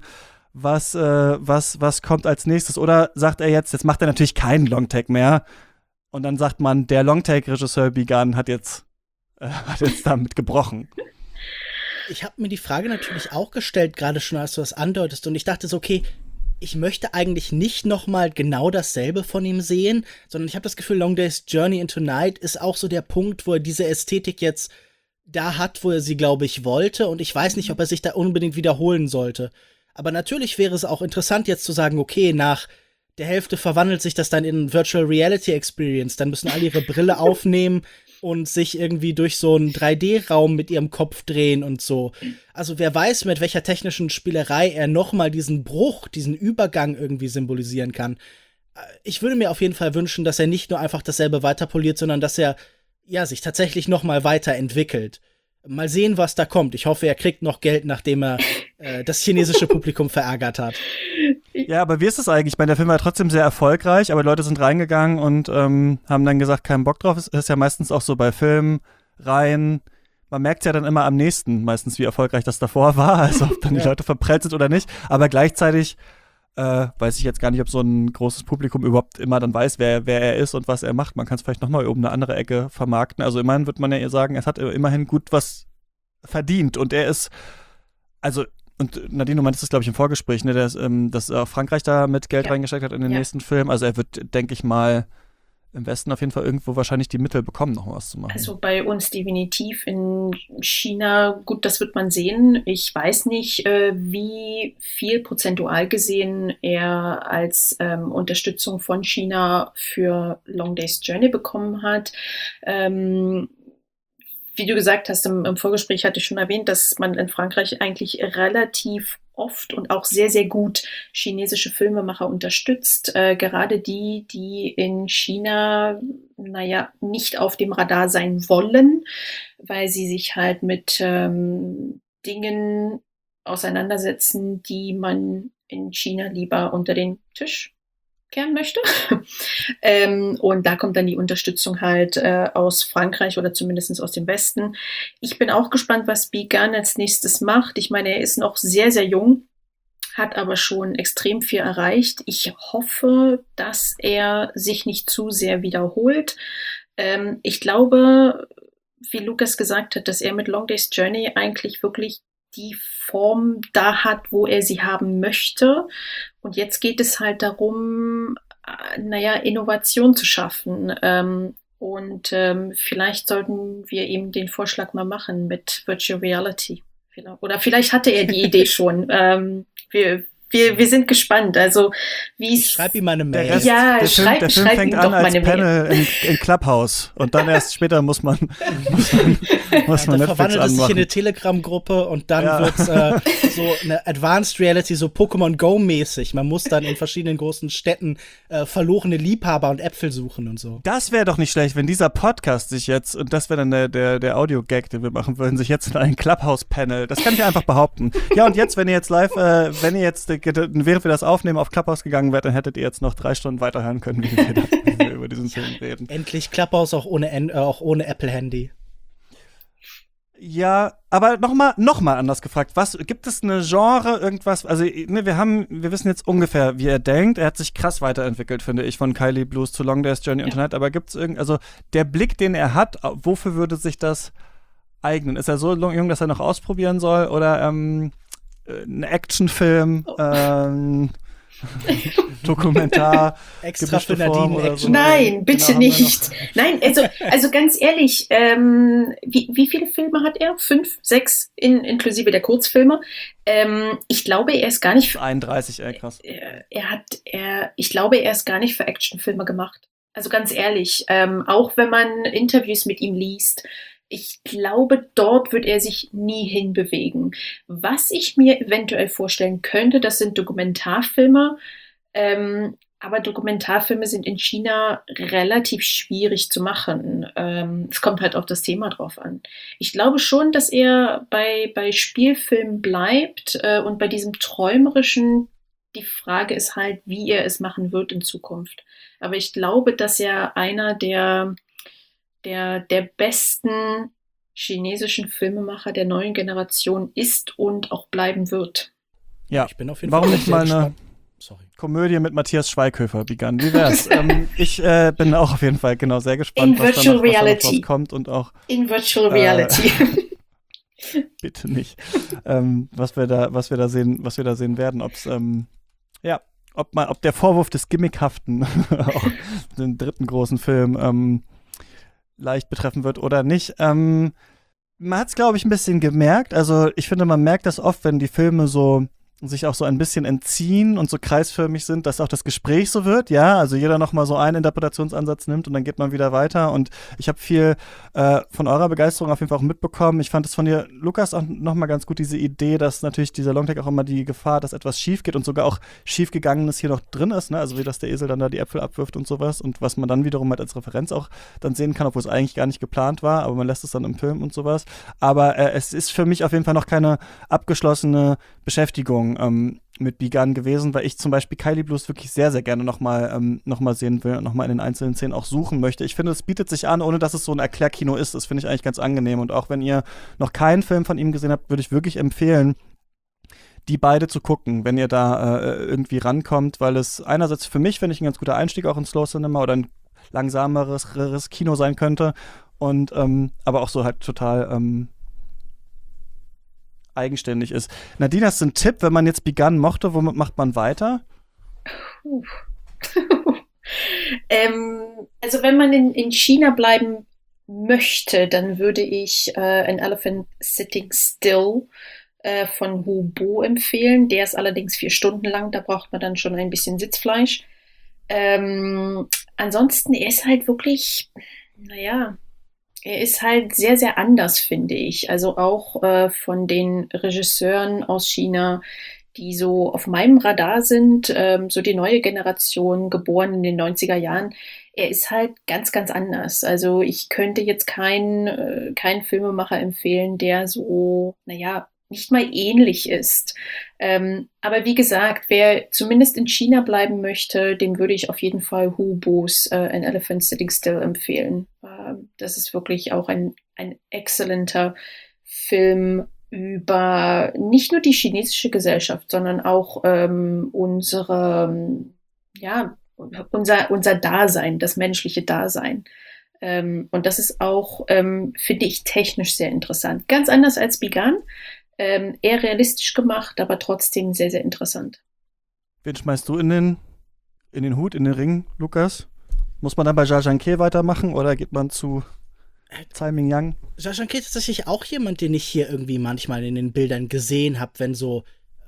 B: was kommt als nächstes? Oder sagt er jetzt macht er natürlich keinen Long-Take mehr und dann sagt man, der Long-Take-Regisseur Bigan hat jetzt damit gebrochen.
D: Ich habe mir die Frage natürlich auch gestellt, gerade schon als du das andeutest, und ich dachte so, okay, ich möchte eigentlich nicht nochmal genau dasselbe von ihm sehen, sondern ich habe das Gefühl, Long Day's Journey into Night ist auch so der Punkt, wo er diese Ästhetik jetzt da hat, wo er sie, glaube ich, wollte, und ich weiß nicht, ob er sich da unbedingt wiederholen sollte. Aber natürlich wäre es auch interessant jetzt zu sagen, okay, nach der Hälfte verwandelt sich das dann in Virtual Reality Experience, dann müssen alle ihre Brille aufnehmen und sich irgendwie durch so einen 3D-Raum mit ihrem Kopf drehen und so. Also wer weiß, mit welcher technischen Spielerei er nochmal diesen Bruch, diesen Übergang irgendwie symbolisieren kann. Ich würde mir auf jeden Fall wünschen, dass er nicht nur einfach dasselbe weiterpoliert, sondern dass er sich tatsächlich nochmal weiterentwickelt. mal sehen, was da kommt. Ich hoffe, er kriegt noch Geld, nachdem er das chinesische Publikum verärgert hat.
B: Ja, aber wie ist es eigentlich? Ich meine, der Film war trotzdem sehr erfolgreich, aber Leute sind reingegangen und haben dann gesagt, keinen Bock drauf. Es ist ja meistens auch so bei Filmreihen, man merkt ja dann immer am nächsten, meistens wie erfolgreich das davor war, also ob dann die Leute verprellt sind oder nicht. Aber gleichzeitig weiß ich jetzt gar nicht, ob so ein großes Publikum überhaupt immer dann weiß, wer er ist und was er macht. Man kann es vielleicht nochmal um eine andere Ecke vermarkten. Also immerhin wird man ja sagen, es hat immerhin gut was verdient. Und er ist, also, und Nadine, du meintest das, glaube ich, im Vorgespräch, ne, dass Frankreich da mit Geld reingesteckt hat in den nächsten Film. Also er wird, denke ich mal, im Westen auf jeden Fall irgendwo wahrscheinlich die Mittel bekommen, noch was zu machen.
C: Also bei uns definitiv. In China, gut, das wird man sehen. Ich weiß nicht, wie viel prozentual gesehen er als Unterstützung von China für Long Day's Journey bekommen hat. Wie du gesagt hast, im Vorgespräch hatte ich schon erwähnt, dass man in Frankreich eigentlich relativ oft und auch sehr, sehr gut chinesische Filmemacher unterstützt. Gerade die in China, nicht auf dem Radar sein wollen, weil sie sich halt mit Dingen auseinandersetzen, die man in China lieber unter den Tisch kehren möchte. Und da kommt dann die Unterstützung halt aus Frankreich oder zumindest aus dem Westen. Ich bin auch gespannt, was Bi Gan als nächstes macht. Ich meine, er ist noch sehr, sehr jung, hat aber schon extrem viel erreicht. Ich hoffe, dass er sich nicht zu sehr wiederholt. Ich glaube, wie Lukas gesagt hat, dass er mit Long Day's Journey eigentlich wirklich die Form da hat, wo er sie haben möchte. Und jetzt geht es halt darum, Innovation zu schaffen. Und vielleicht sollten wir ihm den Vorschlag mal machen mit Virtual Reality. Oder vielleicht hatte er die Idee schon. Wir sind gespannt. Also,
D: Schreib ihm mal eine Mail.
B: Der Film fängt an als Panel in Clubhouse und dann erst später muss man Netflix
D: verwandelt es sich in
B: anmachen.
D: eine Telegram-Gruppe und dann wird's so eine Advanced Reality, so Pokémon Go-mäßig. Man muss dann in verschiedenen großen Städten verlorene Liebhaber und Äpfel suchen und so.
B: Das wäre doch nicht schlecht, wenn dieser Podcast sich jetzt, und das wäre dann der Audio-Gag, den wir machen würden, sich jetzt in ein Clubhouse-Panel, das kann ich einfach behaupten. Ja, und jetzt, wenn ihr jetzt live, während wir das aufnehmen, auf Clubhouse gegangen wärt, dann hättet ihr jetzt noch 3 Stunden weiterhören können, wie wir über diesen Film reden.
D: Endlich Clubhouse auch ohne Apple-Handy.
B: Ja, aber noch mal anders gefragt. Gibt es eine Genre, irgendwas? Also, ne, wir wissen jetzt ungefähr, wie er denkt. Er hat sich krass weiterentwickelt, finde ich, von Kylie Blues zu Long Day's Journey und Tonight. Aber gibt es also der Blick, den er hat, wofür würde sich das eignen? Ist er so jung, dass er noch ausprobieren soll? Oder ein Actionfilm, Dokumentar,
D: extra für
B: gemischte Form
D: Nadine
B: oder so?
D: Action.
C: Nein, bitte
B: Genau,
C: nicht. Nein, also ganz ehrlich, wie viele Filme hat er? 5, 6 inklusive der Kurzfilme. Ich glaube, er ist gar nicht für
B: 31, krass.
C: ich glaube, er ist gar nicht für Actionfilme gemacht. Also ganz ehrlich, auch wenn man Interviews mit ihm liest, ich glaube, dort wird er sich nie hinbewegen. Was ich mir eventuell vorstellen könnte, das sind Dokumentarfilme. Aber Dokumentarfilme sind in China relativ schwierig zu machen. Es kommt halt auf das Thema drauf an. Ich glaube schon, dass er bei Spielfilmen bleibt und bei diesem Träumerischen. Die Frage ist halt, wie er es machen wird in Zukunft. Aber ich glaube, dass er einer der besten chinesischen Filmemacher der neuen Generation ist und auch bleiben wird.
B: Ja,
D: Ich bin auf jeden
B: warum
D: Fall
B: nicht mal eine Komödie mit Matthias Schweighöfer begann? Wie wär's? Ich bin auch auf jeden Fall sehr gespannt, was da noch rauskommt und auch
C: in Virtual Reality.
B: Bitte nicht. Was wir da sehen werden, ob der Vorwurf des Gimmickhaften auch den dritten großen Film leicht betreffen wird oder nicht. Man hat es, glaube ich, ein bisschen gemerkt. Also ich finde, man merkt das oft, wenn die Filme so sich auch so ein bisschen entziehen und so kreisförmig sind, dass auch das Gespräch so wird, ja, also jeder nochmal so einen Interpretationsansatz nimmt und dann geht man wieder weiter und ich habe viel von eurer Begeisterung auf jeden Fall auch mitbekommen. Ich fand es von dir, Lukas, auch nochmal ganz gut, diese Idee, dass natürlich dieser Longtake auch immer die Gefahr, dass etwas schief geht und sogar auch schiefgegangenes hier noch drin ist, ne, also wie dass der Esel dann da die Äpfel abwirft und sowas und was man dann wiederum halt als Referenz auch dann sehen kann, obwohl es eigentlich gar nicht geplant war, aber man lässt es dann im Film und sowas. Aber es ist für mich auf jeden Fall noch keine abgeschlossene Beschäftigung mit Begun gewesen, weil ich zum Beispiel Kylie Blues wirklich sehr, sehr gerne nochmal sehen will und nochmal in den einzelnen Szenen auch suchen möchte. Ich finde, es bietet sich an, ohne dass es so ein Erklärkino ist. Das finde ich eigentlich ganz angenehm. Und auch wenn ihr noch keinen Film von ihm gesehen habt, würde ich wirklich empfehlen, die beide zu gucken, wenn ihr da irgendwie rankommt, weil es einerseits für mich, finde ich, ein ganz guter Einstieg auch in Slow Cinema oder ein langsameres Kino sein könnte und aber auch so halt total eigenständig ist. Nadine, hast du einen Tipp, wenn man jetzt Begun mochte, womit macht man weiter?
C: Also wenn man in China bleiben möchte, dann würde ich An Elephant Sitting Still von Hu Bo empfehlen. Der ist allerdings 4 Stunden lang, da braucht man dann schon ein bisschen Sitzfleisch. Ansonsten, er ist halt wirklich, er ist halt sehr, sehr anders, finde ich. Also auch von den Regisseuren aus China, die so auf meinem Radar sind, so die neue Generation, geboren in den 90er Jahren. Er ist halt ganz, ganz anders. Also ich könnte jetzt keinen Filmemacher empfehlen, der so, nicht mal ähnlich ist. Aber wie gesagt, wer zumindest in China bleiben möchte, dem würde ich auf jeden Fall Hu Bos An Elephant Sitting Still empfehlen. Das ist wirklich auch ein exzellenter Film über nicht nur die chinesische Gesellschaft, sondern auch unser Dasein, das menschliche Dasein. Und das ist auch, finde ich, technisch sehr interessant. Ganz anders als Begun. Eher realistisch gemacht, aber trotzdem sehr, sehr interessant.
B: Wen schmeißt du in den Hut, in den Ring, Lukas? Muss man dann bei Jia Zhangke weitermachen oder geht man zu Tsai Ming-Yang?
D: Jia Zhangke ist tatsächlich auch jemand, den ich hier irgendwie manchmal in den Bildern gesehen habe, wenn so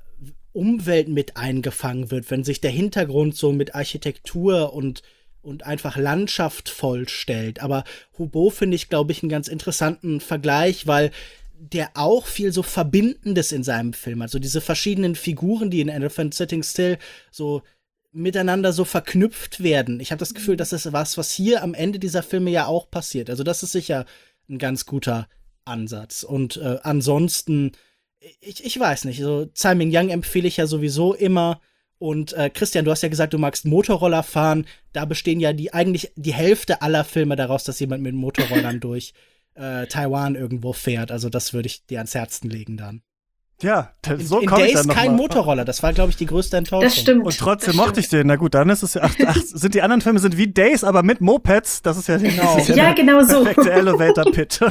D: Umwelt mit eingefangen wird, wenn sich der Hintergrund so mit Architektur und einfach Landschaft vollstellt. Aber Hu Bo finde ich, glaube ich, einen ganz interessanten Vergleich, weil der auch viel so Verbindendes in seinem Film hat. Also diese verschiedenen Figuren, die in Elephant Sitting Still so miteinander so verknüpft werden. Ich habe das Gefühl, das ist was hier am Ende dieser Filme ja auch passiert. Also das ist sicher ein ganz guter Ansatz. Und ansonsten, ich weiß nicht, so Tsai Ming-Yang empfehle ich ja sowieso immer. Und Christian, du hast ja gesagt, du magst Motorroller fahren. Da bestehen ja eigentlich die Hälfte aller Filme daraus, dass jemand mit Motorrollern durch Taiwan irgendwo fährt. Also das würde ich dir ans Herzen legen dann.
B: Ja, so
D: in
B: komme ich
D: Days
B: dann noch
D: kein
B: mal.
D: Motorroller. Das war, glaube ich, die größte Enttäuschung.
C: Das stimmt.
B: Und trotzdem mochte ich den. Na gut, dann ist es ja, sind die anderen Filme sind wie Days, aber mit Mopeds. Das ist ja,
D: Genau.
B: das ist
C: Ja, genau so.
B: perfekte Elevator-Pitch.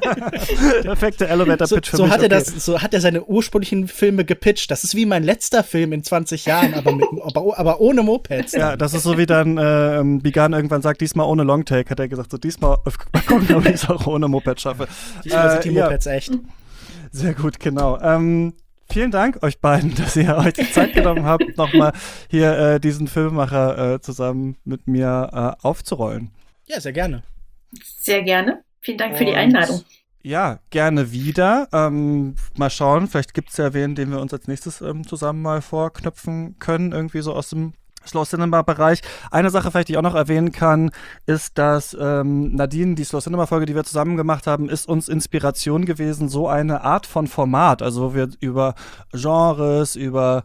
B: Perfekte Elevator-Pitch für
D: So
B: mich.
D: hat er
B: okay.
D: so hat er seine ursprünglichen Filme gepitcht. Das ist wie mein letzter Film in 20 Jahren, aber ohne Mopeds.
B: Ja, das ist so wie dann Begun irgendwann sagt, diesmal ohne Longtake, hat er gesagt, so diesmal mal gucken, ob ich es auch ohne Moped schaffe.
D: Diesmal sind die Mopeds echt.
B: Sehr gut, genau. Vielen Dank euch beiden, dass ihr euch die Zeit genommen habt, nochmal hier diesen Filmemacher zusammen mit mir aufzurollen.
D: Ja, sehr gerne.
C: Sehr gerne. Vielen Dank für die Einladung.
B: Ja, gerne wieder. Mal schauen, vielleicht gibt es ja wen, den wir uns als nächstes zusammen mal vorknöpfen können, irgendwie so aus dem Slow Cinema-Bereich. Eine Sache vielleicht, die ich auch noch erwähnen kann, ist, dass Nadine, die Slow Cinema-Folge, die wir zusammen gemacht haben, ist uns Inspiration gewesen, so eine Art von Format, also wo wir über Genres, über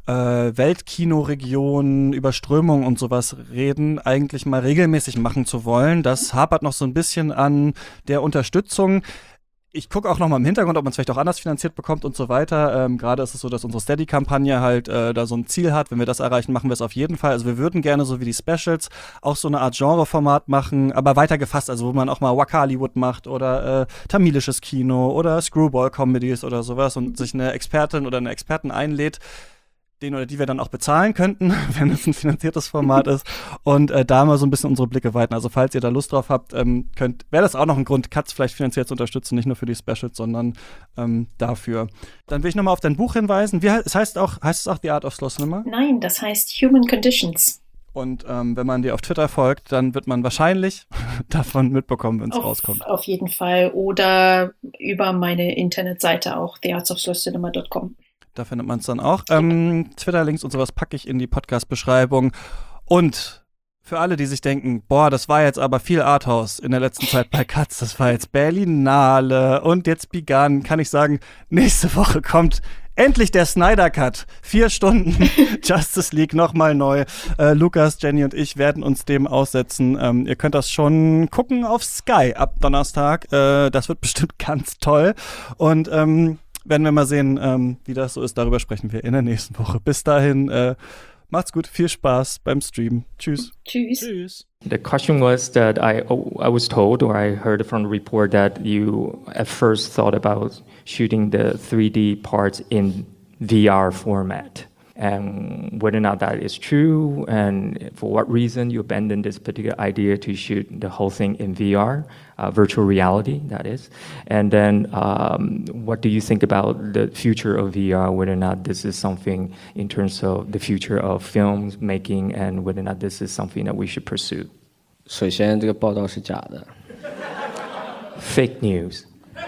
B: Weltkinoregionen, über Strömungen und sowas reden, eigentlich mal regelmäßig machen zu wollen. Das hapert noch so ein bisschen an der Unterstützung. Ich gucke auch noch mal im Hintergrund, ob man es vielleicht auch anders finanziert bekommt und so weiter. Gerade ist es so, dass unsere Steady-Kampagne halt da so ein Ziel hat. Wenn wir das erreichen, machen wir es auf jeden Fall. Also wir würden gerne, so wie die Specials, auch so eine Art Genreformat machen, aber weiter gefasst. Also wo man auch mal Wakaliwood macht oder tamilisches Kino oder Screwball-Comedies oder sowas und sich eine Expertin oder einen Experten einlädt, den oder die wir dann auch bezahlen könnten, wenn es ein finanziertes Format ist und da mal so ein bisschen unsere Blicke weiten. Also falls ihr da Lust drauf habt, wäre das auch noch ein Grund, Katz vielleicht finanziell zu unterstützen, nicht nur für die Specials, sondern dafür. Dann will ich nochmal auf dein Buch hinweisen. Heißt es auch The Art of Slow Cinema?
C: Nein, das heißt Human Conditions.
B: Und wenn man dir auf Twitter folgt, dann wird man wahrscheinlich davon mitbekommen, wenn es rauskommt.
C: Auf jeden Fall. Oder über meine Internetseite auch, theartsofslowcinema.com.
B: Da findet man es dann auch. Twitter-Links und sowas packe ich in die Podcast-Beschreibung. Und für alle, die sich denken, boah, das war jetzt aber viel Arthouse in der letzten Zeit bei Katz, das war jetzt Berlinale und jetzt Begun, kann ich sagen, nächste Woche kommt endlich der Snyder Cut. 4 Stunden Justice League nochmal neu. Lukas, Jenny und ich werden uns dem aussetzen. Ihr könnt das schon gucken auf Sky ab Donnerstag. Das wird bestimmt ganz toll. Und werden wir mal sehen, wie das so ist. Darüber sprechen wir in der nächsten Woche. Bis dahin, macht's gut, viel Spaß beim Stream. Tschüss.
C: Tschüss.
D: Tschüss.
A: The question was that I was told, or I heard from the report, that you at first thought about shooting the 3D parts in VR format. And whether or not that is true, and for what reason you abandoned this particular idea to shoot the whole thing in VR, virtual reality, that is. And then what do you think about the future of VR, whether or not this is something in terms of the future of film making, and whether or not this is something that we should pursue?
E: 首先，这个报道是假的，
A: Fake news.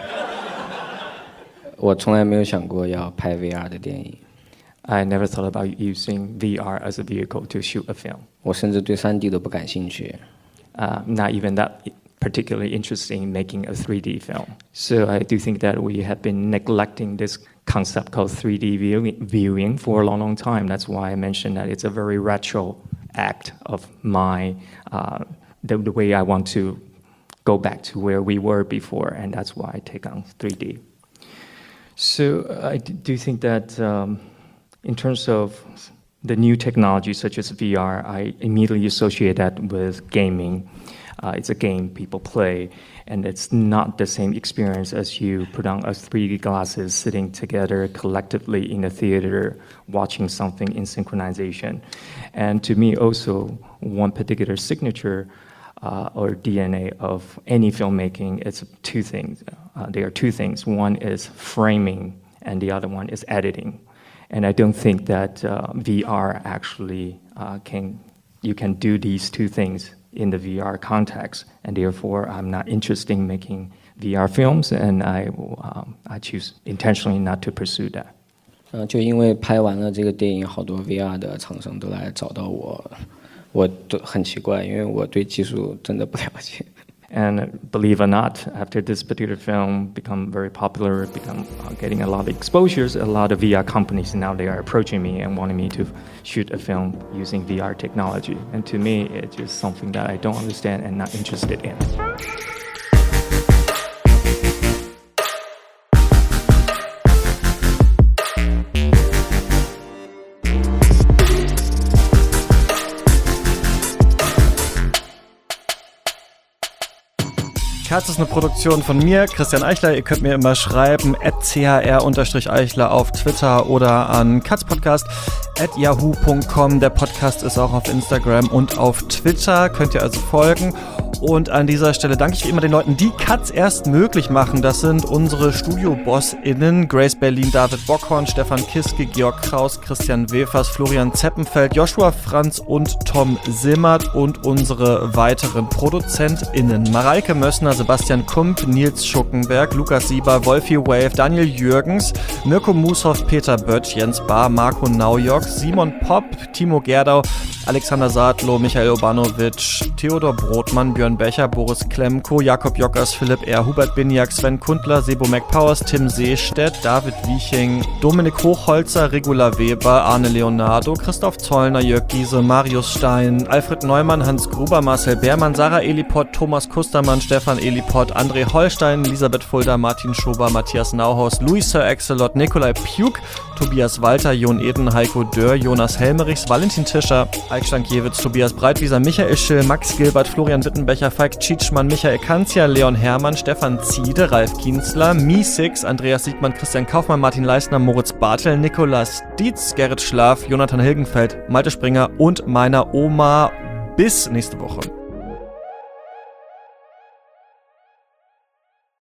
E: 我从来没有想过要拍 VR 的电影。
A: I never thought about using VR as a vehicle to shoot a film.
E: 我甚至对3D 都不感兴趣。
A: Not even that particularly interested in making a 3D film. So I do think that we have been neglecting this concept called 3D viewing for a long, long time. That's why I mentioned that it's a very retro act of my, the way I want to go back to where we were before, and that's why I take on 3D. So I do think that in terms of the new technology such as VR, I immediately associate that with gaming. It's a game people play, and it's not the same experience as you put on a 3D glasses, sitting together collectively in a theater, watching something in synchronization. And to me also, one particular signature or DNA of any filmmaking, it's 2 things. There are 2 things. One is framing, and the other one is editing. And I don't think that VR actually you can do these 2 things in the VR context, and therefore I'm not interested in making VR films, and I choose intentionally not to pursue that.
E: 就因为拍完了这个电影，好多 VR 的厂商都来找到我，我都很奇怪，因为我对技术真的不了解。
A: And believe it or not, after this particular film become very popular, getting a lot of exposures, a lot of VR companies now they are approaching me and wanting me to shoot a film using VR technology. And to me, it's just something that I don't understand and not interested in.
B: Katz ist eine Produktion von mir, Christian Eichler. Ihr könnt mir immer schreiben, @chr_Eichler auf Twitter oder an katzpodcast@yahoo.com. Der Podcast ist auch auf Instagram und auf Twitter. Könnt ihr also folgen. Und an dieser Stelle danke ich wie immer den Leuten, die Katz erst möglich machen. Das sind unsere Studio-BossInnen: Grace Berlin, David Bockhorn, Stefan Kiske, Georg Kraus, Christian Wefers, Florian Zeppenfeld, Joshua Franz und Tom Simmert, und unsere weiteren ProduzentInnen: Mareike Mössner, Sebastian Kump, Nils Schuckenberg, Lukas Sieber, Wolfi Wave, Daniel Jürgens, Mirko Mushoff, Peter Böttch, Jens Bahr, Marco Naujock, Simon Popp, Timo Gerdau, Alexander Sadlow, Michael Obanovic, Theodor Brodmann, Björn Becher, Boris Klemko, Jakob Jockers, Philipp R., Hubert Biniak, Sven Kundler, Sebo McPowers, Tim Seestedt, David Wieching, Dominik Hochholzer, Regula Weber, Arne Leonardo, Christoph Zollner, Jörg Giese, Marius Stein, Alfred Neumann, Hans Gruber, Marcel Beermann, Sarah Eliport, Thomas Kustermann, Stefan Eliport, André Holstein, Elisabeth Fulda, Martin Schober, Matthias Nauhaus, Louis Sir Axelot, Nikolai Pjuk, Tobias Walter, Jon Eden, Heiko Dörr, Jonas Helmerichs, Valentin Tischer, Eik Stankiewicz, Tobias Breitwieser, Michael Schill, Max Gilbert, Florian Wittenbecher, Falk Tschitschmann, Michael Kanzia, Leon Herrmann, Stefan Ziede, Ralf Kienzler, Mi6, Andreas Siegmann, Christian Kaufmann, Martin Leisner, Moritz Bartel, Nikolas Dietz, Gerrit Schlaf, Jonathan Hilgenfeld, Malte Springer und meiner Oma. Bis nächste Woche.